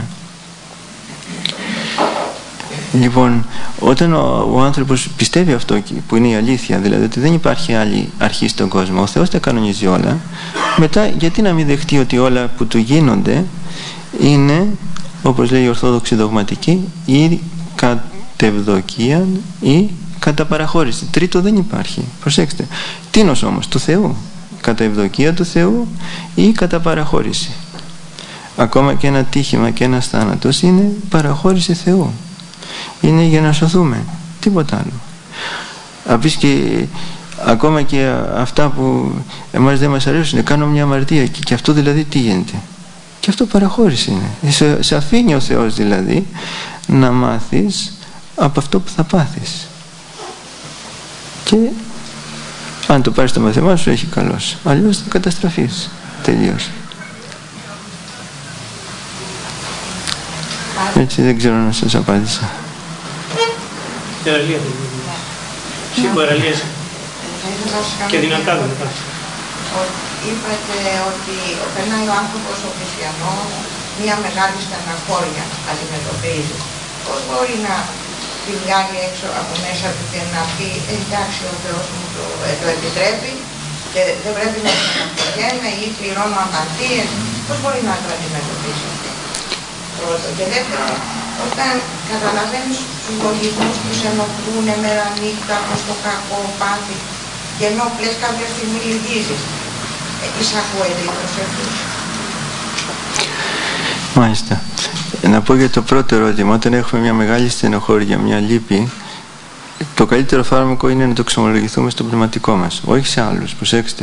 Λοιπόν, όταν ο, ο άνθρωπος πιστεύει αυτό που είναι η αλήθεια, δηλαδή ότι δεν υπάρχει άλλη αρχή στον κόσμο, ο Θεός τα κανονίζει όλα, μετά γιατί να μην δεχτεί ότι όλα που του γίνονται είναι, όπως λέει η Ορθόδοξη Δογματική, ή κατ' ευδοκία ή κατά παραχώρηση. Τρίτο δεν υπάρχει. Προσέξτε. Τίνος όμως του Θεού. Κατά ευδοκία του Θεού ή κατά παραχώρηση. Ακόμα και ένα τύχημα και ένας θάνατος είναι παραχώρηση Θεού. Είναι για να σωθούμε. Τίποτα άλλο. Απείς και ακόμα και αυτά που εμάς δεν μας αρέσουν, κάνω μια αμαρτία και, και αυτό δηλαδή τι γίνεται? Και αυτό παραχώρηση είναι. Σε, σε αφήνει ο Θεός δηλαδή να μάθεις από αυτό που θα πάθεις. Και αν το πάρεις το μαθημά σου έχει καλώς. Αλλιώς θα καταστραφείς τελείως. Έτσι δεν ξέρω να σας απάντησα. Τεραλία. Ψυχοεραλίες. Και δυνατά δεν υπάρχει. Είπατε ότι περνάει ο άνθρωπος ο χριστιανός μια μεγάλη στεναχώρια αντιμετωπίζει. Πώς μπορεί να τη βγάλει έξω από μέσα του και να πει εντάξει ο Θεός μου το, ε, το επιτρέπει και δεν πρέπει να στεναχωριέμαι ή πληρώνω αμαρτίες? Πώς μπορεί να το αντιμετωπίσει αυτό? Πρώτο. Και δεύτερο, όταν καταλαβαίνεις τους λογισμούς που σε ενοχλούν μέρα νύχτα προς το κακό πάθη και ενώ πλες κάποια στιγμή λυγίζεις, εισακούεται η προσευχή? Μάλιστα. Να πω για το πρώτο ερώτημα. Όταν έχουμε μια μεγάλη στενοχώρια, μια λύπη, το καλύτερο φάρμακο είναι να το ξομολογηθούμε στο πνευματικό μας, όχι σε άλλους. Προσέξτε.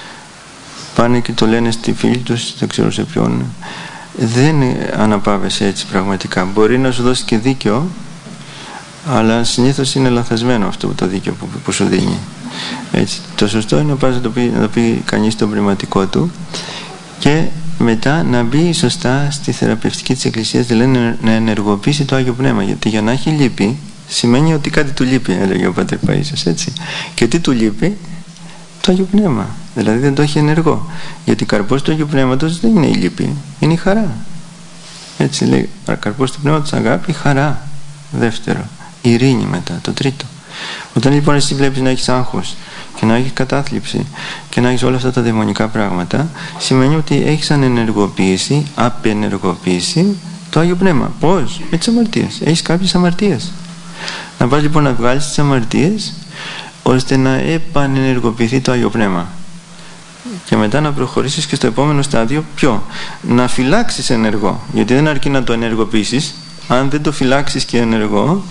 Πάνε και το λένε στη φίλη τους, δεν ξέρω σε ποιον. Δεν αναπαύεσαι έτσι πραγματικά. Μπορεί να σου δώσει και δίκιο, αλλά συνήθως είναι λανθασμένο αυτό το δίκιο που, που σου δίνει. Έτσι. Το σωστό είναι να πας να το πει, να το πει κανείς το πνευματικό του και μετά να μπει σωστά στη θεραπευτική της Εκκλησίας, δηλαδή να ενεργοποιήσει το Άγιο Πνεύμα. Γιατί για να έχει λύπη σημαίνει ότι κάτι του λείπει, έλεγε ο Πατέρ Παΐσιος, έτσι. Και τι του λείπει? Το Άγιο Πνεύμα. Δηλαδή δεν το έχει ενεργό. Γιατί καρπός του Αγίου Πνεύματος δεν είναι η λύπη, είναι η χαρά. Έτσι λέει, καρπός του Πνεύματος αγάπη, χαρά. Δεύτερο, ειρήνη μετά, το τρίτο. Όταν λοιπόν εσύ βλέπεις να έχεις άγχος και να έχεις κατάθλιψη και να έχεις όλα αυτά τα δαιμονικά πράγματα, σημαίνει ότι έχεις ανενεργοποιήσει, απενεργοποιήσει το Άγιο Πνεύμα. Πώς? Με τις αμαρτίες. Έχεις κάποιες αμαρτίες. Να πας λοιπόν να βγάλεις τις αμαρτίες ώστε να επανενεργοποιηθεί το Άγιο Πνεύμα. Και μετά να προχωρήσεις και στο επόμενο στάδιο. Ποιο? Να φυλάξεις ενεργό. Γιατί δεν αρκεί να το ενεργοποιήσεις. Αν δεν το φυλάξεις και ενεργό,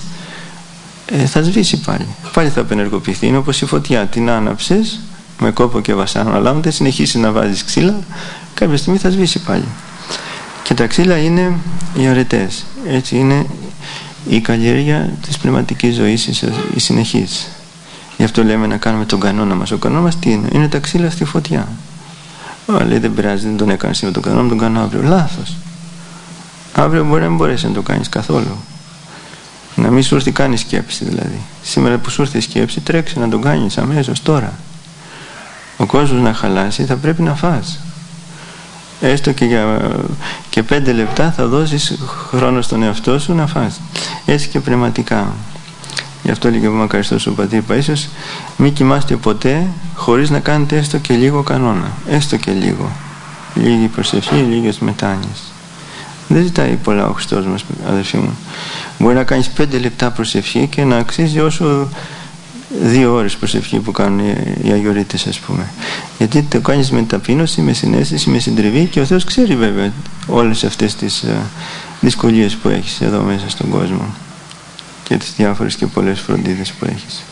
ε, θα σβήσει πάλι. Πάλι θα απενεργοποιηθεί. Είναι όπως η φωτιά. Την άναψες με κόπο και βασάνο, αλλά αν δεν συνεχίσεις να βάζεις ξύλα, κάποια στιγμή θα σβήσει πάλι. Και τα ξύλα είναι οι αρετές. Έτσι είναι η καλλιέργεια της πνευματικής ζωής, η συνεχής. Γι' αυτό λέμε να κάνουμε τον κανόνα μας. Ο κανόνα μας τι είναι? Είναι τα ξύλα στη φωτιά. Ω, λέει δεν πειράζει, δεν τον έκανες σήμερα τον κανόνα, τον κάνω αύριο. Λάθος. Αύριο μπορεί να μην μπορέσει να το κάνεις καθόλου. Να μην σου έρθει καν η σκέψη δηλαδή. Σήμερα που σου έρθει η σκέψη, τρέξει να τον κάνεις αμέσως τώρα. Ο κόσμος να χαλάσει, θα πρέπει να φας. Έστω και για και πέντε λεπτά θα δώσεις χρόνο στον εαυτό σου να φας. Έτσι και πνευματικά. Γι' αυτό λέγει ο μακαριστός ο Πατήρ Παΐσιος, μην κοιμάστε ποτέ χωρίς να κάνετε έστω και λίγο κανόνα. Έστω και λίγο. Λίγη προσευχή, λίγες μετάνοιες. Δεν ζητάει πολλά ο Χριστός μας, αδερφοί μου. Μπορεί να κάνεις πέντε λεπτά προσευχή και να αξίζει όσο δύο ώρες προσευχή που κάνουν οι αγιορείτες, ας πούμε. Γιατί το κάνεις με ταπείνωση, με συναίσθηση, με συντριβή και ο Θεός ξέρει βέβαια όλες αυτές τις uh, δυσκολίες που έχεις εδώ μέσα στον κόσμο και τις διάφορες και πολλές φροντίδες που έχεις.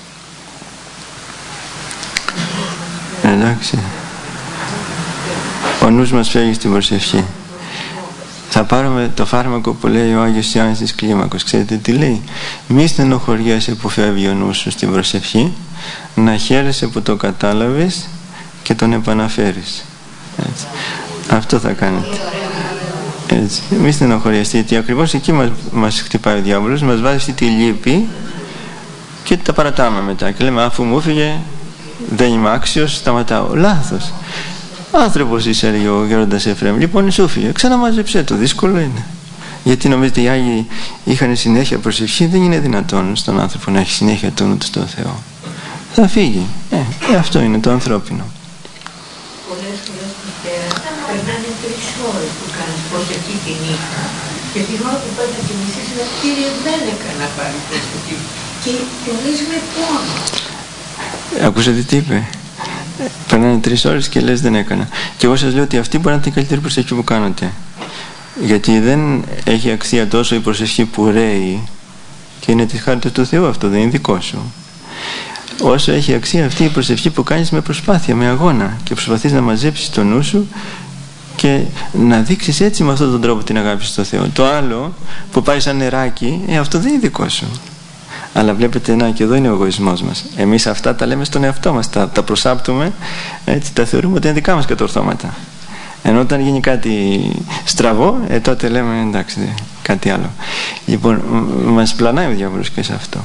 Εντάξει. Ο νους μας φεύγει στην προσευχή. θα πάρουμε το φάρμακο που λέει ο Άγιος Ιωάννης της Κλίμακος. Ξέρετε τι λέει? Μη στενοχωριέσαι που φεύγει ο νους σου στην προσευχή, να χαίρεσαι που το κατάλαβες και τον επαναφέρεις. Έτσι. Αυτό θα κάνετε. Έτσι. Μη στενοχωριέστε, γιατί ακριβώς εκεί μας, μας χτυπάει ο διάβολος, μας βάζει αυτή τη λύπη και τα παρατάμε μετά και λέμε αφού μου έφυγε δεν είμαι άξιος, σταματάω. Λάθος. Άνθρωπος είσαι, έλεγε ο γέροντας Εφραίμ. Λοιπόν, σου φύγε, ξαναμάζεψέ το, δύσκολο είναι. Γιατί νομίζετε οι Άγιοι είχαν συνέχεια προσευχή? Δεν είναι δυνατόν στον άνθρωπο να έχει συνέχεια το νου του στον Θεό. Θα φύγει. Ε, ε, αυτό είναι το ανθρώπινο. Πολλές φορές περνάνε τρεις ώρες που κάνεις προσευχή τη νύχτα και την ώρα που πάει να κοιμηθείς είναι Κύριε δεν έκανα πάλι προσευχή και θυμίζει με πόνο. Ακούσατε τι είπε? Περνάνε τρεις ώρες και λες δεν έκανα. Και εγώ σας λέω ότι αυτή μπορεί να είναι η καλύτερη προσευχή που κάνετε. Γιατί δεν έχει αξία τόσο η προσευχή που ρέει και είναι της χάριτας του Θεού, αυτό δεν είναι δικό σου. Όσο έχει αξία αυτή η προσευχή που κάνεις με προσπάθεια, με αγώνα και προσπαθείς να μαζέψεις το νου σου και να δείξεις έτσι με αυτόν τον τρόπο την αγάπη στο Θεό. Το άλλο που πάει σαν νεράκι, ε, αυτό δεν είναι δικό σου. Αλλά βλέπετε, να, και εδώ είναι ο εγωισμός μας. Εμείς αυτά τα λέμε στον εαυτό μας, τα, τα προσάπτουμε, έτσι, τα θεωρούμε ότι είναι δικά μας κατορθώματα. Ενώ όταν γίνει κάτι στραβό, ε, τότε λέμε εντάξει, κάτι άλλο. Λοιπόν, μας πλανάει ο διάβολος και σε αυτό.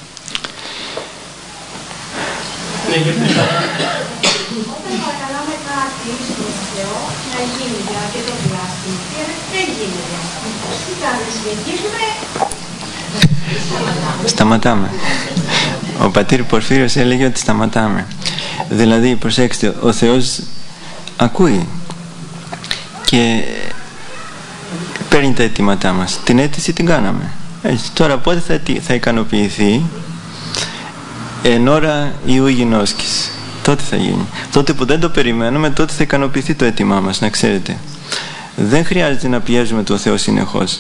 Όταν παρακαλάμε κάτι στον Θεό να γίνει για αρκετό διάστημα και δεν γίνεται, τι κάνουμε, συνεχίζουμε? Σταματάμε. Ο πατήρ Πορφύριος έλεγε ότι σταματάμε. Δηλαδή, προσέξτε, ο Θεός ακούει και παίρνει τα αιτήματά μας. Την αίτηση την κάναμε. Έτσι, τώρα πότε θα, θα ικανοποιηθεί? Εν ώρα Ιού γινώσκης. Τότε θα γίνει. Τότε που δεν το περιμένουμε, τότε θα ικανοποιηθεί το αίτημά μας, να ξέρετε. Δεν χρειάζεται να πιέζουμε τον Θεό συνεχώς.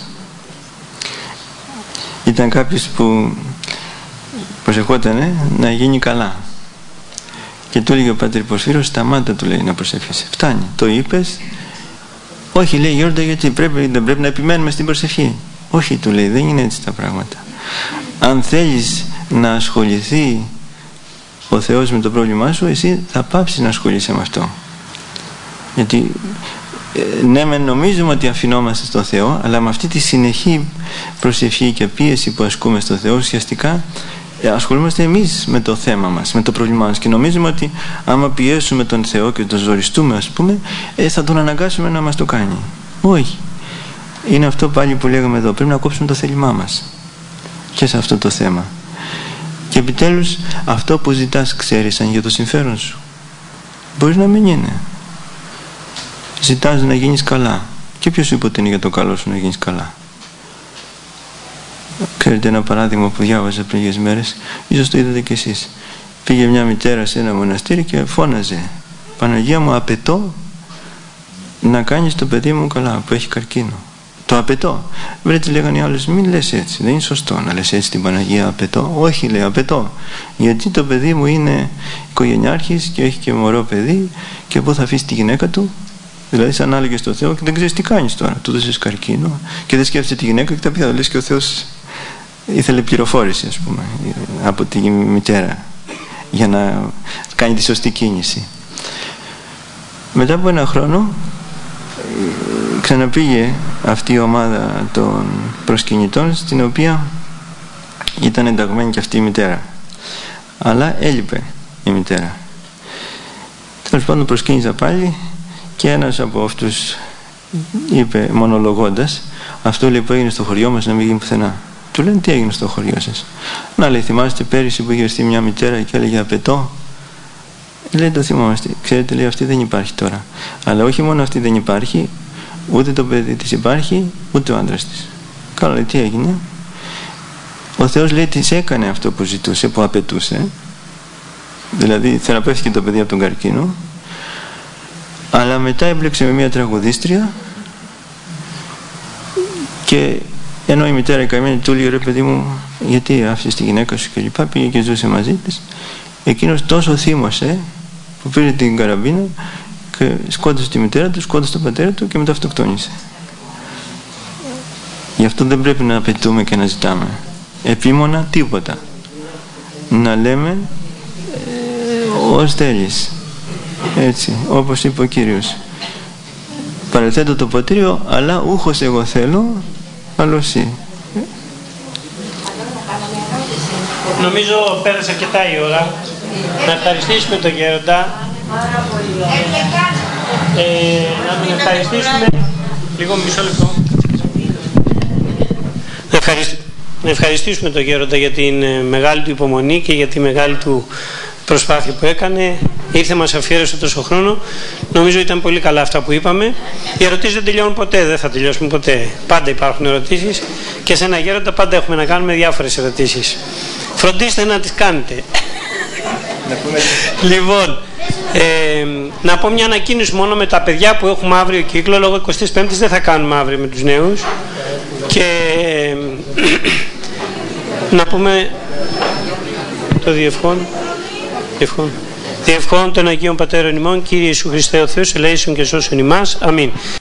Ήταν κάποιος που προσευχότανε να γίνει καλά και του έλεγε ο πατήρ Πορφύριος σταμάτα, του λέει, να προσεύχεσαι, φτάνει, το είπες? Όχι, λέει, Γιώργο, γιατί πρέπει, δεν πρέπει να επιμένουμε στην προσευχή? Όχι, του λέει, δεν είναι έτσι τα πράγματα. Αν θέλεις να ασχοληθεί ο Θεός με το πρόβλημά σου, εσύ θα πάψεις να ασχολείσαι με αυτό. Γιατί ναι, με νομίζουμε ότι αφινόμαστε στο Θεό, αλλά με αυτή τη συνεχή προσευχή και πίεση που ασκούμε στο Θεό, ουσιαστικά ασχολούμαστε εμείς με το θέμα μας, με το πρόβλημά μας, και νομίζουμε ότι άμα πιέσουμε τον Θεό και τον ζοριστούμε, ας πούμε, ε, θα τον αναγκάσουμε να μας το κάνει. Όχι. Είναι αυτό πάλι που λέγαμε εδώ, πρέπει να κόψουμε το θέλημά μας και σε αυτό το θέμα. Και επιτέλους αυτό που ζητάς, ξέρεις αν για το συμφέρον σου? Μπορεί να μην είναι. Ζητάς να γίνεις καλά. Και ποιος είπε ότι είναι για το καλό σου να γίνεις καλά? Ξέρετε ένα παράδειγμα που διάβαζα πριν λίγες μέρες, ίσως το είδατε κι εσείς. Πήγε μια μητέρα σε ένα μοναστήρι και φώναζε, Παναγία μου, απαιτώ να κάνεις το παιδί μου καλά που έχει καρκίνο. Το απαιτώ. Βρε, τι λέγανε οι άλλες, μην λες έτσι, δεν είναι σωστό να λες έτσι την Παναγία, απαιτώ. Όχι, λέει, απαιτώ. Γιατί το παιδί μου είναι οικογενειάρχης και έχει και μωρό παιδί, και πού θα αφήσει τη γυναίκα του? Δηλαδή, σαν έλεγε στο Θεό και δεν ξέρεις τι κάνεις τώρα. Του δώσεις καρκίνο και δεν σκέφτεσαι τη γυναίκα και τα πει, λες και ο Θεός ήθελε πληροφόρηση, ας πούμε, από τη μητέρα για να κάνει τη σωστή κίνηση. Μετά από ένα χρόνο ξαναπήγε αυτή η ομάδα των προσκυνητών, στην οποία ήταν ενταγμένη και αυτή η μητέρα, αλλά έλειπε η μητέρα. Τέλος πάντων προσκύνησα πάλι και ένας από αυτούς είπε μονολογώντας, αυτό λέει που έγινε στο χωριό μας να μην γίνει πουθενά. Του λένε, τι έγινε στο χωριό σας? Να, λέει, θυμάστε πέρυσι που είχε έρθει μια μητέρα και έλεγε απαιτώ? Λέει, το θυμόμαστε. Ξέρετε, λέει, αυτή δεν υπάρχει τώρα. Αλλά όχι μόνο αυτή δεν υπάρχει, ούτε το παιδί της υπάρχει, ούτε ο άντρας της. Καλά, λέει, τι έγινε? Ο Θεός, λέει, της έκανε αυτό που ζητούσε, που απαιτούσε. Δηλαδή θεραπεύτηκε το παιδί από τον καρκίνο, αλλά μετά έμπλεξε με μια τραγουδίστρια και ενώ η μητέρα η καημένη του λέει, ρε παιδί μου, γιατί άφησες τη γυναίκα σου και λοιπά, πήγε και ζούσε μαζί της. Εκείνος τόσο θύμωσε που πήρε την καραμπίνα και σκότωσε τη μητέρα του, σκότωσε τον πατέρα του και μετά αυτοκτόνησε. Γι' αυτό δεν πρέπει να απαιτούμε και να ζητάμε επίμονα τίποτα. Να λέμε ε, ως θέλεις, έτσι όπως είπε ο Κύριος, παρεθέτω το ποτήριο, αλλά ούχος εγώ θέλω, άλλο εσύ. Νομίζω πέρασε αρκετά η ώρα. Να ευχαριστήσουμε τον Γέροντα. Ε, να τον ευχαριστήσουμε. Λίγο μισό λεπτό. Να, ευχαριστ... να ευχαριστήσουμε τον Γέροντα για την μεγάλη του υπομονή και για τη μεγάλη του προσπάθεια που έκανε. Ήρθε, μας αφιέρωσε τόσο χρόνο. Νομίζω ήταν πολύ καλά αυτά που είπαμε. Οι ερωτήσεις δεν τελειώνουν ποτέ, δεν θα τελειώσουν ποτέ. Πάντα υπάρχουν ερωτήσεις και σε ένα Γέροντα πάντα έχουμε να κάνουμε διάφορες ερωτήσεις. Φροντίστε να τις κάνετε. Λοιπόν, ε, να πω μια ανακοίνωση μόνο με τα παιδιά που έχουμε αύριο κύκλο. Λόγω εικοστής πέμπτης δεν θα κάνουμε αύριο με τους νέους. Και ε, να πούμε το διευχόν. Διευχόν. Διευχόν των Αγίων Πατέρων ημών, Κύριε Ιησού Χριστέ ο Θεός, ελέησον και σώσον ημάς. Αμήν.